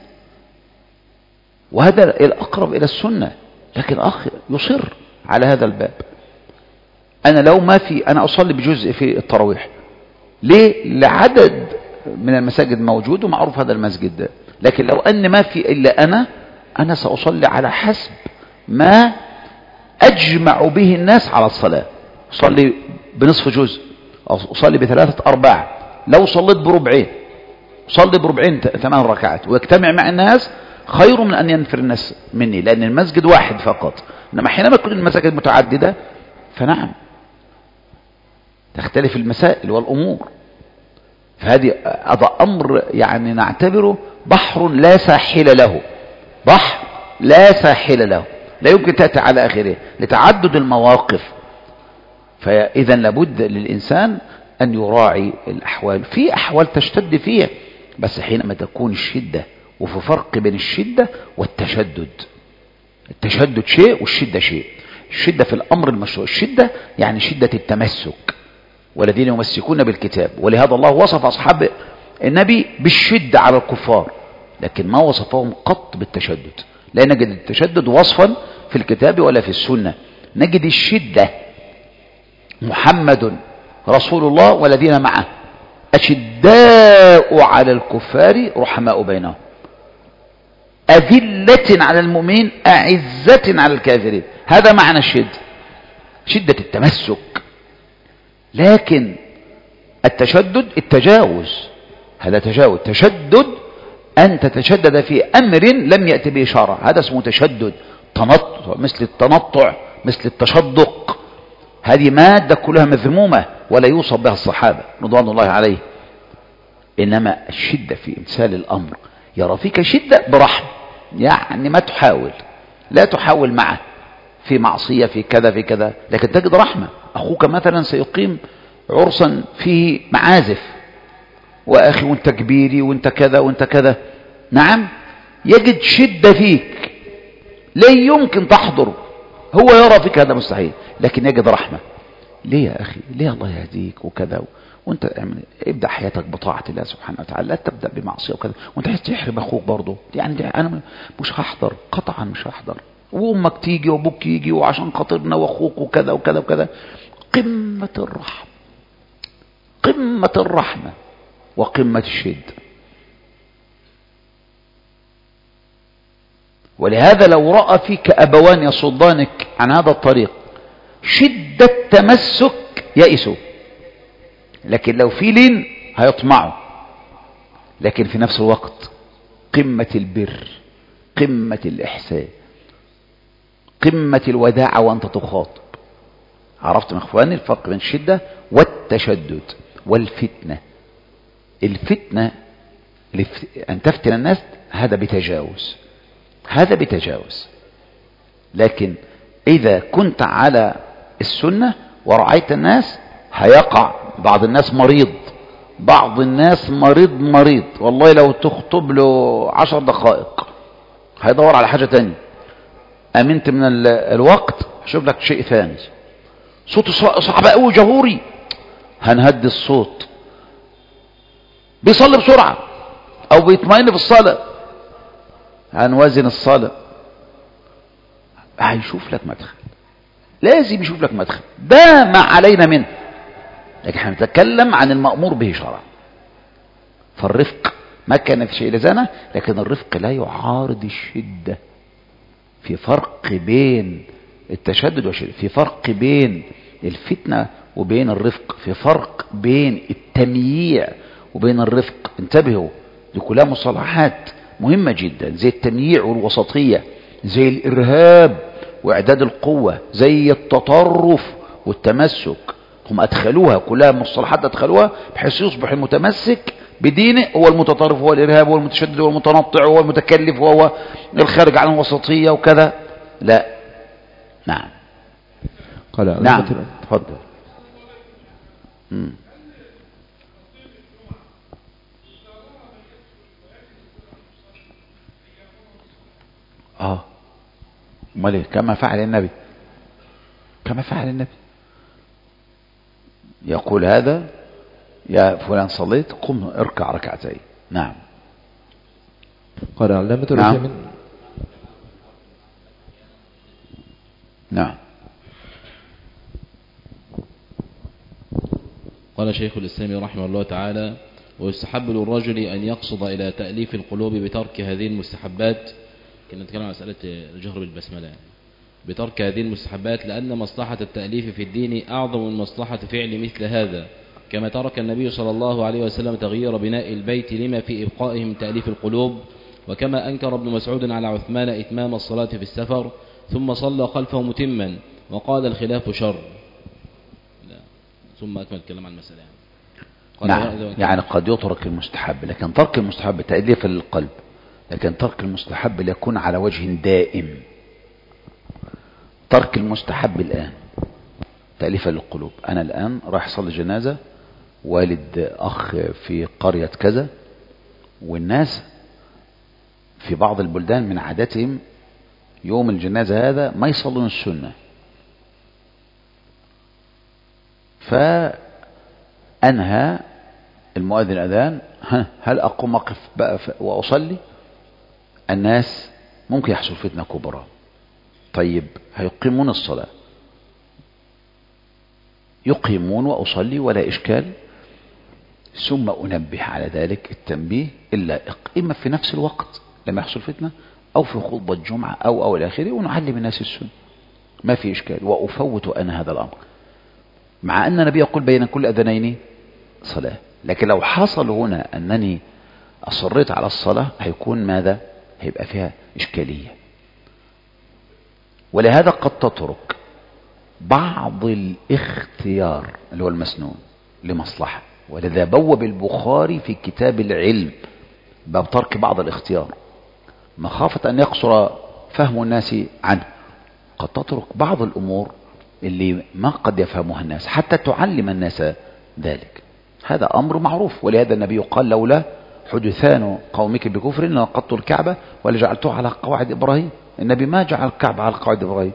وهذا الأقرب إلى السنة. لكن أخ يصر على هذا الباب. أنا لو ما في أنا أصلي بجزء في التراويح، ليه؟ لعدد من المساجد موجود ومعروف هذا المسجد ده، لكن لو أن ما في إلا أنا سأصلي على حسب ما أجمع به الناس على الصلاة. أصلي بنصف جزء، أصلي بثلاثة أرباع، لو صليت بربعين، صلي بربعين 8 ركعات ويجتمع مع الناس خير من أن ينفر الناس مني، لأن المسجد واحد فقط. إنما حينما تكون المساجد متعددة فنعم تختلف المسائل والأمور. فهذه أمر يعني نعتبره بحر لا ساحل له، بحر لا ساحل له، لا يمكن تأتي على آخره لتعدد المواقف. فإذا لابد للإنسان أن يراعي الأحوال. في أحوال تشتد فيها، بس حينما تكون الشدة، وفي فرق بين الشدة والتشدد. التشدد شيء والشدة شيء. الشدة في الأمر المشروع، الشدة يعني شدة التمسك، والذين يمسكون بالكتاب. ولهذا الله وصف أصحاب النبي بالشدة على الكفار، لكن ما وصفهم قط بالتشدد. لا نجد التشدد وصفا في الكتاب ولا في السنة. نجد الشدة محمد رسول الله والذين معه أشداء على الكفار رحماء بينهم أذلة على المؤمنين أعزة على الكافرين. هذا معنى الشدة، شدة التمسك. لكن التشدد التجاوز، هذا تجاوز. تشدد أن تتشدد في أمر لم يأتي به شرع، هذا اسمه تشدد. تنطع، مثل التنطع، مثل التشدق، هذه مادة كلها مذمومة ولا يوصف بها الصحابة رضوان الله عليه. إنما الشدة في إمثال الأمر، يرى فيك شدة برحم، يعني ما تحاول، لا تحاول معه في معصية، في كذا في كذا، لكن تجد رحمة. أخوك مثلا سيقيم عرسا فيه معازف، وأخي وانت كبيري وانت كذا وانت كذا، نعم يجد شدة فيك لا يمكن تحضر، هو يرى فيك هذا مستحيل، لكن يجد رحمة. ليه يا أخي؟ ليه؟ الله يهديك وكذا، وانت ابدأ حياتك بطاعة الله سبحانه وتعالى، لا تبدأ بمعصية وكذا، وانت عايز تحرم أخوك برضه. يعني أنا مش هحضر، قطعا مش هحضر، وأمك تيجي وأبوك يجي وعشان خاطرنا وأخوك وكذا وكذا وكذا. قمة الرحمة، قمة الرحمة وقمة الشدة. ولهذا لو رأى فيك أبوان يصدانك عن هذا الطريق شدة تمسك يئسوا، لكن لو في لين هيطمعوا. لكن في نفس الوقت قمة البر، قمة الإحسان، قمة الوداعة وأنت تخاطب. عرفتم يا إخواني الفرق بين الشدة والتشدد والفتنة؟ الفتنة أن تفتن الناس، هذا بتجاوز، هذا بتجاوز. لكن إذا كنت على السنة ورعيت الناس، هيقع بعض الناس مريض، بعض الناس مريض والله لو تخطب له 10 دقائق هيدور على حاجة تانية. أمنت من الوقت شوف لك شيء ثاني. صوته صعب قوي جهوري، هنهدي الصوت. بيصلي بسرعة أو بيطمئن في الصلاة، هنوازن الصلاة. هيشوف لك مدخل، لازم يشوف لك مدخل، ده ما علينا منه. لكن احنا نتكلم عن المأمور به شرعا. فالرفق ما كان في شيء لزانة، لكن الرفق لا يعارض الشدة. في فرق بين التشدد والشدة، في فرق بين الفتنة وبين الرفق، في فرق بين التمييع وبين الرفق. انتبهوا، دي كلها مصطلحات مهمة جدا، زي التمييع والوسطية، زي الإرهاب وإعداد القوة، زي التطرف والتمسك. هم أدخلوها كلها مصطلحات، أدخلوها بحيث يصبح المتمسك بدينه هو المتطرف، هو الإرهاب، هو المتشدد، هو المتنطع، هو المتكلف، هو الخارج عن الوسطية وكذا. لا، نعم، قال نعم، تفضل. امال ايه؟ كما فعل النبي، كما فعل النبي، يقول هذا: يا فلان صليت، قم اركع ركعتين. نعم. قال علامة نعم. الرجل. نعم. قال شيخ الإسلام رحمه الله تعالى: ويستحب للرجل أن يقصد إلى تأليف القلوب بترك هذه المستحبات. كنا نتكلم عن مسألة الجهر بالبسملة يعني. بترك هذه المستحبات لأن مصلحة التأليف في الدين أعظم من مصلحة فعل مثل هذا، كما ترك النبي صلى الله عليه وسلم تغيير بناء البيت لما في إبقائهم تأليف القلوب، وكما أنكر ابن مسعود على عثمان إتمام الصلاة في السفر ثم صلى خلفه متما وقال الخلاف شر. ثم أكمل الكلام عن المسألة نعم. يعني قد يترك المستحب، لكن ترك المستحب تأليف للقلب، لكن ترك المستحب ليكون على وجه دائم. ترك المستحب الآن تأليف للقلوب. أنا الآن رايح أصلي جنازة، والد أخ في قرية كذا، والناس في بعض البلدان من عاداتهم يوم الجنازة هذا ما يصلون السنة، فأنهى المؤذن الأذان، هل أقوم أقف بقى وأصلي؟ الناس ممكن يحصل فتنة كبرى. طيب هيقيمون الصلاة، يقيمون وأصلي ولا إشكال، ثم أنبه على ذلك التنبيه اللائق، إما في نفس الوقت لما يحصل فتنة أو في خطبة الجمعة أو إلى آخره، ونعلم الناس السنة، ما في إشكال. وأفوت أنا هذا الأمر، مع أن النبي يقول بين كل أذنين صلاة. لكن لو حصل هنا أنني أصريت على الصلاة هيكون ماذا؟ هيبقى فيها إشكالية. ولهذا قد تترك بعض الاختيار اللي هو المسنون لمصلحة، ولذا بوب البخاري في كتاب العلم باب ترك بعض الاختيار مخافة أن يقصر فهم الناس عنه. قد تترك بعض الأمور اللي ما قد يفهمها الناس حتى تعلم الناس ذلك، هذا أمر معروف. ولهذا النبي قال لولا حدثان قومك بكفر لنقضت الكعبة ولجعلتها على قواعد إبراهيم. النبي ما جعل الكعبة على قواعد إبراهيم،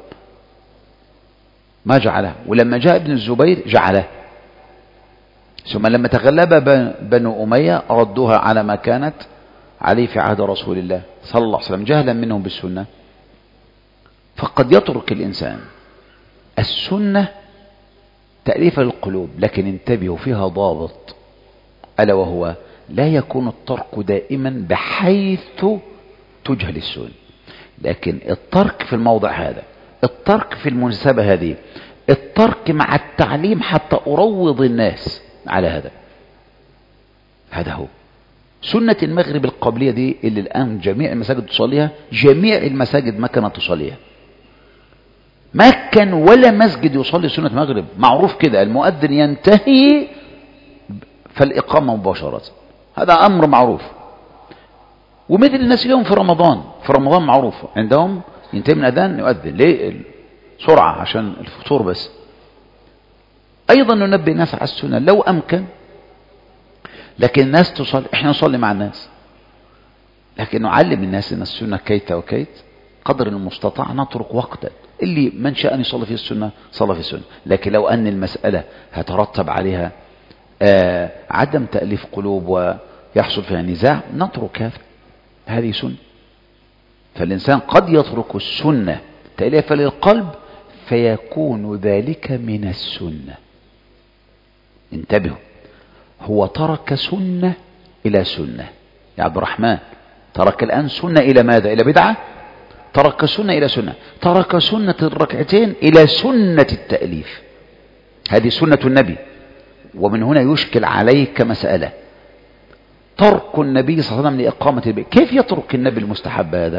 ما جعلها، ولما جاء ابن الزبير جعله، ثم لما تغلب بنو أمية ردوها على ما كانت عليه في عهد رسول الله صلى الله عليه وسلم جهلا منهم بالسنة. فقد يترك الإنسان السنة تأليف القلوب، لكن انتبهوا فيها ضابط، ألا وهو لا يكون الترك دائما بحيث تجهل السنة، لكن الترك في الموضع هذا، الترك في المناسبة هذه، الترك مع التعليم حتى أروض الناس على هذا. هذا هو سنة المغرب القبلية دي اللي الآن جميع المساجد تصليها، جميع المساجد ما كانت تصليها، ما كان ولا مسجد يصلي سنة مغرب، معروف كده، المؤذن ينتهي فالإقامة مباشرة، هذا أمر معروف. ومثل الناس اليوم في رمضان معروف عندهم ينتهي من أذان يؤذن، ليه؟ سرعة عشان الفطور بس. أيضا ننبه الناس على السنة لو أمكن، لكن الناس تصلي، احنا نصلي مع الناس، لكن نعلم الناس ان السنة كيت وكيت، قدر المستطاع نترك وقتا، اللي من شاء أن يصلي في السنة صلى في السنة. لكن لو أن المسألة هترتب عليها عدم تأليف قلوب ويحصل فيها نزاع نترك هذا، هذه سنة. فالإنسان قد يترك السنة تأليف للقلب فيكون ذلك من السنة. انتبهوا، هو ترك سنة إلى سنة. يا عبد الرحمن ترك الآن سنة إلى ماذا؟ إلى بدعة؟ ترك سنة إلى سنة، ترك سنة الركعتين إلى سنة التأليف، هذه سنة النبي. ومن هنا يشكل عليك مسألة، ترك النبي صلى الله عليه وسلم لإقامة البيت، كيف يترك النبي المستحب هذا؟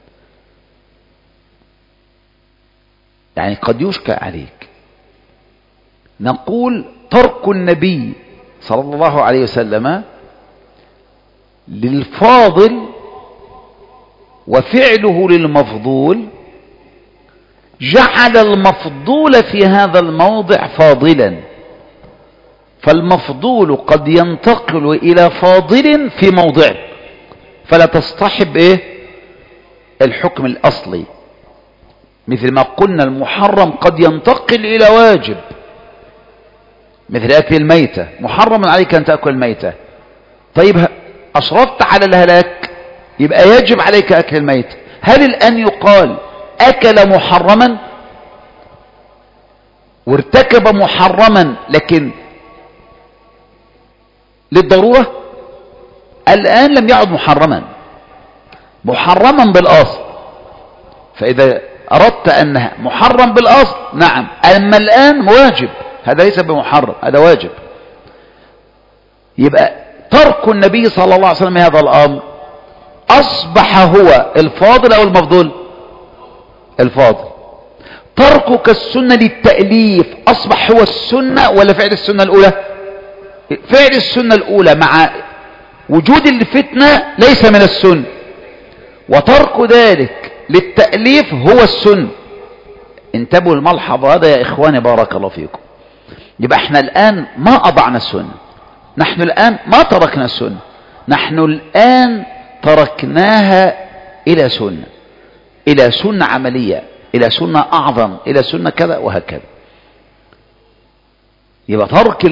يعني قد يشكل عليك. نقول ترك النبي صلى الله عليه وسلم للفاضل وفعله للمفضول جعل المفضول في هذا الموضع فاضلا، فالمفضول قد ينتقل إلى فاضل في موضعه فلا تصطحب الحكم الأصلي. مثل ما قلنا المحرم قد ينتقل إلى واجب، مثل أكل الميتة، محرم عليك أن تأكل الميتة، طيب أشرفت على الهلاك يبقى يجب عليك أكل الميتة، هل الآن يقال أكل محرما وارتكب محرما لكن للضرورة؟ الآن لم يعد محرما بالأصل. فإذا أردت أنها محرم بالأصل نعم، أما الآن واجب، هذا ليس بمحرم، هذا واجب. يبقى ترك النبي صلى الله عليه وسلم هذا الأمر أصبح هو الفاضل أو المفضول؟ الفاضل. تركك السنة للتأليف أصبح هو السنة ولا فعل السنة الأولى؟ فعل السنة الأولى مع وجود الفتنة ليس من السنة، وترك ذلك للتأليف هو السنة. انتبهوا الملحظ هذا يا إخواني بارك الله فيكم. يبقى احنا الآن ما أضعنا السنة، نحن الآن ما تركنا السنة، نحن الآن تركناها إلى سنة عملية، إلى سنة أعظم، إلى سنة كذا وهكذا. يبقى ترك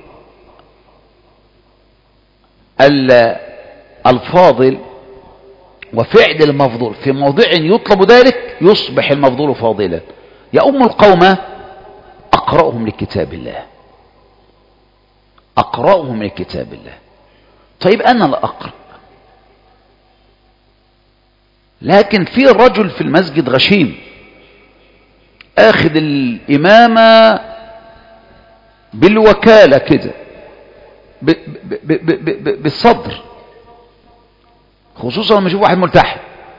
الفاضل وفعل المفضول في موضع يطلب ذلك يصبح المفضول فاضلا. يا أم القوم أقرأهم لكتاب الله، أقرأهم لكتاب الله. طيب أنا لا أقرأ، لكن في رجل في المسجد غشيم أخذ الإمامة بالوكالة كده بالصدر، خصوصا لما يشوف واحد ملتحي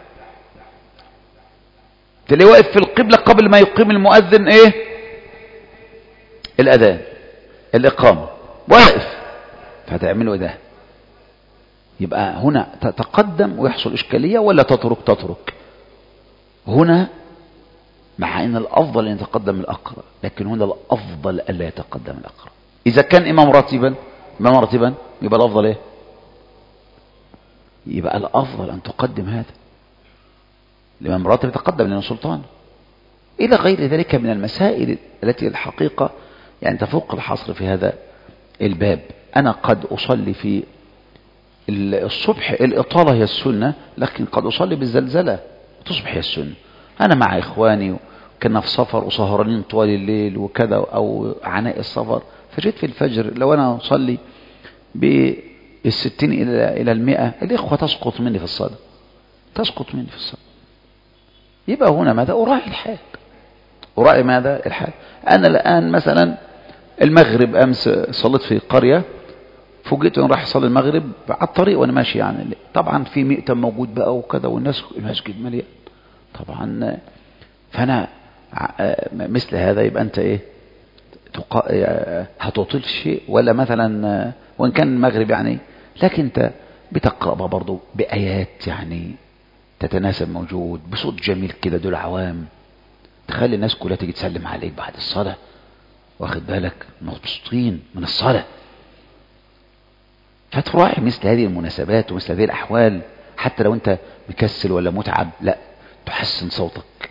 تلاقيه واقف في القبلة قبل ما يقيم المؤذن ايه الأذان الإقامة واقف، فتعملوا ده. يبقى هنا تتقدم ويحصل إشكالية ولا تترك هنا، مع ان الافضل ان يتقدم الاقرأ، لكن هنا الافضل الا يتقدم الاقرأ. اذا كان امام راتبا يبقى الافضل ايه؟ يبقى الافضل ان تقدم هذا. الامام راتب يتقدم لانه سلطان، الى غير ذلك من المسائل التي الحقيقة يعني تفوق الحصر في هذا الباب. انا قد اصلي في الصبح الإطالة هي السنة، لكن قد أصلي بالزلزلة تصبح هي السنة. أنا مع إخواني كنا في سفر وسهرانين طوال الليل وكذا أو عناء السفر، فجيت في الفجر لو أنا أصلي بال60 إلى 100 الإخوة تسقط مني في الصلاة، يبقى هنا ماذا؟ أراعي ماذا؟ الحال. أنا الآن مثلا المغرب أمس صليت في قرية، فوجئت وانا راح اصلي المغرب على الطريق وانا ماشي، يعني طبعا في مئتم موجود بقى وكذا والناس المسجد مليان طبعا. فانا مثل هذا يبقى انت ايه هتطيل شيء ولا مثلا وان كان المغرب يعني، لكن انت بتقرأ برضه بآيات يعني تتناسب موجود بصوت جميل كده، دول عوام تخلي الناس كلها تيجي تسلم عليك بعد الصلاة، واخد بالك مبسوطين من الصلاة. فتراعي مثل هذه المناسبات ومثل هذه الأحوال، حتى لو أنت مكسل ولا متعب، لا تحسن صوتك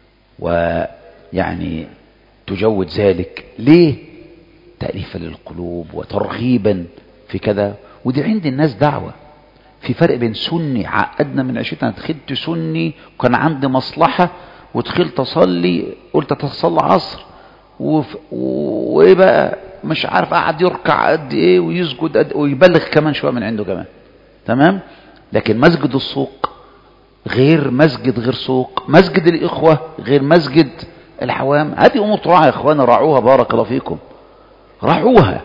ويعني تجود ذلك. ليه؟ تأليفا للقلوب وترغيبا في كذا. ودي عند الناس دعوة. في فرق بين سني عقدنا من عشتنا، دخلت سني وكان عندي مصلحة ودخلت أصلي، قلت تصلي عصر وايه بقى مش عارف قعد يركع قد ايه ويسجد قد ويبلغ كمان شويه من عنده كمان، تمام. لكن مسجد السوق غير سوق، مسجد الاخوه غير مسجد العوام. هذه امور تراعى يا اخوانا، راعوها بارك الله فيكم، راعوها.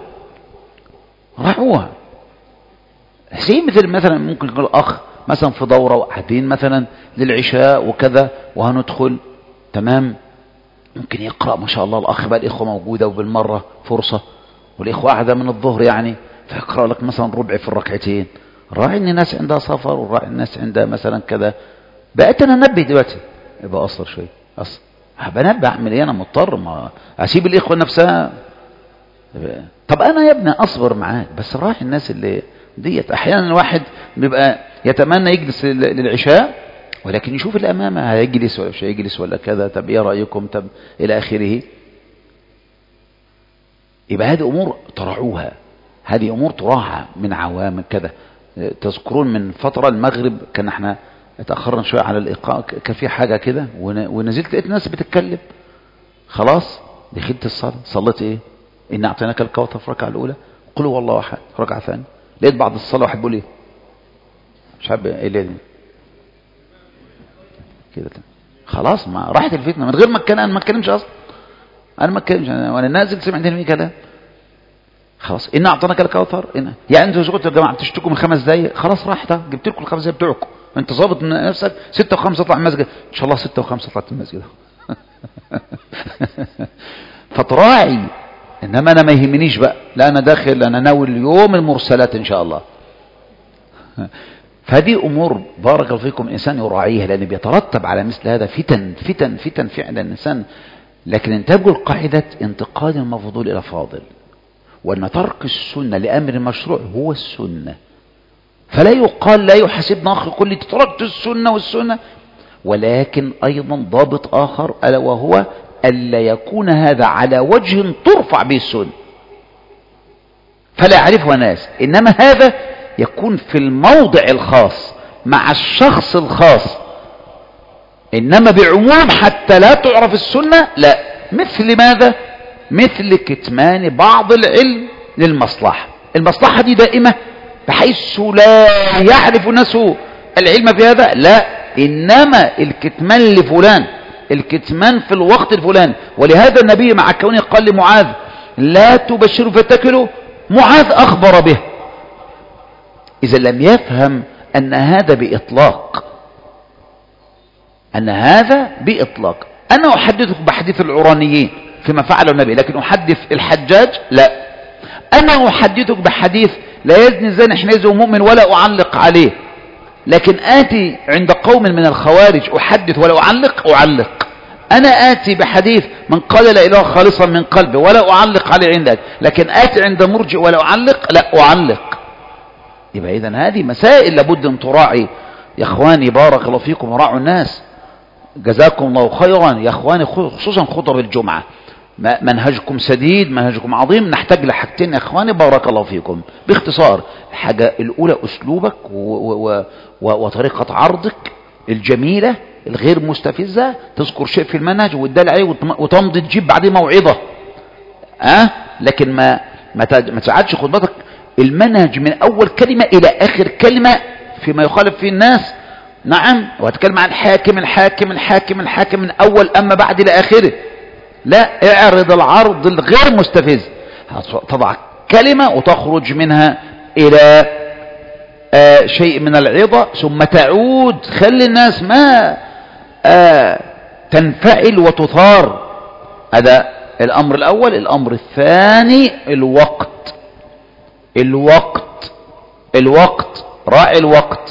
زي مثلا ممكن يقول اخ مثلا في دوره وقاعدين مثلا للعشاء وكذا وهندخل، تمام، ممكن يقرأ ما شاء الله الأخ بقى الإخوة موجودة وبالمرة فرصة، والإخوة قاعدة من الظهر يعني، فيقرأ لك مثلا ربع في الركعتين. راعي إن الناس عندها سفر وراعي الناس عندها مثلا كذا. بقيت أنا أنبه دلوقتي يبقى أصر شوية بنبه، أعمل إيه؟ أنا مضطر، ما أسيب الإخوة نفسها. طب أنا يا ابني أصبر معاك، بس راعي الناس اللي ديت. أحيانا الواحد بيبقى يتمنى يجلس للعشاء ولكن يشوف الأمامة هيجلس ولا مش هيجلس ولا كذا، طب ايه رأيكم، طب إلى آخره. يبقى هذه أمور تراعوها، هذه أمور تراعى من عوام كذا. تذكرون من فترة المغرب كان احنا اتأخرنا شوية على الإقامة، كان في حاجة كده ونزلت لقيت ناس بتتكلم، خلاص دخلت الصلاة، صليت ايه؟ إن أعطيناك الكوثر في الركعة الأولى، قل هو الله أحد، ركعة ثانية، لقيت بعد الصلاة واحد بيقول ايه؟ مش عارف ايه اللي كده خلاص، ما راحت الفتنه من غير ما اتكلم. انا ما اتكلمش اصلا، انا ما اتكلمش، وانا نازل سمعت مني كلام. خلاص، ان اعطيناك الكوثر. يعني انتوا قلتوا يا جماعه بتشتكوا من 5 دقايق، خلاص راحت، جبت لكم ال5 دقايق بتوعكم. انت ظابط من نفسك 6 و5 اطلع من المسجد، ان شاء الله 6 و5 طلعت من المسجد. فتراعي. انما انا ما يهمنيش بقى، لا انا داخل، انا ناوي اليوم المرسلات ان شاء الله. فهذه امور بارك الله فيكم الانسان يراعيها، لان بيترتب على مثل هذا فتن فتن فتن فعلا الانسان. لكن ان تبقى قاعده انتقال المفضول الى فاضل، وان ترك السنه لامر مشروع هو السنه. فلا يقال لا يحاسبنا اخي كل تركت السنه والسنه، ولكن ايضا ضابط اخر الا وهو الا يكون هذا على وجه ترفع به السنه فلا يعرفها ناس، انما هذا يكون في الموضع الخاص مع الشخص الخاص، انما بعموم حتى لا تعرف السنه لا. مثل ماذا؟ مثل كتمان بعض العلم للمصلحه. المصلحه دي دائمه بحيث لا يعرف الناس العلم في هذا، لا، انما الكتمان لفلان، الكتمان في الوقت الفلاني. ولهذا النبي مع كونه قال لمعاذ لا تبشروا فتكلوا، معاذ اخبر به. اذا لم يفهم ان هذا باطلاق، ان هذا باطلاق. انا احدثك بحديث العرانيين فيما فعله النبي، لكن احدث الحجاج لا. انا احدثك بحديث لا يزني الزاني حين يزني مؤمن ولا اعلق عليه، لكن آتي عند قوم من الخوارج أحدث ولا أعلق. أنا آتي بحديث من قال لا إله خالصا من قلبه ولا أعلق عليه عندك، لكن آتي عند مرجئ ولا أعلق، لا أعلق. يبقى إذن هذه مسائل لابد أن تراعي يا إخواني. بارك الله فيكم وراعوا الناس، جزاكم الله خيرا يا إخواني، خصوصا خطب الجمعة. منهجكم سديد، منهجكم عظيم. نحتاج لحاجتين يا إخواني بارك الله فيكم باختصار. الحاجة الأولى أسلوبك وطريقة عرضك الجميلة الغير مستفزة، تذكر شيء في المنهج وتدل عليه وتمضي تجيب بعدين موعظة. لكن ما تساعدش خطبتك المنهج من أول كلمة إلى آخر كلمة فيما يخالف فيه الناس. نعم، وهتكلم عن الحاكم الحاكم الحاكم الحاكم من أول أما بعد إلى آخره. لا، اعرض العرض الغير مستفز، تضع كلمة وتخرج منها إلى شيء من العظة، ثم تعود. خلي الناس ما تنفعل وتثار. هذا الأمر الأول. الأمر الثاني الوقت. راعي الوقت.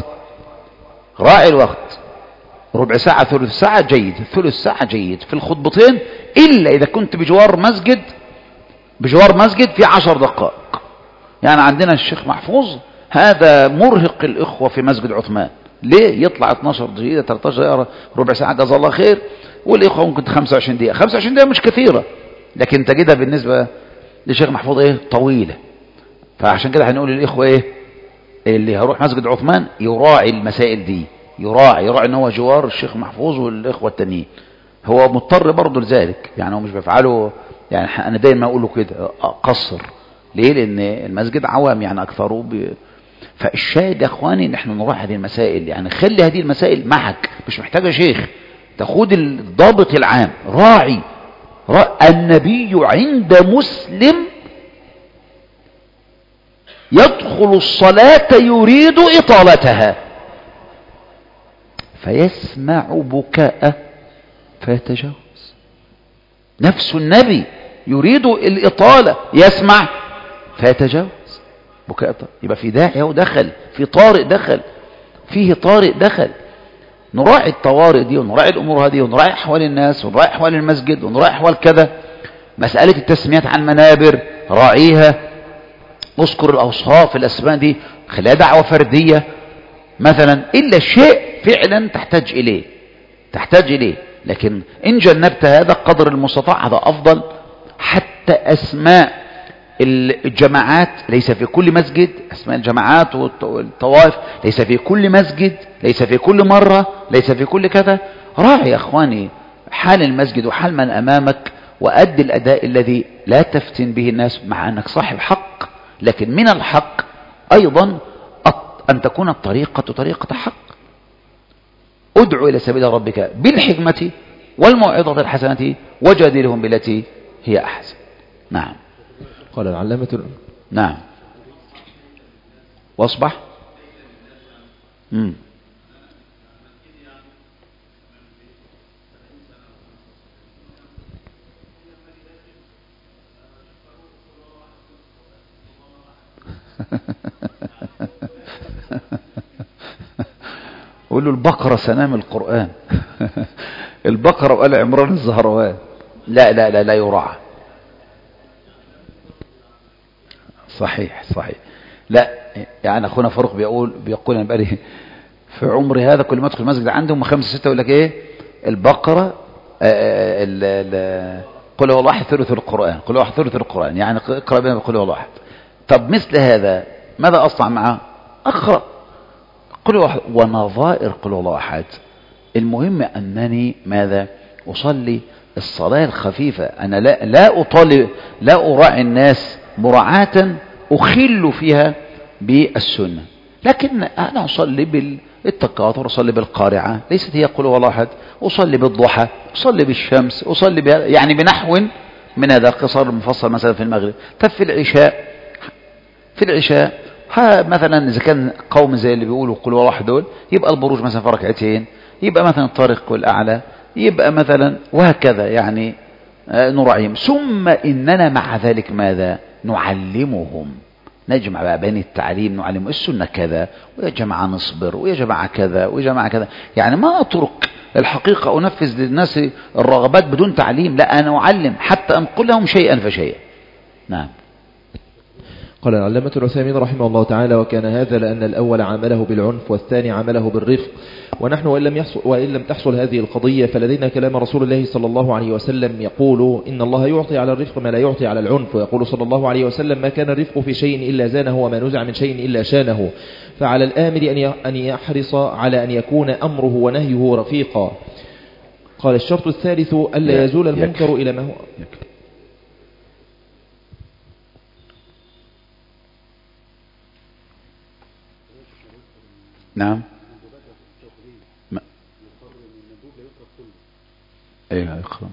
ربع ساعة ثلث ساعة جيد، ثلث ساعة جيد في الخطبتين، إلا إذا كنت بجوار مسجد في 10 دقائق. يعني عندنا الشيخ محفوظ هذا مرهق الإخوة في مسجد عثمان. ليه؟ يطلع 12 دقيقة 13 دقيقة ربع ساعة جزا الله خير، والإخوة ممكن 25 دقيقة. 25 دقيقة مش كثيرة، لكن تجدها بالنسبة للشيخ محفوظ طويلة. فعشان كده هنقول للإخوة اللي هروح مسجد عثمان يراعي المسائل دي، يراعي ان هو جوار الشيخ محفوظ والإخوة التانيين. هو مضطر برضه لذلك، يعني هو مش بيفعله. يعني أنا دايما أقول له كده قصر. ليه؟ لأن المسجد عوام يعني أكثره فالشاهد يا أخواني إن احنا نراعي هذه المسائل. يعني خلي هذه المسائل معك، مش محتاجة شيخ، تاخد الضابط العام. راعي النبي عند مسلم يدخل الصلاة يريد إطالتها فيسمع بكاء فيتجاوز. نفس النبي يريد الإطالة يسمع فيتجاوز بكاء. يبقى في داعي ودخل، في طارئ دخل، فيه طارئ دخل. نراعي الطوارئ دي، ونراعي الأمور هذه، ونراعي أحوال الناس، ونراعي أحوال المسجد، ونراعي أحوال كذا. مسألة التسميات عن منابر راعيها، اذكر الأوصاف الأسماء دي، خليها دعوة فردية مثلا، إلا شيء فعلا تحتاج إليه. لكن إن جنبت هذا قدر المستطاع هذا أفضل. حتى أسماء الجماعات ليس في كل مسجد، أسماء الجماعات والطوائف ليس في كل مسجد، ليس في كل مرة، ليس في كل كذا. راعي يا أخواني حال المسجد وحال من أمامك، وأدي الأداء الذي لا تفتن به الناس، مع أنك صاحب حق. لكن من الحق أيضا أن تكون الطريقة طريقة حق. ادعو إلى سبيل ربك بالحكمة والموعظة الحسنة وجادلهم بالتي هي أحسن. نعم. قال العلامة نعم. واصبح قول له البقرة سنام القرآن. البقرة وآل عمران الزهروان. لا لا لا لا يراعى. صحيح صحيح. لا يعني أخونا فاروق بيقول أنا بقالي في عمري هذا كل ما أدخل المسجد عندهم 5 6 يقول لك إيه البقرة قل هو الله أحد ثلث القرآن، قل هو الله أحد ثلث القرآن، يعني اقرأ بنا بقل هو الله أحد. طب مثل هذا ماذا أصنع معه؟ أقرأ قل هو أحد ونظائر قل هو الله أحد. المهم أنني ماذا أصلي الصلاة الخفيفة. أنا لا أراعي الناس مراعاة أخل فيها بالسنة، لكن أنا أصلي بالتكاثر، أصلي بالقارعة ليست هي قل هو الله أحد، أصلي بالضحى، أصلي بالشمس، أصلي يعني بنحو من هذا قصر مفصل مثلا في المغرب. طب في العشاء مثلا إذا كان قوم زي اللي بيقولوا قل هو الله أحد دول يبقى البروج مثلا في ركعتين، يبقى مثلا الطارق والأعلى، يبقى مثلا وهكذا يعني نراعيهم. ثم إننا مع ذلك ماذا نعلمهم، نجمع بقى بين التعليم، نعلم السنة كذا، ويا جماعة نصبر، ويا جماعة كذا، ويا جماعة كذا. يعني ما أترك الحقيقة أنفذ للناس الرغبات بدون تعليم، لا أنا أعلم حتى أنقل لهم شيئا فشيئا. نعم. قال العلامة العثيمين رحمه الله تعالى: وكان هذا لأن الأول عمله بالعنف والثاني عمله بالرفق، ونحن وإن لم تحصل هذه القضية فلدينا كلام رسول الله صلى الله عليه وسلم يقول: إن الله يعطي على الرفق ما لا يعطي على العنف، ويقول صلى الله عليه وسلم: ما كان الرفق في شيء إلا زانه، وما نزع من شيء إلا شانه. فعلى الآمر أن يحرص على أن يكون أمره ونهيه رفيقا. قال: الشرط الثالث ألا يزول المنكر إلى ما هو. نعم. ايوه اقرأ.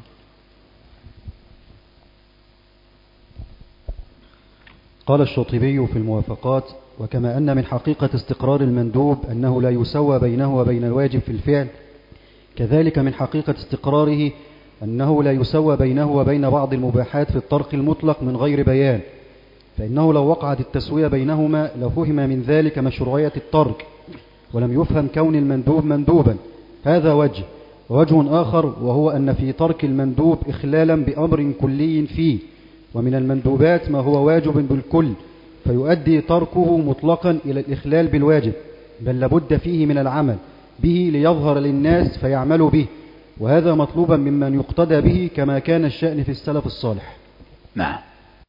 قال الشاطبي في الموافقات: وكما أن من حقيقة استقرار المندوب أنه لا يسوى بينه وبين الواجب في الفعل، كذلك من حقيقة استقراره أنه لا يسوى بينه وبين بعض المباحات في الترك المطلق من غير بيان، فإنه لو وقعت التسوية بينهما لفهم من ذلك مشروعية الترك، ولم يفهم كون المندوب مندوبا. هذا وجه آخر، وهو أن في ترك المندوب إخلالا بأمر كلي فيه، ومن المندوبات ما هو واجب بالكل، فيؤدي تركه مطلقا إلى الإخلال بالواجب، بل لابد فيه من العمل به ليظهر للناس فيعملوا به، وهذا مطلوبا ممن يقتدى به كما كان الشأن في السلف الصالح. نعم.